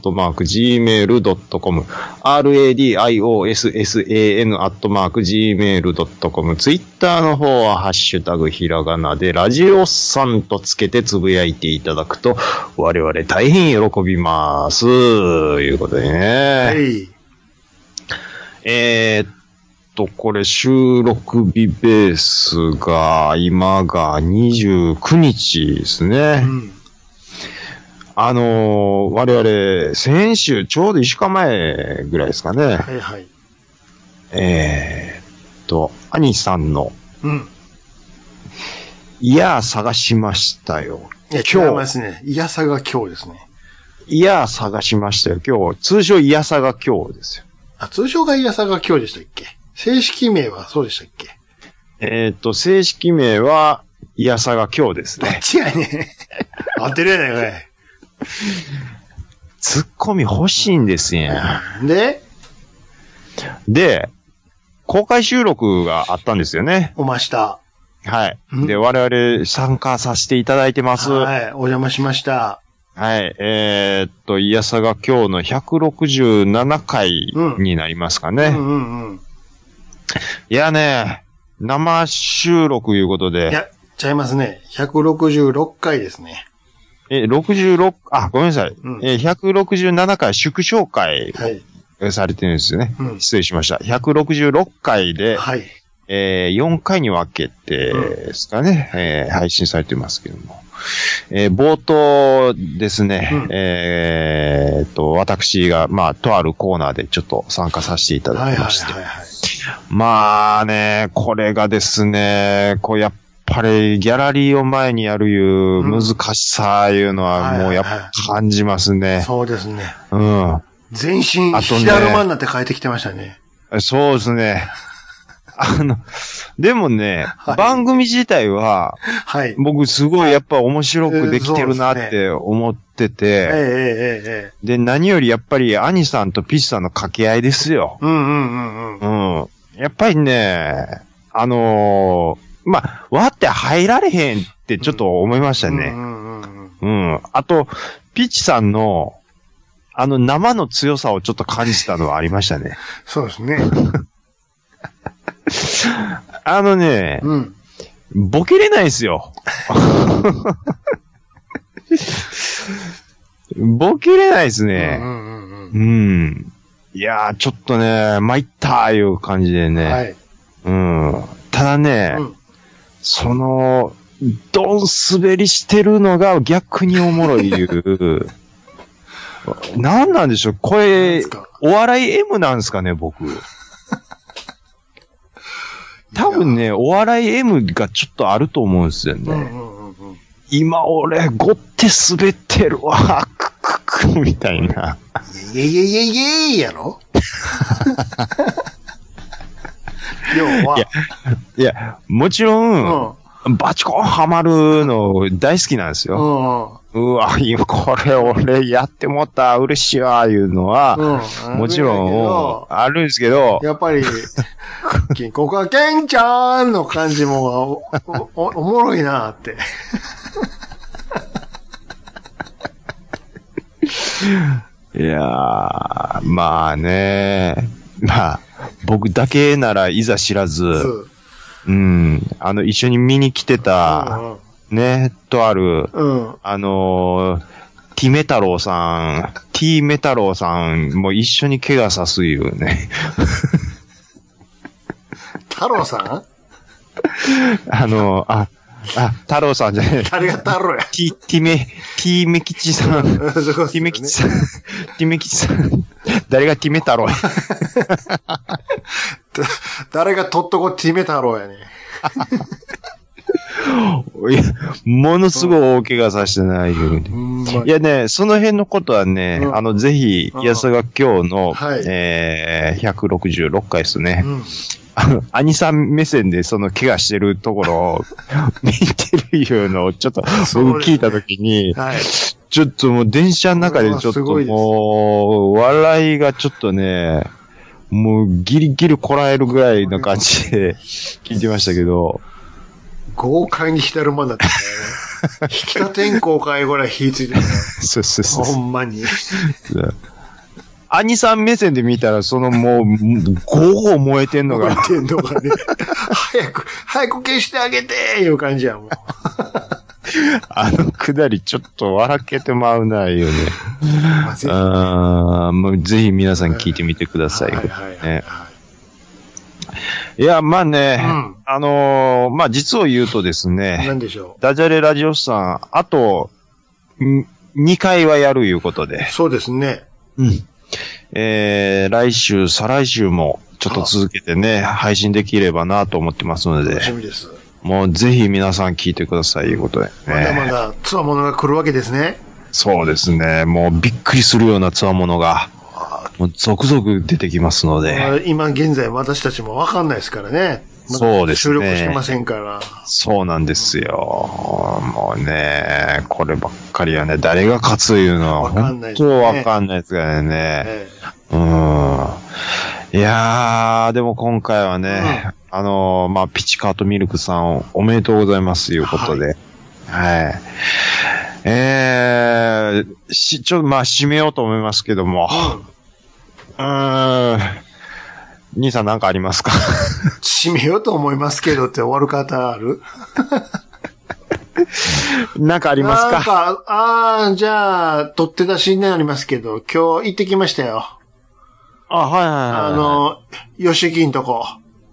@gmail.com、radiossan@gmail.com、Twitter の方は、ハッシュタグひらがなで、ラジオさんとつけてつぶやいていただくと、我々大変喜びます。ということでね。はい。これ収録日ベースが、今が29日ですね。うん、我々、先週、ちょうど1週間前ぐらいですかね。 はいはい。 兄さんの、 うん。 いやー探しましたよ。 いや、今日ですね。いやさが今日ですね。 いやー探しましたよ。今日、通称いやさが今日ですよ。 あ、通称がいやさが今日でしたっけ？正式名はそうでしたっけ？ 正式名は、いやさが今日ですね。 違いね。当てれないかい。 ツッコミ欲しいんですよ。で、公開収録があったんですよね。 おました。 はい。で、我々参加させていただいてます。 はい。お邪魔しました。 はい。いやさが今日の167回になりますかね。いやね、生収録いうことで。 いや、ちゃいますね。166回ですね。 66、ごめんなさい。167回縮小会されてるんですよね。失礼しました。166回で、はい。4回に分けてですかね、配信されてますけども。冒頭ですね、私が、とあるコーナーでちょっと参加させていただきまして。まあね、これがですね、やっぱりギャラリーを前にやるいう難しさいうのはもうやっぱ感じますね。 そうですね。 うん。 全身、ヒラルマになって帰ってきてましたね。 そうですね。でもね、番組自体は、僕すごいやっぱ面白くできてるなって思ってて、で、何よりやっぱり兄さんとピッチさんの掛け合いですよ。やっぱりね、割って入られへんってちょっと思いましたね。あと、ピッチさんの、生の強さをちょっと感じたのはありましたね。 そうですね。 ボケれないですよ。ボケれないですね。いやー、ちょっとね、参ったーいう感じでね。ただね、どん滑りしてるのが逆におもろいいう。なんなんでしょう、これ、お笑い M なんですかね、僕。多分ね、お笑い M がちょっとあると思うんですよね。今俺、ごって滑ってるわ、クククみたいな。 イェイイェイイェイイェイやろ要は。 いや、もちろん、バチコンハマるの大好きなんですよ。うわ、今これ俺やってもった嬉しいわ、いうのは、もちろん、あるんですけど、 やっぱり、金庫かけんちゃんの感じもおもろいなって。 いやー、まあね、僕だけならいざ知らず、一緒に見に来てた、 ね、ある、T メタロウさんも一緒に怪我さすいうね。 太郎さん太郎さんじゃない。 誰が太郎や。 T メ吉さん。T メ吉さん。誰が T メ太郎や。 誰がとっとこ T メ太郎やね。 いや、ものすごい大怪我させてないよ。いやね、その辺のことはね、ぜひ、安田今日の、166回ですね。兄さん目線でその怪我してるところを見てるいうのをちょっと僕聞いたときに、ちょっともう電車の中でちょっともう、笑いがちょっとね、もうギリギリこらえるぐらいの感じで聞いてましたけど、 豪快に浸るまんだったね。引田天候会ぐらい火ついてたね。 そう。 ほんまに。 兄さん目線で見たら、そのもう、ゴー燃えてんのが。 燃えてんのがね。早く消してあげてーいう感じやもん。 くだりちょっと笑けてまうな、いうね。もうぜひ皆さん聞いてみてください。いや、まあね、まあ実を言うとですね、 何でしょう。ダジャレラジオスさん、あと、2回はやるいうことで。 そうですね。 来週、再来週もちょっと続けてね、配信できればなと思ってますので。 楽しみです。 もうぜひ皆さん聞いてくださいいうことで、ね。 まだまだつわものが来るわけですね。 そうですね。もうびっくりするようなつわものが。もう続々出てきますので。 今現在私たちもわかんないですからね。 そうですね。 収録してませんから。 そうなんですよ。もうね、こればっかりはね、誰が勝ついうのは本当わかんないですからね。いやー、でも今回はね、まあ、ピチカートミルクさんおめでとうございますということで。はい。まあ、締めようと思いますけども。兄さんなんかありますか？ 締めようと思いますけどって終わる方ある？ なんかありますか？ じゃあ、取って出しになりますけど、今日行ってきましたよ。吉行んとこ。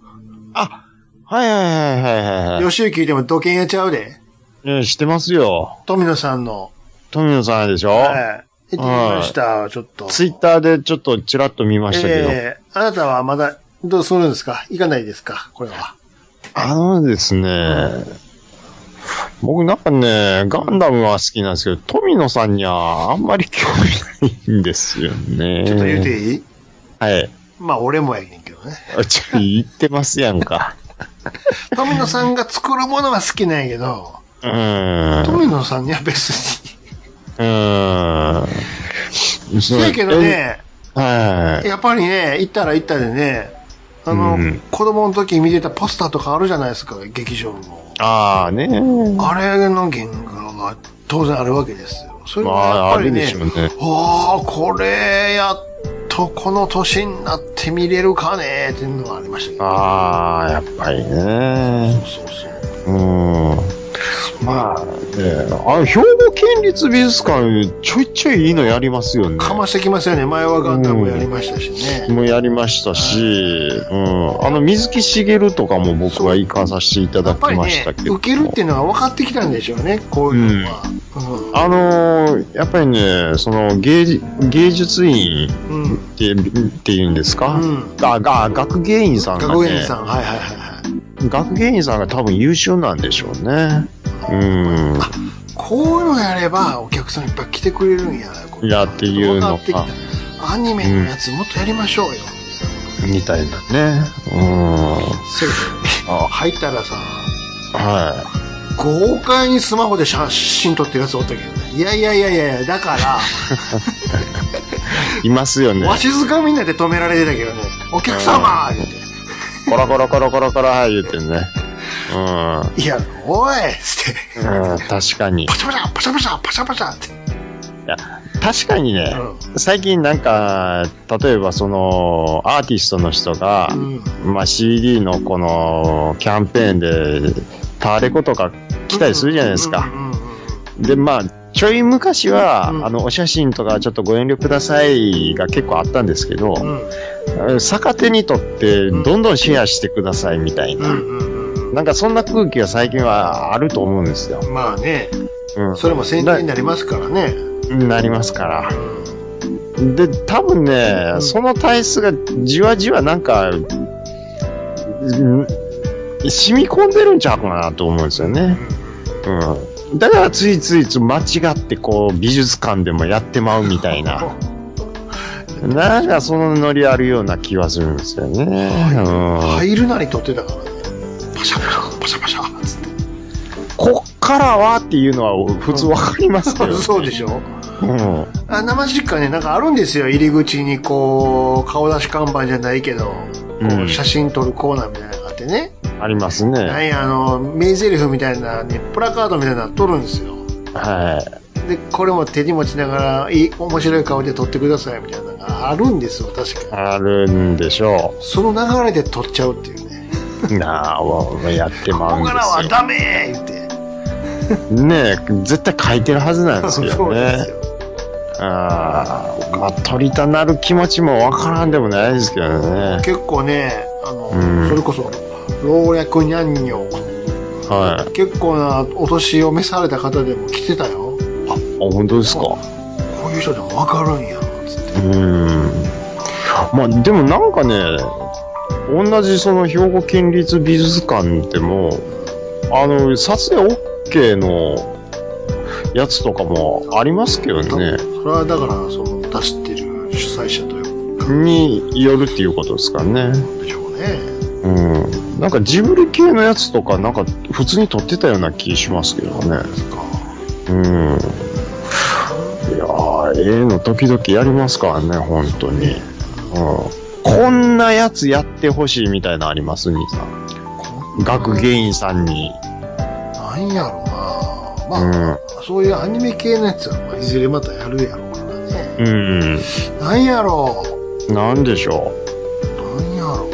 吉行でも土建屋ちゃうで。 知ってますよ。 富野さんの。 富野さんでしょ？ はい。行ってきました、ちょっと。 ツイッターでちょっっとチラッと見ましたけど。 あなたはまだ、どうするんですか？行かないですか？これは。 ですね、僕なんかね、ガンダムは好きなんですけど、富野さんにはあんまり興味ないんですよね。 ちょっと言うていい？ はい。 まあ俺もやねんけどね。 言ってますやんか。 富野さんが作るものは好きなんやけど、富野さんには別に。そうやけどね、やっぱりね、行ったら行ったでね、子供の時見てたポスターとかあるじゃないですか、劇場の。あれの原画が当然あるわけですよ。それはやっぱりね、これやっとこの年になって見れるかねっていうのがありましたけど。 やっぱりね。まあ、兵庫県立美術館、ちょいちょいいいのやりますよね。 かましてきますよね。前はガンダムもやりましたしね。 もうやりましたし、水木しげるとかも僕は行かさせていただきましたけど。 受けるっていうのは分かってきたんでしょうね、こういうのは。 やっぱりね、その芸術院っていうんですか、学芸員さんがね。 学芸員さん、 学芸員さんが多分優秀なんでしょうね。 こういうのやればお客さんいっぱい来てくれるんや。 いやっていうのが。 アニメのやつもっとやりましょうよ。 みたいなね。 入ったらさ、豪快にスマホで写真撮ってるやつおったけどね。いや、だから。 いますよね。 わしづかみんなで止められてたけどね。お客様言って。 コラ言ってね。 いや、おいつって。 確かに。 パシャって。 いや、確かにね、最近なんか、例えばその、アーティストの人が、CD のこの、キャンペーンで、タワレコとか来たりするじゃないですか。で、まあ、ちょい昔は、お写真とかちょっとご遠慮くださいが結構あったんですけど、逆手にとってどんどんシェアしてくださいみたいな。なんかそんな空気が最近はあると思うんですよ。 まあね。それも宣伝になりますからね。 なりますから。で、多分ね、その体質がじわじわなんか、染み込んでるんちゃうかなと思うんですよね。だからついつい間違ってこう美術館でもやってまうみたいな。なんかそのノリあるような気はするんですよね。 入るなり撮ってたからね。パシャパシャ、パシャパシャ、つって。 こっからはっていうのは普通わかりますけど、ね。 そうでしょ。生実家ね、なんかあるんですよ。入り口にこう、顔出し看板じゃないけど、こう写真撮るコーナーみたいなのがあってね。 ありますね。 名台詞みたいなね、プラカードみたいなの撮るんですよ。 はい。 で、これも手に持ちながら、面白い顔で撮ってくださいみたいなのがあるんですよ、確かに。 あるんでしょう。 その流れで撮っちゃうっていうね。 やってまうんですよ。 ここからはダメー言って。 ねえ、絶対書いてるはずなんですよね。そうですよ。まあ、撮りたなる気持ちもわからんでもないですけどね。 結構ね、それこそ、老若にゃんにょ。はい。結構なお年を召された方でも来てたよ。 本当ですか。こういう人でもわかるんや、つって。 まあ、でもなんかね、同じその兵庫県立美術館でも、撮影 OK のやつとかもありますけどね。それはだから、出してる主催者というか。 によるっていうことですかね。 でしょうね。 なんかジブリ系のやつとかなんか普通に撮ってたような気しますけどね。いやー、の時々やりますからね、本当に。こんなやつやってほしいみたいなのあります兄さん。学芸員さんに。 なんやろな。まあ、そういうアニメ系のやつは、いずれまたやるやろうからね。なんやろう。なんでしょう。なんやろ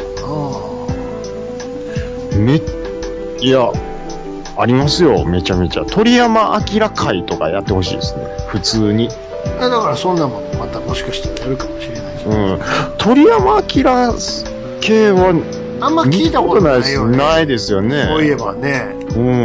うな。いや、ありますよ、めちゃめちゃ。鳥山明会とかやってほしいですね。普通に。 だからそんなもんまたもしかしたらやるかもしれないじゃん。鳥山明系は、 あんま聞いたことないよね。 ないですよね。 そういえばね。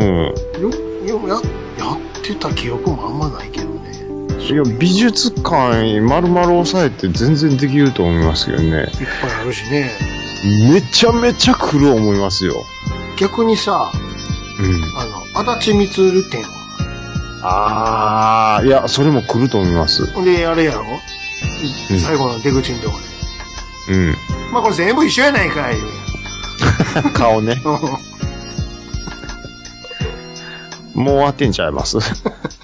やってた記憶もあんまないけどね。 いや、美術館丸々抑えて全然できると思いますけどね。いっぱいあるしね。 めちゃめちゃ来る思いますよ。 逆にさ、足立光展は。いや、それも来ると思います。 で、あれやろ、最後の出口のとこで。まあこれ全部一緒やないかい、 言うやん。顔ね。もう終わってんちゃいます